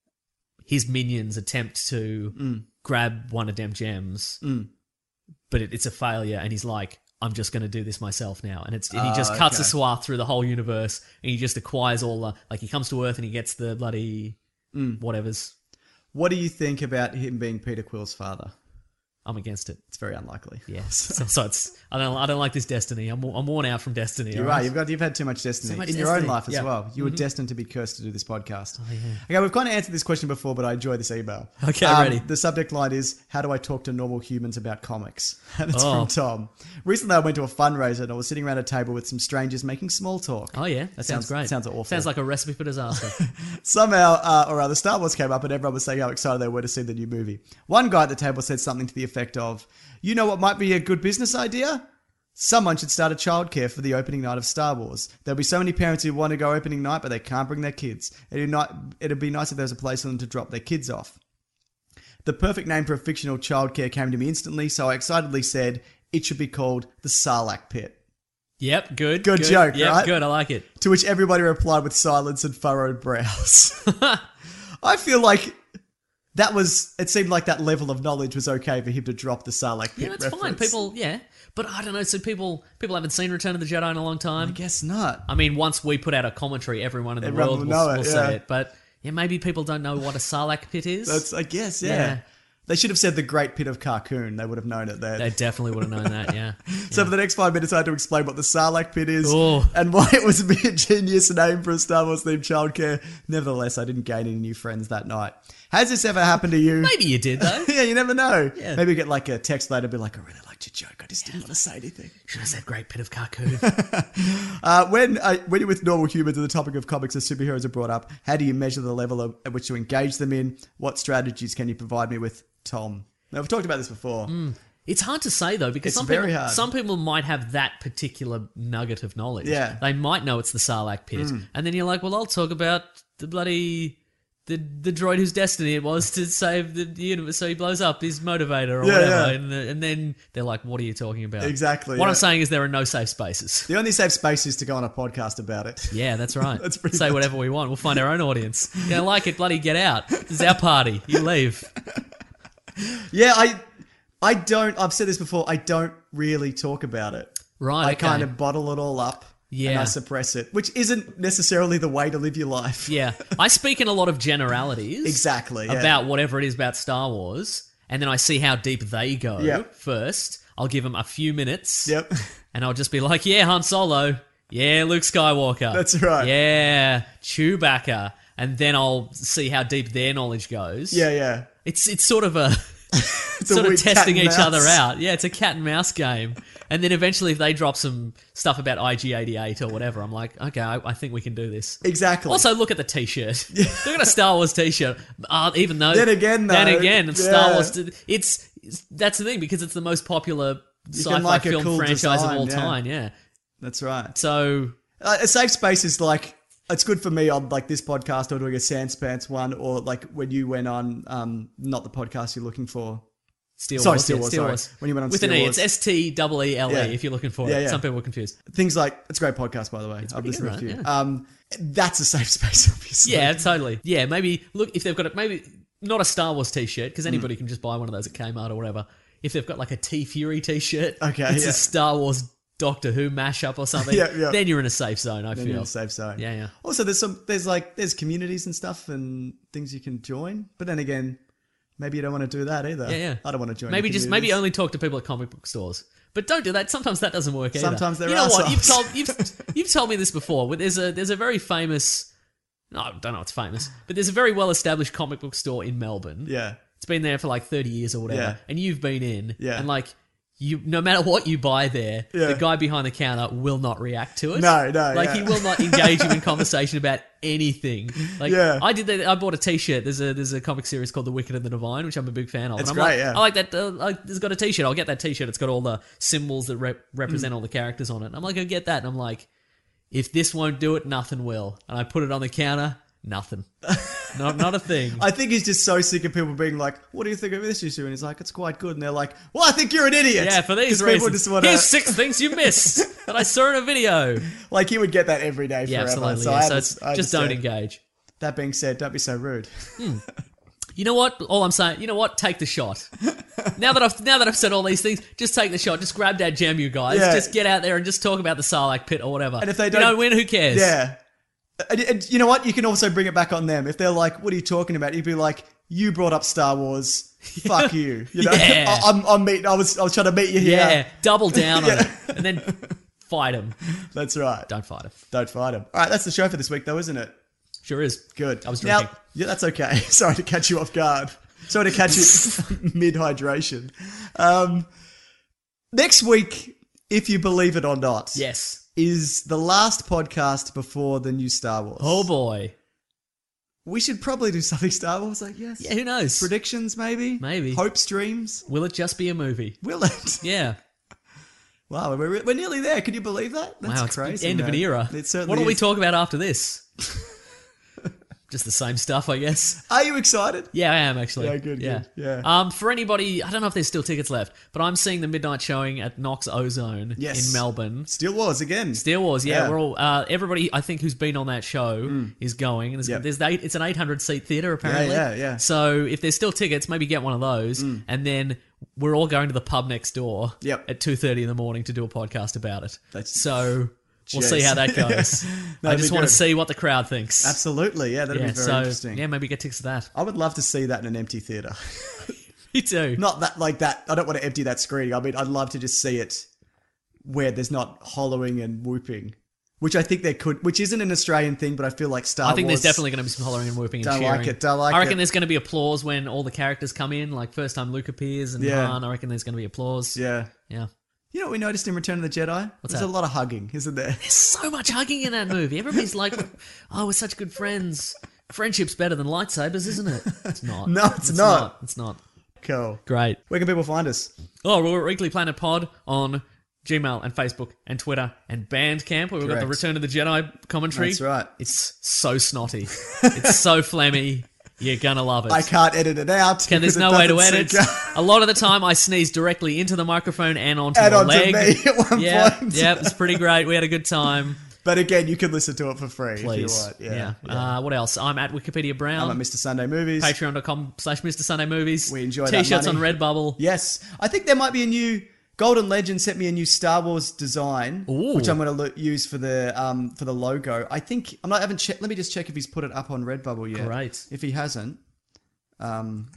S5: his minions attempt to
S4: Mm.
S5: grab one of them gems, but it, it's a failure, and he's like, I'm just gonna do this myself now, and it's and he just
S4: Ah,
S5: cuts a
S4: okay.
S5: swath through the whole universe, and he just acquires all the like he comes to Earth and he gets the bloody
S4: Mm.
S5: whatever's.
S4: What do you think about him being Peter Quill's father?
S5: I'm against it.
S4: It's very unlikely.
S5: Yes, so, so it's I don't I don't like this Destiny. I'm I'm worn out from Destiny.
S4: You're
S5: all
S4: right. You've got you've had too much destiny
S5: So much
S4: in your own
S5: destiny.
S4: life as
S5: Yeah.
S4: well. You were destined to be cursed to do this podcast.
S5: Oh, yeah.
S4: Okay, we've kind of answered this question before, but I enjoy this email.
S5: Okay,
S4: Um,
S5: ready.
S4: The subject line is, "How do I talk to normal humans about comics?" And it's
S5: Oh.
S4: from Tom. Recently, I went to a fundraiser and I was sitting around a table with some strangers making small talk.
S5: Oh yeah, that
S4: That
S5: sounds,
S4: sounds-
S5: great.
S4: sounds awful.
S5: Sounds like a recipe for disaster.
S4: Somehow, uh, or rather, Star Wars came up and everyone was saying how excited they were to see the new movie. One guy at the table said something to the effect of, "You know what might be a good business idea? Someone should start a childcare for the opening night of Star Wars. There'll be so many parents who want to go opening night, but they can't bring their kids. It'd, not, it'd be nice if there was a place for them to drop their kids off." The perfect name for a fictional childcare came to me instantly, so I excitedly said it should be called the Sarlacc Pit.
S5: Yep, good.
S4: Good joke,
S5: yep,
S4: right?
S5: good. I like it.
S4: To which everybody replied with silence and furrowed brows. I feel like that was, it seemed like that level of knowledge was okay for him to drop the Sarlacc Pit
S5: Yeah, that's fine.
S4: reference.
S5: People, yeah, but I don't know. So people, people haven't seen Return of the Jedi in a long
S4: I
S5: time.
S4: guess not.
S5: I mean, once we put out a commentary, everyone in the
S4: Everyone
S5: world
S4: will
S5: will,
S4: know it,
S5: will
S4: yeah.
S5: say it. But yeah, maybe people don't know what a Sarlacc Pit is.
S4: That's, I guess, yeah.
S5: Yeah.
S4: They should have said the Great Pit of Carcoon. They would have known it then.
S5: They definitely would have known that. Yeah.
S4: So for the next five minutes, I had to explain what the Sarlacc Pit is
S5: Oh.
S4: and why it was a genius name for a Star Wars themed childcare. Nevertheless, I didn't gain any new friends that night. Has this ever happened to you?
S5: Maybe you did though.
S4: Yeah, you never know.
S5: Yeah.
S4: Maybe you get like a text later, be like, "I really liked your joke. I just didn't want to say anything."
S5: Should have said Great Pit of Carcoon.
S4: Uh, when uh, when you're with normal humans and the topic of comics or superheroes are brought up, how do you measure the level of, at which you engage them in? What strategies can you provide me with, Tom? Now, we've talked about this before.
S5: It's hard to say though because
S4: It's
S5: some
S4: very
S5: people,
S4: hard.
S5: some people might have that particular nugget of knowledge.
S4: Yeah.
S5: they might know it's the Sarlacc Pit, and then you're like, well, I'll talk about the bloody the the droid whose destiny it was to save the universe, so he blows up his motivator or
S4: Yeah,
S5: whatever,
S4: yeah.
S5: And, and then they're like, what are you talking about?
S4: Exactly,
S5: What
S4: yeah.
S5: I'm saying is there are no safe spaces.
S4: The only safe space is to go on a podcast about it.
S5: Yeah, that's right.
S4: That's pretty
S5: Say
S4: much-
S5: whatever we want. We'll find our own audience. You don't like it, bloody get out. This is our party. You leave.
S4: Yeah, I I don't, I've said this before, I don't really talk about it.
S5: Right,
S4: I
S5: okay.
S4: kind of bottle it all up and
S5: Yeah.
S4: I suppress it, which isn't necessarily the way to live your life.
S5: Yeah, I speak in a lot of generalities.
S4: Exactly, yeah.
S5: About whatever it is about Star Wars, and then I see how deep they go
S4: Yep.
S5: first. I'll give them a few minutes.
S4: Yep.
S5: And I'll just be like, yeah, Han Solo. Yeah, Luke Skywalker.
S4: That's right.
S5: Yeah, Chewbacca. And then I'll see how deep their knowledge goes.
S4: Yeah, yeah.
S5: It's it's sort of a
S4: It's a
S5: sort of
S4: weird cat
S5: testing
S4: and
S5: each
S4: mouse.
S5: other out. Yeah, it's a cat and mouse game. And then eventually, if they drop some stuff about I G eighty-eight or whatever, I'm like, okay, I, I think we can do this.
S4: Exactly.
S5: Also, look at the T-shirt. Look at a Star Wars T-shirt. Uh, even though
S4: Then again, though,
S5: then again, it's Star
S4: yeah.
S5: Wars. It's, it's that's the thing because it's the most popular sci-fi
S4: like a
S5: film
S4: cool
S5: franchise
S4: design,
S5: of all
S4: yeah.
S5: time. Yeah.
S4: That's right.
S5: So
S4: Uh, a safe space is like, it's good for me on like this podcast or doing a Sans Pants one, or like when you went on, um, not the podcast you're looking for.
S5: Steel
S4: Sorry,
S5: Wars.
S4: Steel
S5: yeah,
S4: Wars,
S5: Steel
S4: sorry.
S5: Wars.
S4: When you went on
S5: with
S4: Steel
S5: an E,
S4: Wars.
S5: it's S T E E L E
S4: Yeah.
S5: if you're looking for
S4: Yeah,
S5: it.
S4: yeah.
S5: Some people were confused.
S4: Things like, it's a great podcast, by the way. I've
S5: pretty
S4: listened
S5: good,
S4: to a
S5: right?
S4: few.
S5: Yeah.
S4: Um, that's a safe space, obviously.
S5: Yeah, totally. Yeah, maybe look if they've got it. Maybe not a Star Wars T-shirt because anybody
S4: Mm.
S5: can just buy one of those at Kmart or whatever. If they've got like a T Fury T-shirt,
S4: Okay,
S5: it's
S4: yeah.
S5: a Star Wars Doctor Who mashup or something.
S4: Yeah, yeah.
S5: Then you're in a safe zone. I
S4: Then
S5: feel.
S4: you're in a safe zone.
S5: Yeah, yeah.
S4: Also, there's some, there's like, there's communities and stuff and things you can join. But then again, maybe you don't want to do that either.
S5: Yeah, yeah.
S4: I don't want to join.
S5: Maybe
S4: the
S5: just maybe
S4: communities.
S5: only talk to people at comic book stores. But don't do that. Sometimes that doesn't work either.
S4: Sometimes they're
S5: You know what? You've
S4: assholes.
S5: told you've you've told me this before. There's a there's a very famous. No, I don't know. It's famous, but there's a very well established comic book store in Melbourne.
S4: Yeah.
S5: It's been there for like thirty years or whatever,
S4: Yeah.
S5: and you've been in,
S4: Yeah.
S5: and like you, no matter what you buy there,
S4: Yeah.
S5: the guy behind the counter will not react to it.
S4: No, no,
S5: like
S4: yeah.
S5: he will not engage you in conversation about anything. Like
S4: Yeah.
S5: I did that. I bought a T-shirt. There's a there's a comic series called The Wicked and the Divine, which I'm a big fan of.
S4: It's
S5: and I'm
S4: great,
S5: like,
S4: yeah.
S5: I like that. Uh, like, it's got a T-shirt. I'll get that T-shirt. It's got all the symbols that rep-
S4: Mm.
S5: represent all the characters on it. And I'm like, I'll get that. And I'm like, if this won't do it, nothing will. And I put it on the counter. Nothing. not not a thing.
S4: I think he's just so sick of people being like, "What do you think of this issue?" And he's like, "It's quite good." And they're like, "Well, I think you're an idiot."
S5: Yeah, for these
S4: 'Cause people
S5: reasons.
S4: just wanna-
S5: Here's six things you missed that I saw in a video.
S4: like he would get that every day
S5: Yeah,
S4: forever.
S5: absolutely.
S4: So,
S5: yeah.
S4: I
S5: So
S4: underst-
S5: it's,
S4: I
S5: just don't
S4: understand.
S5: engage.
S4: That being said, don't be so rude.
S5: You know what? All I'm saying, you know what? Take the shot. now that I've now that I've said all these things, just take the shot. Just grab that gem, you guys.
S4: Yeah.
S5: Just get out there and just talk about the Sarlacc pit or whatever.
S4: And if they
S5: you
S4: don't-
S5: don't win, who cares?
S4: Yeah. And, and you know what? You can also bring it back on them. If they're like, "What are you talking about?" You'd be like, "You brought up Star Wars. Fuck you." You know,
S5: Yeah.
S4: I, I'm, I'm meeting. I was, I was trying to meet you here.
S5: Yeah, double down on
S4: Yeah.
S5: it, and then fight him.
S4: That's right.
S5: Don't fight him.
S4: Don't fight him. All right, that's the show for this week, though, isn't it?
S5: Sure is.
S4: Good.
S5: I was
S4: Now,
S5: drinking.
S4: yeah, that's okay. Sorry to catch you off guard. Sorry to catch you mid hydration. Um, next week, if you believe it or not,
S5: Yes.
S4: is the last podcast before the new Star Wars.
S5: Oh boy.
S4: We should probably do something Star Wars, I guess.
S5: Yeah. Who knows?
S4: Predictions, maybe.
S5: Maybe.
S4: Hopes, dreams.
S5: Will it just be a movie?
S4: Will it?
S5: Yeah.
S4: Wow, we're, we're nearly there. Can you believe that? That's
S5: wow. It's
S4: crazy.
S5: the end of an
S4: man.
S5: era.
S4: It certainly
S5: what will we
S4: is.
S5: talk about after this? Just the same stuff, I guess.
S4: Are you excited?
S5: Yeah, I am actually.
S4: Yeah, good,
S5: Yeah.
S4: good. Yeah.
S5: Um, for anybody, I don't know if there's still tickets left, but I'm seeing the midnight showing at Knox Ozone
S4: Yes.
S5: in Melbourne.
S4: Steel Wars again.
S5: Steel Wars, yeah,
S4: Yeah.
S5: we're all. Uh, everybody, I think, who's been on that show is going. And there's,
S4: Yep.
S5: there's eight, it's an eight hundred seat theater apparently.
S4: yeah, yeah.
S5: So if there's still tickets, maybe get one of those, and then we're all going to the pub next door.
S4: Yep.
S5: At two thirty in the morning to do a podcast about it.
S4: That's-
S5: so. We'll
S4: Jeez.
S5: see how that goes. I
S4: That'd
S5: just
S4: be
S5: want
S4: good.
S5: to see what the crowd thinks.
S4: Absolutely. Yeah, that'd
S5: Yeah,
S4: be very
S5: so
S4: interesting.
S5: yeah, maybe get tickets to that.
S4: I would love to see that in an empty theater.
S5: Me too.
S4: Not that like that. I don't want to empty that screening. I mean, I'd love to just see it where there's not hollowing and whooping, which I think there could, which isn't an Australian thing, but I feel like Star
S5: I think
S4: Wars.
S5: there's definitely going to be some hollering and whooping and
S4: Don't
S5: cheering.
S4: like it, don't like
S5: I reckon
S4: it.
S5: there's going to be applause when all the characters come in. Like first time Luke appears and
S4: Yeah.
S5: Han. I reckon there's going to be applause.
S4: Yeah.
S5: Yeah.
S4: You know what we noticed in Return of the Jedi?
S5: What's
S4: there's
S5: that?
S4: a lot of hugging, isn't there?
S5: There's so much hugging in that movie. Everybody's like, "Oh, we're such good friends. Friendship's better than lightsabers, isn't it?" It's not.
S4: No, it's not.
S5: It's not.
S4: Cool.
S5: Great.
S4: Where can people find us?
S5: Oh, we're at Weekly Planet Pod on Gmail and Facebook and Twitter and Bandcamp, where we've got the
S4: Correct.
S5: Return of the Jedi commentary.
S4: That's right.
S5: It's so snotty. It's so phlegmy. You're gonna love it.
S4: I can't edit it out.
S5: Can, there's
S4: because
S5: no
S4: it
S5: way to
S4: doesn't
S5: edit.
S4: sync up.
S5: A lot of the time, I sneeze directly into the microphone and onto
S4: And
S5: your
S4: onto
S5: leg.
S4: me at one
S5: yeah,
S4: point.
S5: yeah, it's pretty great. We had a good time.
S4: But again, you can listen to it for free if you
S5: Please,
S4: want.
S5: yeah.
S4: Yeah. yeah.
S5: Uh, what else? I'm at Wikipedia Brown.
S4: I'm at Mister Sunday Movies.
S5: Patreon.com slash Mister Sunday Movies.
S4: We enjoy that
S5: T-shirts on
S4: money.
S5: Redbubble.
S4: Yes. I think there might be a new... Golden Legend sent me a new Star Wars design,
S5: Ooh.
S4: which I'm going to lo- use for the um for the logo. I think I'm not. I haven't checked. Let me just check if he's put it up on Redbubble yet.
S5: Great.
S4: If he hasn't, um,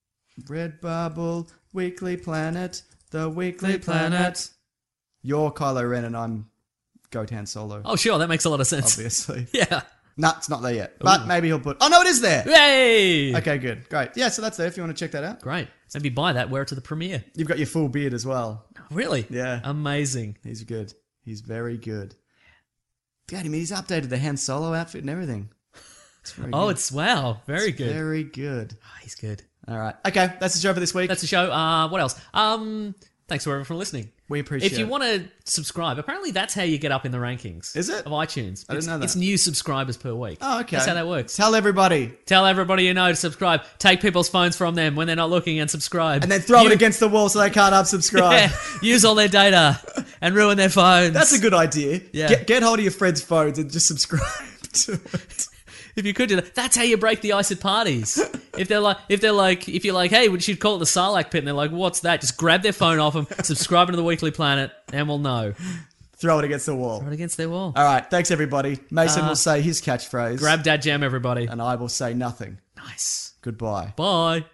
S4: Redbubble Weekly Planet, the Weekly Planet. You're Kylo Ren and I'm Goat Han Solo.
S5: Oh, sure. That makes a lot of sense.
S4: Obviously.
S5: Yeah.
S4: Nah, it's not there yet. But maybe he'll put... Oh, no, it is there.
S5: Yay!
S4: Okay, good. Great. Yeah, so that's there if you want to check that out.
S5: Great. Maybe buy that, wear it to the premiere.
S4: You've got your full beard as well.
S5: Really?
S4: Yeah.
S5: Amazing.
S4: He's good. He's very good. God, I mean, he's updated the Han Solo outfit and everything. It's very
S5: Oh,
S4: good.
S5: it's wow. Very
S4: It's
S5: good.
S4: Very good.
S5: Oh, he's good.
S4: All right. Okay, that's the show for this week.
S5: That's the show. Uh, what else? Um, thanks for for listening.
S4: We appreciate
S5: If you
S4: it.
S5: want to subscribe, apparently that's how you get up in the rankings.
S4: Is it?
S5: Of iTunes.
S4: I didn't
S5: It's-
S4: know that.
S5: It's new subscribers per week.
S4: Oh, okay.
S5: That's how that works.
S4: Tell everybody.
S5: Tell everybody you know to subscribe. Take people's phones from them when they're not looking and subscribe.
S4: And then throw
S5: You-
S4: it against the wall so they can't unsubscribe.
S5: Yeah, use all their data and ruin their phones.
S4: That's a good idea.
S5: Yeah.
S4: Get, get hold of your friends' phones and just subscribe to it.
S5: If you could do that, that's how you break the ice at parties. If they're like, if they're like, if you're like, hey, we should call it the Sarlacc pit, and they're like, what's that? Just grab their phone off them, subscribe to the Weekly Planet, and we'll know.
S4: Throw it against the wall.
S5: Right against their wall.
S4: All right. Thanks, everybody. Mason
S5: Uh,
S4: will say his catchphrase.
S5: Grab Dad Jam, everybody.
S4: And I will say nothing.
S5: Nice.
S4: Goodbye.
S5: Bye.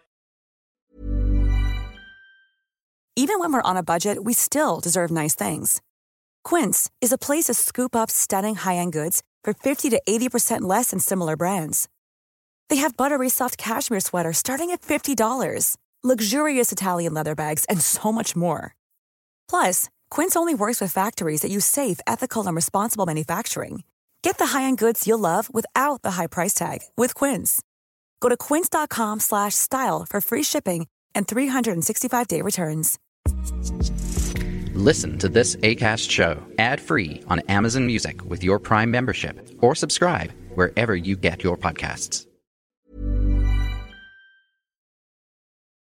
S8: Even when we're on a budget, we still deserve nice things. Quince is a place to scoop up stunning high-end goods for fifty to eighty percent less than similar brands. They have buttery soft cashmere sweaters starting at fifty dollars, luxurious Italian leather bags, and so much more. Plus, Quince only works with factories that use safe, ethical, and responsible manufacturing. Get the high-end goods you'll love without the high price tag with Quince. Go to quince.com slash style for free shipping and three sixty-five day returns.
S9: Listen to this Acast show ad-free on Amazon Music with your Prime membership, or subscribe wherever you get your podcasts.